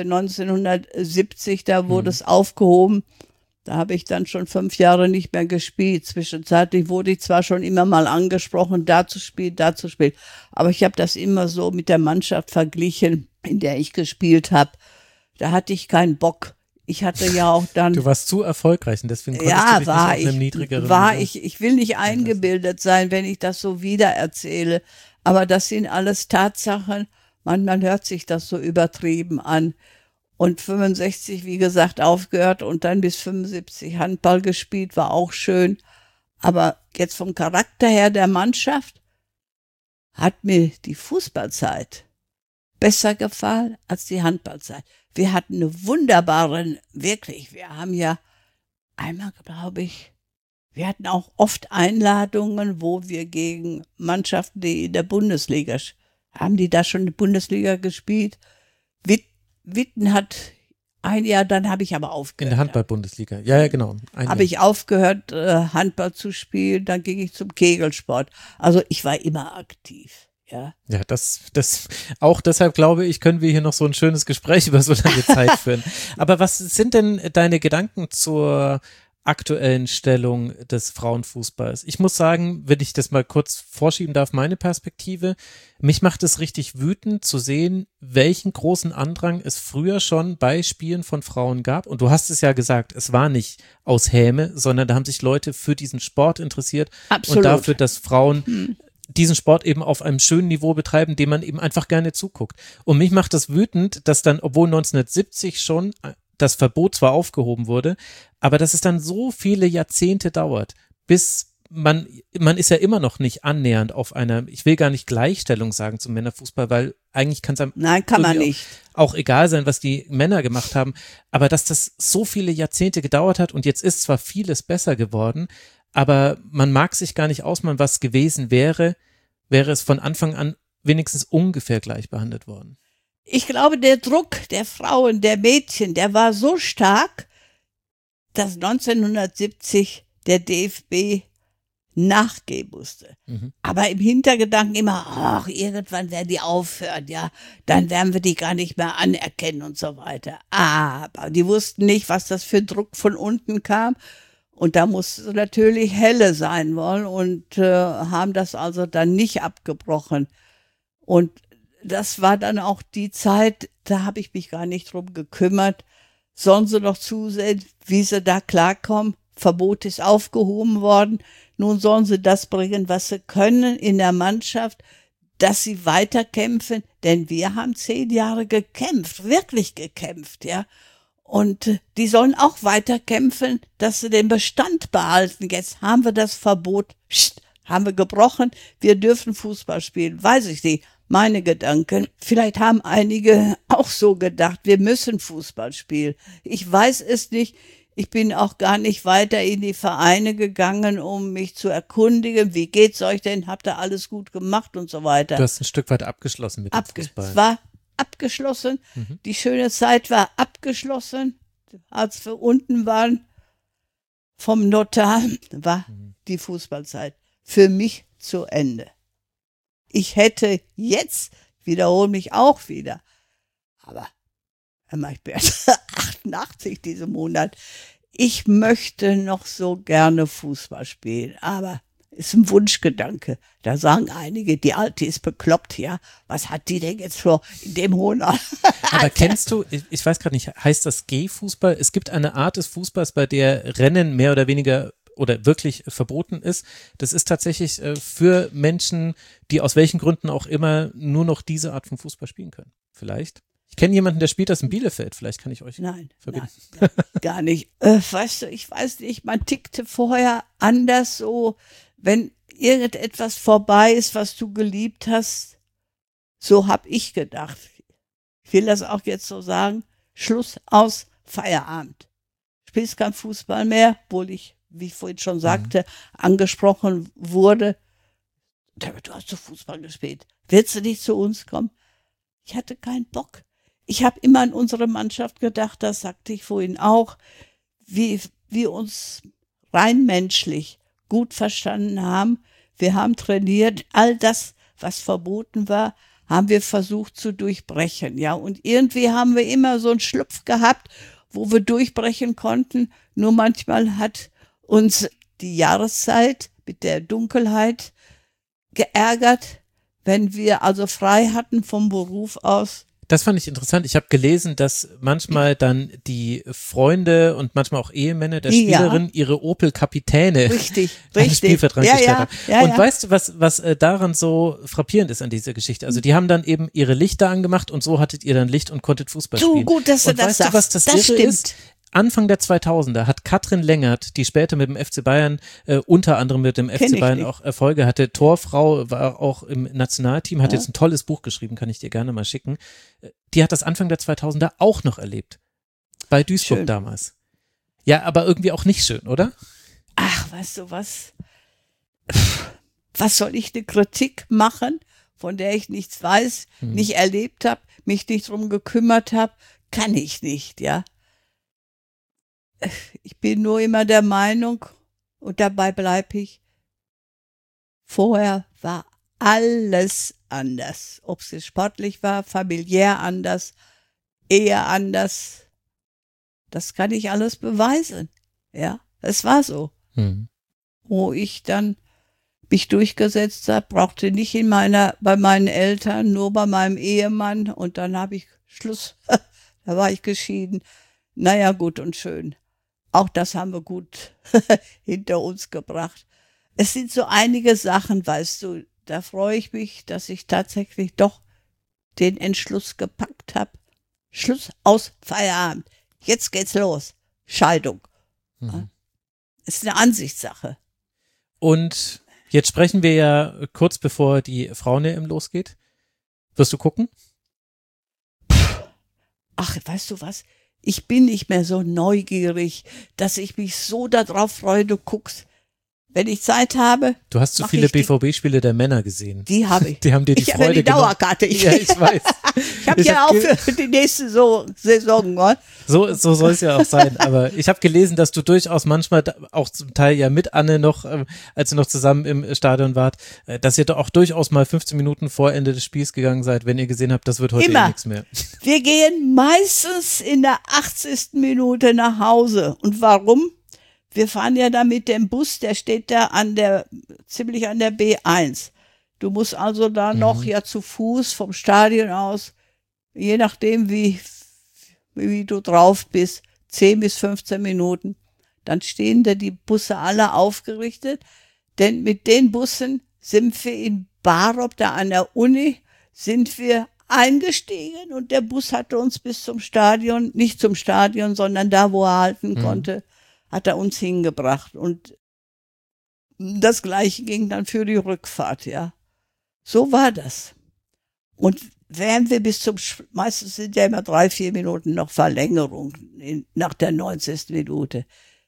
1970, da wurde es aufgehoben. Da habe ich dann schon 5 Jahre nicht mehr gespielt. Zwischenzeitlich wurde ich zwar schon immer mal angesprochen, da zu spielen. Aber ich habe das immer so mit der Mannschaft verglichen, in der ich gespielt habe. Da hatte ich keinen Bock. Ich hatte ja auch dann. Du warst zu erfolgreich und deswegen konntest du dich nicht auf einem niedrigeren Niveau. Ich will nicht eingebildet sein, wenn ich das so wieder erzähle. Aber das sind alles Tatsachen. Manchmal hört sich das so übertrieben an. Und 65, wie gesagt, aufgehört und dann bis 75 Handball gespielt, war auch schön. Aber jetzt vom Charakter her der Mannschaft hat mir die Fußballzeit besser gefallen als die Handballzeit. Wir hatten eine wunderbare, wirklich, wir haben ja einmal, glaube ich, wir hatten auch oft Einladungen, wo wir gegen Mannschaften, die in der Bundesliga, haben die da schon in der Bundesliga gespielt? Witten hat ein Jahr, dann habe ich aber aufgehört. In der Handball-Bundesliga, ja, genau. Habe ich aufgehört, Handball zu spielen, dann ging ich zum Kegelsport. Also ich war immer aktiv. Ja, das auch deshalb glaube ich, können wir hier noch so ein schönes Gespräch über so lange Zeit führen. Aber was sind denn deine Gedanken zur aktuellen Stellung des Frauenfußballs? Ich muss sagen, wenn ich das mal kurz vorschieben darf, meine Perspektive, mich macht es richtig wütend zu sehen, welchen großen Andrang es früher schon bei Spielen von Frauen gab. Und du hast es ja gesagt, es war nicht aus Häme, sondern da haben sich Leute für diesen Sport interessiert. Absolut. Und dafür, dass Frauen diesen Sport eben auf einem schönen Niveau betreiben, dem man eben einfach gerne zuguckt. Und mich macht das wütend, dass dann, obwohl 1970 schon das Verbot zwar aufgehoben wurde, aber dass es dann so viele Jahrzehnte dauert, bis man ist ja immer noch nicht annähernd auf einer, ich will gar nicht Gleichstellung sagen zum Männerfußball, weil eigentlich kann es einem Nein, kann man irgendwie nicht. auch egal sein, was die Männer gemacht haben, aber dass das so viele Jahrzehnte gedauert hat und jetzt ist zwar vieles besser geworden, aber man mag sich gar nicht ausmalen, was gewesen wäre es von Anfang an wenigstens ungefähr gleich behandelt worden. Ich glaube, der Druck der Frauen, der Mädchen, der war so stark, dass 1970 der DFB nachgeben musste. Aber im Hintergedanken immer, ach, irgendwann werden die aufhören, ja, dann werden wir die gar nicht mehr anerkennen und so weiter. Aber die wussten nicht, was das für Druck von unten kam. Und da musste es natürlich helle sein wollen und haben das also dann nicht abgebrochen. Und das war dann auch die Zeit, da habe ich mich gar nicht drum gekümmert. Sollen sie noch zusehen, wie sie da klarkommen? Verbot ist aufgehoben worden. Nun sollen sie das bringen, was sie können in der Mannschaft, dass sie weiterkämpfen. Denn wir haben 10 Jahre gekämpft, wirklich gekämpft, ja. Und die sollen auch weiterkämpfen, dass sie den Bestand behalten. Jetzt haben wir das Verbot, haben wir gebrochen. Wir dürfen Fußball spielen. Weiß ich nicht. Meine Gedanken. Vielleicht haben einige auch so gedacht, wir müssen Fußball spielen. Ich weiß es nicht. Ich bin auch gar nicht weiter in die Vereine gegangen, um mich zu erkundigen. Wie geht's euch denn? Habt ihr alles gut gemacht und so weiter? Du hast ein Stück weit abgeschlossen mit dem Fußball. Es war abgeschlossen. Die schöne Zeit war abgeschlossen. Als wir unten waren vom Notar, war die Fußballzeit für mich zu Ende. Ich hätte jetzt, wiederhole mich auch wieder, aber ich bin 88 diesen Monat, ich möchte noch so gerne Fußball spielen, aber ist ein Wunschgedanke. Da sagen einige, die Alte ist bekloppt, ja. Was hat die denn jetzt vor in dem hohen Alter? Aber kennst du, ich weiß gerade nicht, heißt das Gehfußball? Es gibt eine Art des Fußballs, bei der Rennen mehr oder weniger oder wirklich verboten ist. Das ist tatsächlich für Menschen, die aus welchen Gründen auch immer nur noch diese Art von Fußball spielen können. Vielleicht. Ich kenne jemanden, der spielt das in Bielefeld. Vielleicht kann ich euch verbinden. Nein, gar nicht. Weißt du, ich weiß nicht, man tickte vorher anders so, wenn irgendetwas vorbei ist, was du geliebt hast, so hab ich gedacht. Ich will das auch jetzt so sagen, Schluss, aus, Feierabend. Spielst kein Fußball mehr, obwohl ich, wie ich vorhin schon sagte, angesprochen wurde. Du hast doch Fußball gespielt. Willst du nicht zu uns kommen? Ich hatte keinen Bock. Ich habe immer an unsere Mannschaft gedacht, das sagte ich vorhin auch, wie wir uns rein menschlich gut verstanden haben. Wir haben trainiert, all das, was verboten war, haben wir versucht zu durchbrechen, ja. Und irgendwie haben wir immer so einen Schlupf gehabt, wo wir durchbrechen konnten. Nur manchmal hat uns die Jahreszeit mit der Dunkelheit geärgert, wenn wir also frei hatten vom Beruf aus. Das fand ich interessant. Ich habe gelesen, dass manchmal dann die Freunde und manchmal auch Ehemänner der Spielerin ihre Opel Kapitäne an Spielfeld reingestellt haben. Und weißt du, was daran so frappierend ist an dieser Geschichte? Also die haben dann eben ihre Lichter angemacht und so hattet ihr dann Licht und konntet Fußball spielen. Gut, dass du und das weißt sagst. Du, was das Irre stimmt. ist? Anfang der 2000er hat Katrin Lengert, die später mit dem FC Bayern, unter anderem mit dem FC Bayern auch Erfolge hatte, Torfrau, war auch im Nationalteam, hat jetzt ein tolles Buch geschrieben, kann ich dir gerne mal schicken. Die hat das Anfang der 2000er auch noch erlebt. Bei Duisburg damals. Ja, aber irgendwie auch nicht schön, oder? Ach, weißt du was? Was soll ich eine Kritik machen, von der ich nichts weiß, nicht erlebt habe, mich nicht drum gekümmert habe? Kann ich nicht, ja. Ich bin nur immer der Meinung, und dabei bleibe ich, vorher war alles anders. Ob es sportlich war, familiär anders, eher anders. Das kann ich alles beweisen. Ja, es war so. Wo ich dann mich durchgesetzt habe, brauchte nicht bei meinen Eltern, nur bei meinem Ehemann. Und dann habe ich Schluss. Da war ich geschieden. Naja, gut und schön. Auch das haben wir gut hinter uns gebracht. Es sind so einige Sachen, weißt du, da freue ich mich, dass ich tatsächlich doch den Entschluss gepackt habe. Schluss, aus, Feierabend. Jetzt geht's los. Scheidung. Ist eine Ansichtssache. Und jetzt sprechen wir ja kurz bevor die Frauen-EM losgeht. Wirst du gucken? Ach, weißt du was? Ich bin nicht mehr so neugierig, dass ich mich so darauf freue, du guckst. Wenn ich Zeit habe. Du hast zu viele BVB-Spiele der Männer gesehen. Die habe ich. Die haben dir die ich Freude habe ja die Dauerkarte. Ja, ich weiß. Ich habe ja auch für die nächste Saison. Oder? So soll es ja auch sein. Aber ich habe gelesen, dass du durchaus manchmal auch zum Teil ja mit Anne noch, als ihr noch zusammen im Stadion wart, dass ihr da auch durchaus mal 15 Minuten vor Ende des Spiels gegangen seid, wenn ihr gesehen habt, das wird heute eh nichts mehr. Wir gehen meistens in der 80. Minute nach Hause. Und warum? Wir fahren ja da mit dem Bus, der steht da ziemlich an der B1. Du musst also da noch ja zu Fuß vom Stadion aus, je nachdem wie du drauf bist, 10 bis 15 Minuten. Dann stehen da die Busse alle aufgerichtet, denn mit den Bussen sind wir in Barop, da an der Uni, sind wir eingestiegen und der Bus hatte uns bis zum Stadion, nicht zum Stadion, sondern da, wo er halten konnte, hat er uns hingebracht. Und das Gleiche ging dann für die Rückfahrt, ja. So war das. Und wären wir meistens sind ja immer 3-4 Minuten noch Verlängerung nach der 90. Minute.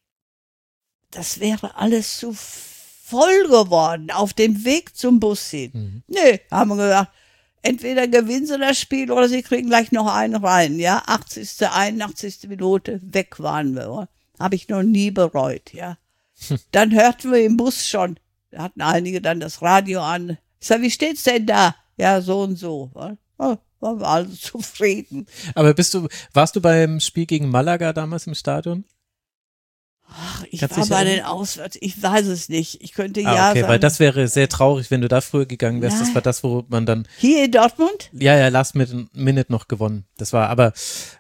Das wäre alles zu voll geworden auf dem Weg zum Bus hin. Nee, haben wir gesagt, entweder gewinnen sie das Spiel oder sie kriegen gleich noch einen rein, ja. 80., 81. Minute, weg waren wir, oder? Habe ich noch nie bereut, ja. Dann hörten wir im Bus schon, da hatten einige dann das Radio an. Ich sag, wie steht's denn da? Ja, so und so. Oh, waren wir alle zufrieden. Aber warst du beim Spiel gegen Malaga damals im Stadion? Ach, ich war bei den Auswärts, ich weiß es nicht. Ich könnte ja okay, sagen. weil das wäre sehr traurig, wenn du da früher gegangen wärst. Nein. Das war das, wo man dann. Hier in Dortmund? Ja, Last Minute noch gewonnen. Das war aber.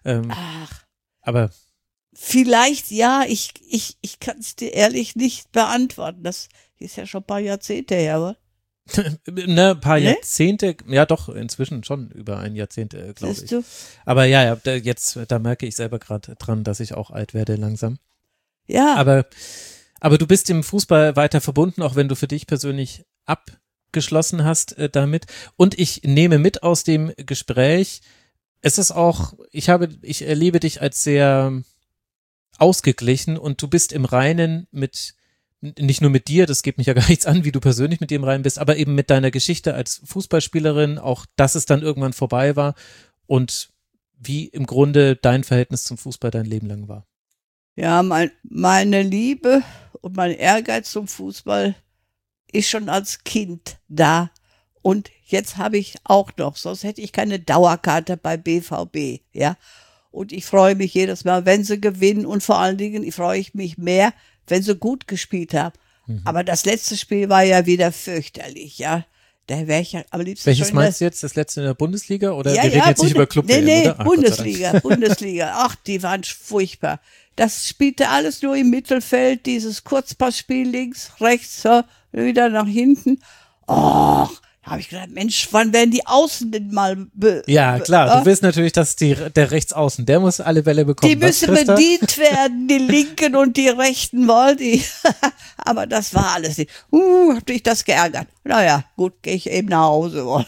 Aber. Vielleicht ja, ich kann es dir ehrlich nicht beantworten. Das ist ja schon ein paar Jahrzehnte her, aber. Ne, ein paar Jahrzehnte, ja doch, inzwischen schon über ein Jahrzehnt, glaube ich. Du? Aber ja, da merke ich selber gerade dran, dass ich auch alt werde langsam. Ja. Aber du bist dem Fußball weiter verbunden, auch wenn du für dich persönlich abgeschlossen hast damit. Und ich nehme mit aus dem Gespräch, es ist auch, ich erlebe dich als sehr ausgeglichen und du bist im Reinen nicht nur mit dir, das geht mich ja gar nichts an, wie du persönlich mit dir im Reinen bist, aber eben mit deiner Geschichte als Fußballspielerin, auch dass es dann irgendwann vorbei war und wie im Grunde dein Verhältnis zum Fußball dein Leben lang war. Ja, meine Liebe und mein Ehrgeiz zum Fußball ist schon als Kind da. Und jetzt habe ich auch noch, sonst hätte ich keine Dauerkarte bei BVB, ja. Und ich freue mich jedes Mal, wenn sie gewinnen und vor allen Dingen freue ich mich mehr, wenn sie gut gespielt haben. Aber das letzte Spiel war ja wieder fürchterlich, ja. Da wäre ich ja am liebsten. Welches meinst du jetzt? Das letzte in der Bundesliga? Oder ja, wir reden jetzt nicht über Club Nee, oder? Bundesliga. Ach, die waren furchtbar. Das spielte alles nur im Mittelfeld, dieses Kurzpassspiel links, rechts, so, wieder nach hinten. Oh, da habe ich gedacht, Mensch, wann werden die Außen denn mal ja, klar, du willst natürlich, dass der Rechtsaußen, der muss alle Bälle bekommen. Die müssen bedient werden, die Linken und die Rechten wollen die. Aber das war alles nicht. Hat mich das geärgert. Naja, gut, gehe ich eben nach Hause.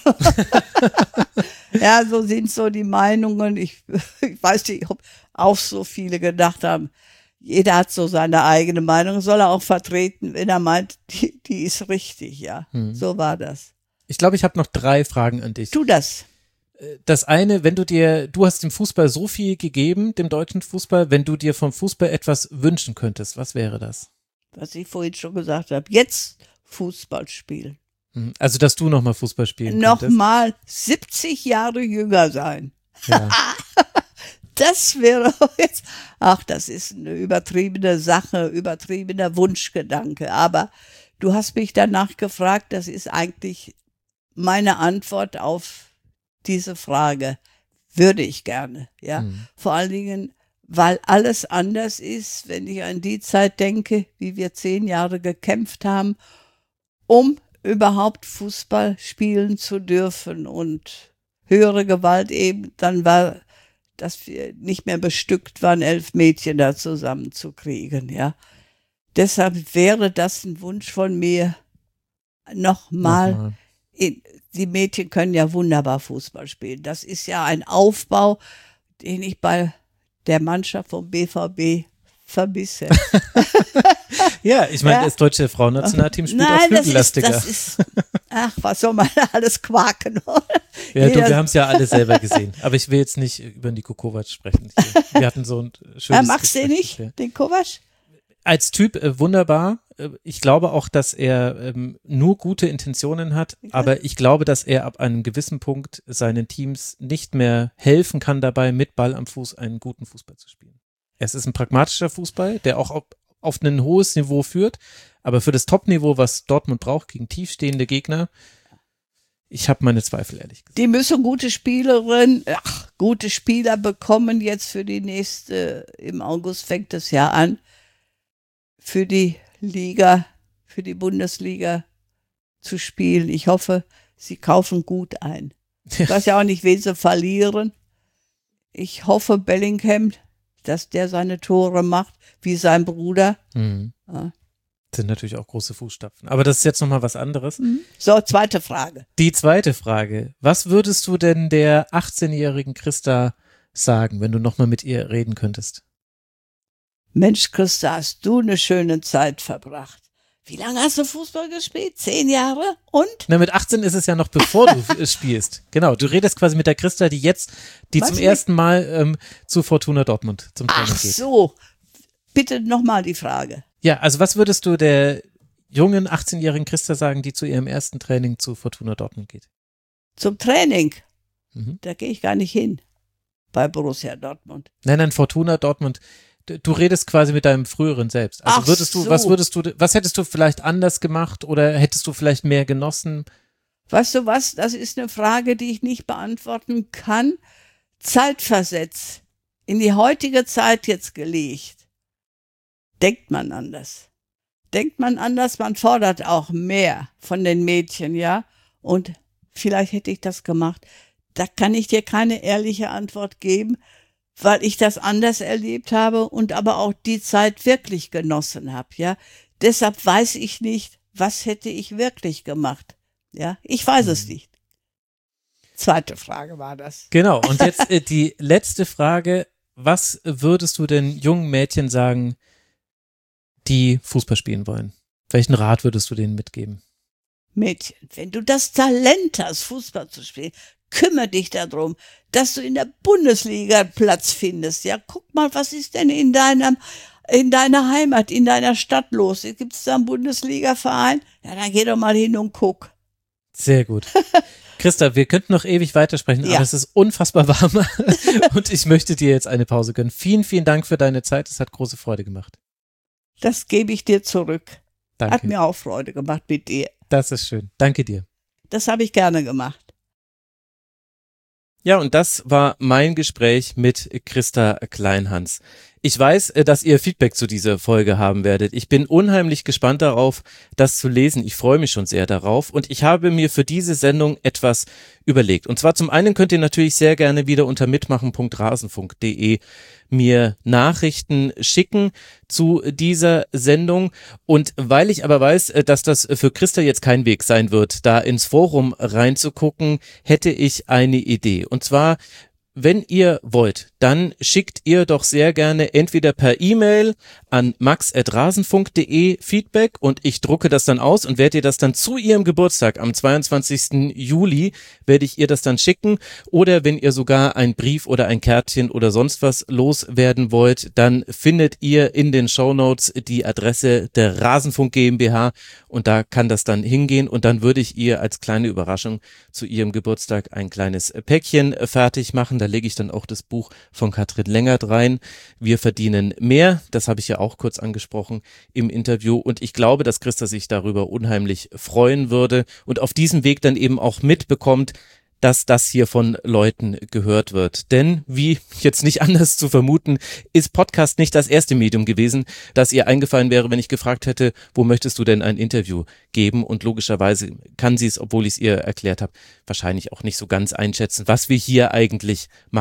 Ja, so sind so die Meinungen. Ich weiß nicht, ob auch so viele gedacht haben, jeder hat so seine eigene Meinung, soll er auch vertreten, wenn er meint, die ist richtig, ja. So war das. Ich glaube, ich habe noch 3 Fragen an dich. Tu das. Das eine, du hast dem Fußball so viel gegeben, dem deutschen Fußball, wenn du dir vom Fußball etwas wünschen könntest, was wäre das? Was ich vorhin schon gesagt habe, jetzt Fußball spielen. Also, dass du nochmal Fußball spielen könntest? Nochmal 70 Jahre jünger sein. Ja. Das wäre jetzt, das ist eine übertriebene Sache, übertriebener Wunschgedanke. Aber du hast mich danach gefragt, das ist eigentlich meine Antwort auf diese Frage. Würde ich gerne, ja. Vor allen Dingen, weil alles anders ist, wenn ich an die Zeit denke, wie wir 10 Jahre gekämpft haben, um überhaupt Fußball spielen zu dürfen und höhere Gewalt eben, dann war, dass wir nicht mehr bestückt waren, 11 Mädchen da zusammenzukriegen, ja. Deshalb wäre das ein Wunsch von mir, nochmal. Die Mädchen können ja wunderbar Fußball spielen. Das ist ja ein Aufbau, den ich bei der Mannschaft vom BVB vermisse. Ja, ich meine, das deutsche Frauennationalteam spielt auch flügellastiger. Ach, was soll man da alles quaken? Ja, du, wir haben es ja alle selber gesehen. Aber ich will jetzt nicht über Nico Kovac sprechen. Wir hatten so ein schönes magst du den nicht, den Kovac? Als Typ wunderbar. Ich glaube auch, dass er nur gute Intentionen hat, aber ich glaube, dass er ab einem gewissen Punkt seinen Teams nicht mehr helfen kann dabei, mit Ball am Fuß einen guten Fußball zu spielen. Es ist ein pragmatischer Fußball, der auch auf ein hohes Niveau führt, aber für das Top-Niveau, was Dortmund braucht, gegen tiefstehende Gegner, ich habe meine Zweifel, ehrlich gesagt. Die müssen gute Spieler bekommen jetzt für die nächste, im August fängt das Jahr an, für die Liga, für die Bundesliga zu spielen. Ich hoffe, sie kaufen gut ein. Ich weiß ja auch nicht, wen sie verlieren. Ich hoffe, Bellingham, dass der seine Tore macht, wie sein Bruder. Mhm. Ja. Das sind natürlich auch große Fußstapfen. Aber das ist jetzt nochmal was anderes. Mhm. So, zweite Frage. Die zweite Frage. Was würdest du denn der 18-jährigen Christa sagen, wenn du nochmal mit ihr reden könntest? Mensch, Christa, hast du eine schöne Zeit verbracht. Wie lange hast du Fußball gespielt? 10 Jahre? Und? Na, mit 18 ist es ja noch bevor du spielst. Genau, du redest quasi mit der Christa, die zum ersten Mal zu Fortuna Dortmund zum Training geht. Ach so, bitte nochmal die Frage. Ja, also was würdest du der jungen 18-jährigen Christa sagen, die zu ihrem ersten Training zu Fortuna Dortmund geht? Zum Training? Mhm. Da gehe ich gar nicht hin, bei Borussia Dortmund. Nein, Fortuna Dortmund. Du redest quasi mit deinem früheren Selbst. Also was hättest du vielleicht anders gemacht oder hättest du vielleicht mehr genossen? Weißt du was? Das ist eine Frage, die ich nicht beantworten kann. Zeitversetzt in die heutige Zeit jetzt gelegt. Denkt man anders. Man fordert auch mehr von den Mädchen, ja? Und vielleicht hätte ich das gemacht. Da kann ich dir keine ehrliche Antwort geben, weil ich das anders erlebt habe und aber auch die Zeit wirklich genossen habe, ja. Deshalb weiß ich nicht, was hätte ich wirklich gemacht, ja. Ich weiß es nicht. Zweite Frage war das. Genau, und jetzt die letzte Frage. Was würdest du den jungen Mädchen sagen, die Fußball spielen wollen? Welchen Rat würdest du denen mitgeben? Mädchen, wenn du das Talent hast, Fußball zu spielen, kümmere dich darum, dass du in der Bundesliga Platz findest. Ja, guck mal, was ist denn in deiner Heimat, in deiner Stadt los? Gibt es da einen Bundesliga-Verein? Ja, dann geh doch mal hin und guck. Sehr gut. Christa, wir könnten noch ewig weitersprechen, aber es ist unfassbar warm und ich möchte dir jetzt eine Pause gönnen. Vielen, vielen Dank für deine Zeit. Es hat große Freude gemacht. Das gebe ich dir zurück. Danke. Hat mir auch Freude gemacht mit dir. Das ist schön. Danke dir. Das habe ich gerne gemacht. Ja, und das war mein Gespräch mit Christa Kleinhans. Ich weiß, dass ihr Feedback zu dieser Folge haben werdet. Ich bin unheimlich gespannt darauf, das zu lesen. Ich freue mich schon sehr darauf und ich habe mir für diese Sendung etwas überlegt. Und zwar zum einen könnt ihr natürlich sehr gerne wieder unter mitmachen.rasenfunk.de mir Nachrichten schicken zu dieser Sendung. Und weil ich aber weiß, dass das für Christa jetzt kein Weg sein wird, da ins Forum reinzugucken, hätte ich eine Idee. Und zwar, wenn ihr wollt, dann schickt ihr doch sehr gerne entweder per E-Mail an max@rasenfunk.de Feedback und ich drucke das dann aus und werde ihr das dann zu ihrem Geburtstag am 22. Juli werde ich ihr das dann schicken, oder wenn ihr sogar ein Brief oder ein Kärtchen oder sonst was loswerden wollt, dann findet ihr in den Shownotes die Adresse der Rasenfunk GmbH und da kann das dann hingehen und dann würde ich ihr als kleine Überraschung zu ihrem Geburtstag ein kleines Päckchen fertig machen. Da lege ich dann auch das Buch von Katrin Lengert rein. Wir verdienen mehr, das habe ich ja auch kurz angesprochen im Interview und ich glaube, dass Christa sich darüber unheimlich freuen würde und auf diesem Weg dann eben auch mitbekommt, dass das hier von Leuten gehört wird. Denn, wie jetzt nicht anders zu vermuten, ist Podcast nicht das erste Medium gewesen, das ihr eingefallen wäre, wenn ich gefragt hätte, wo möchtest du denn ein Interview geben? Und logischerweise kann sie es, obwohl ich es ihr erklärt habe, wahrscheinlich auch nicht so ganz einschätzen, was wir hier eigentlich machen.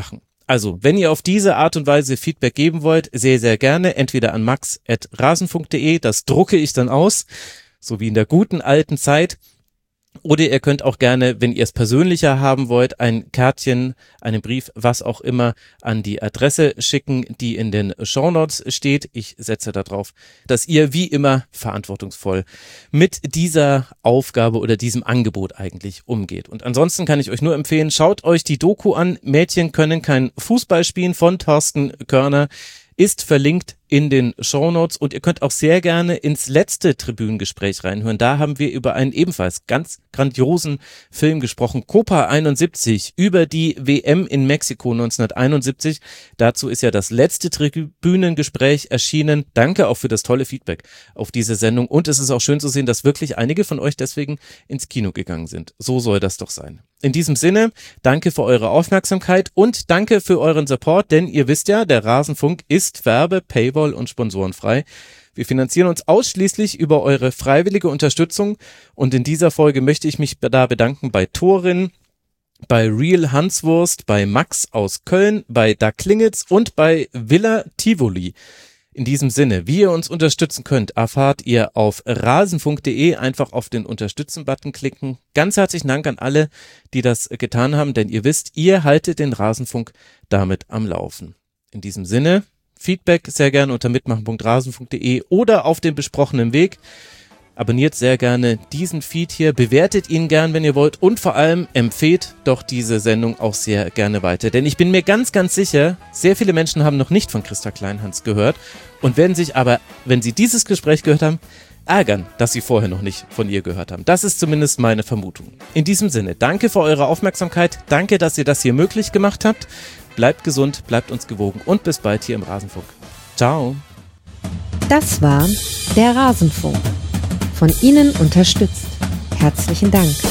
Also, wenn ihr auf diese Art und Weise Feedback geben wollt, sehr, sehr gerne, entweder an max@rasenfunk.de, das drucke ich dann aus, so wie in der guten alten Zeit. Oder ihr könnt auch gerne, wenn ihr es persönlicher haben wollt, ein Kärtchen, einen Brief, was auch immer, an die Adresse schicken, die in den Shownotes steht. Ich setze darauf, dass ihr wie immer verantwortungsvoll mit dieser Aufgabe oder diesem Angebot eigentlich umgeht. Und ansonsten kann ich euch nur empfehlen, schaut euch die Doku an, Mädchen können kein Fußball spielen von Thorsten Körner. Ist verlinkt in den Shownotes und ihr könnt auch sehr gerne ins letzte Tribünengespräch reinhören. Da haben wir über einen ebenfalls ganz grandiosen Film gesprochen, Copa 71, über die WM in Mexiko 1971. Dazu ist ja das letzte Tribünengespräch erschienen. Danke auch für das tolle Feedback auf diese Sendung und es ist auch schön zu sehen, dass wirklich einige von euch deswegen ins Kino gegangen sind. So soll das doch sein. In diesem Sinne, danke für eure Aufmerksamkeit und danke für euren Support, denn ihr wisst ja, der Rasenfunk ist Werbe-, Paywall- und sponsorenfrei. Wir finanzieren uns ausschließlich über eure freiwillige Unterstützung und in dieser Folge möchte ich mich da bedanken bei Thorin, bei Real Hanswurst, bei Max aus Köln, bei Da Klingelt's und bei Villa Tivoli. In diesem Sinne, wie ihr uns unterstützen könnt, erfahrt ihr auf rasenfunk.de, einfach auf den Unterstützen-Button klicken. Ganz herzlichen Dank an alle, die das getan haben, denn ihr wisst, ihr haltet den Rasenfunk damit am Laufen. In diesem Sinne, Feedback sehr gerne unter mitmachen.rasenfunk.de oder auf dem besprochenen Weg. Abonniert sehr gerne diesen Feed hier, bewertet ihn gern, wenn ihr wollt und vor allem empfehlt doch diese Sendung auch sehr gerne weiter. Denn ich bin mir ganz, ganz sicher, sehr viele Menschen haben noch nicht von Christa Kleinhans gehört und werden sich aber, wenn sie dieses Gespräch gehört haben, ärgern, dass sie vorher noch nicht von ihr gehört haben. Das ist zumindest meine Vermutung. In diesem Sinne, danke für eure Aufmerksamkeit, danke, dass ihr das hier möglich gemacht habt. Bleibt gesund, bleibt uns gewogen und bis bald hier im Rasenfunk. Ciao. Das war der Rasenfunk. Von Ihnen unterstützt. Herzlichen Dank.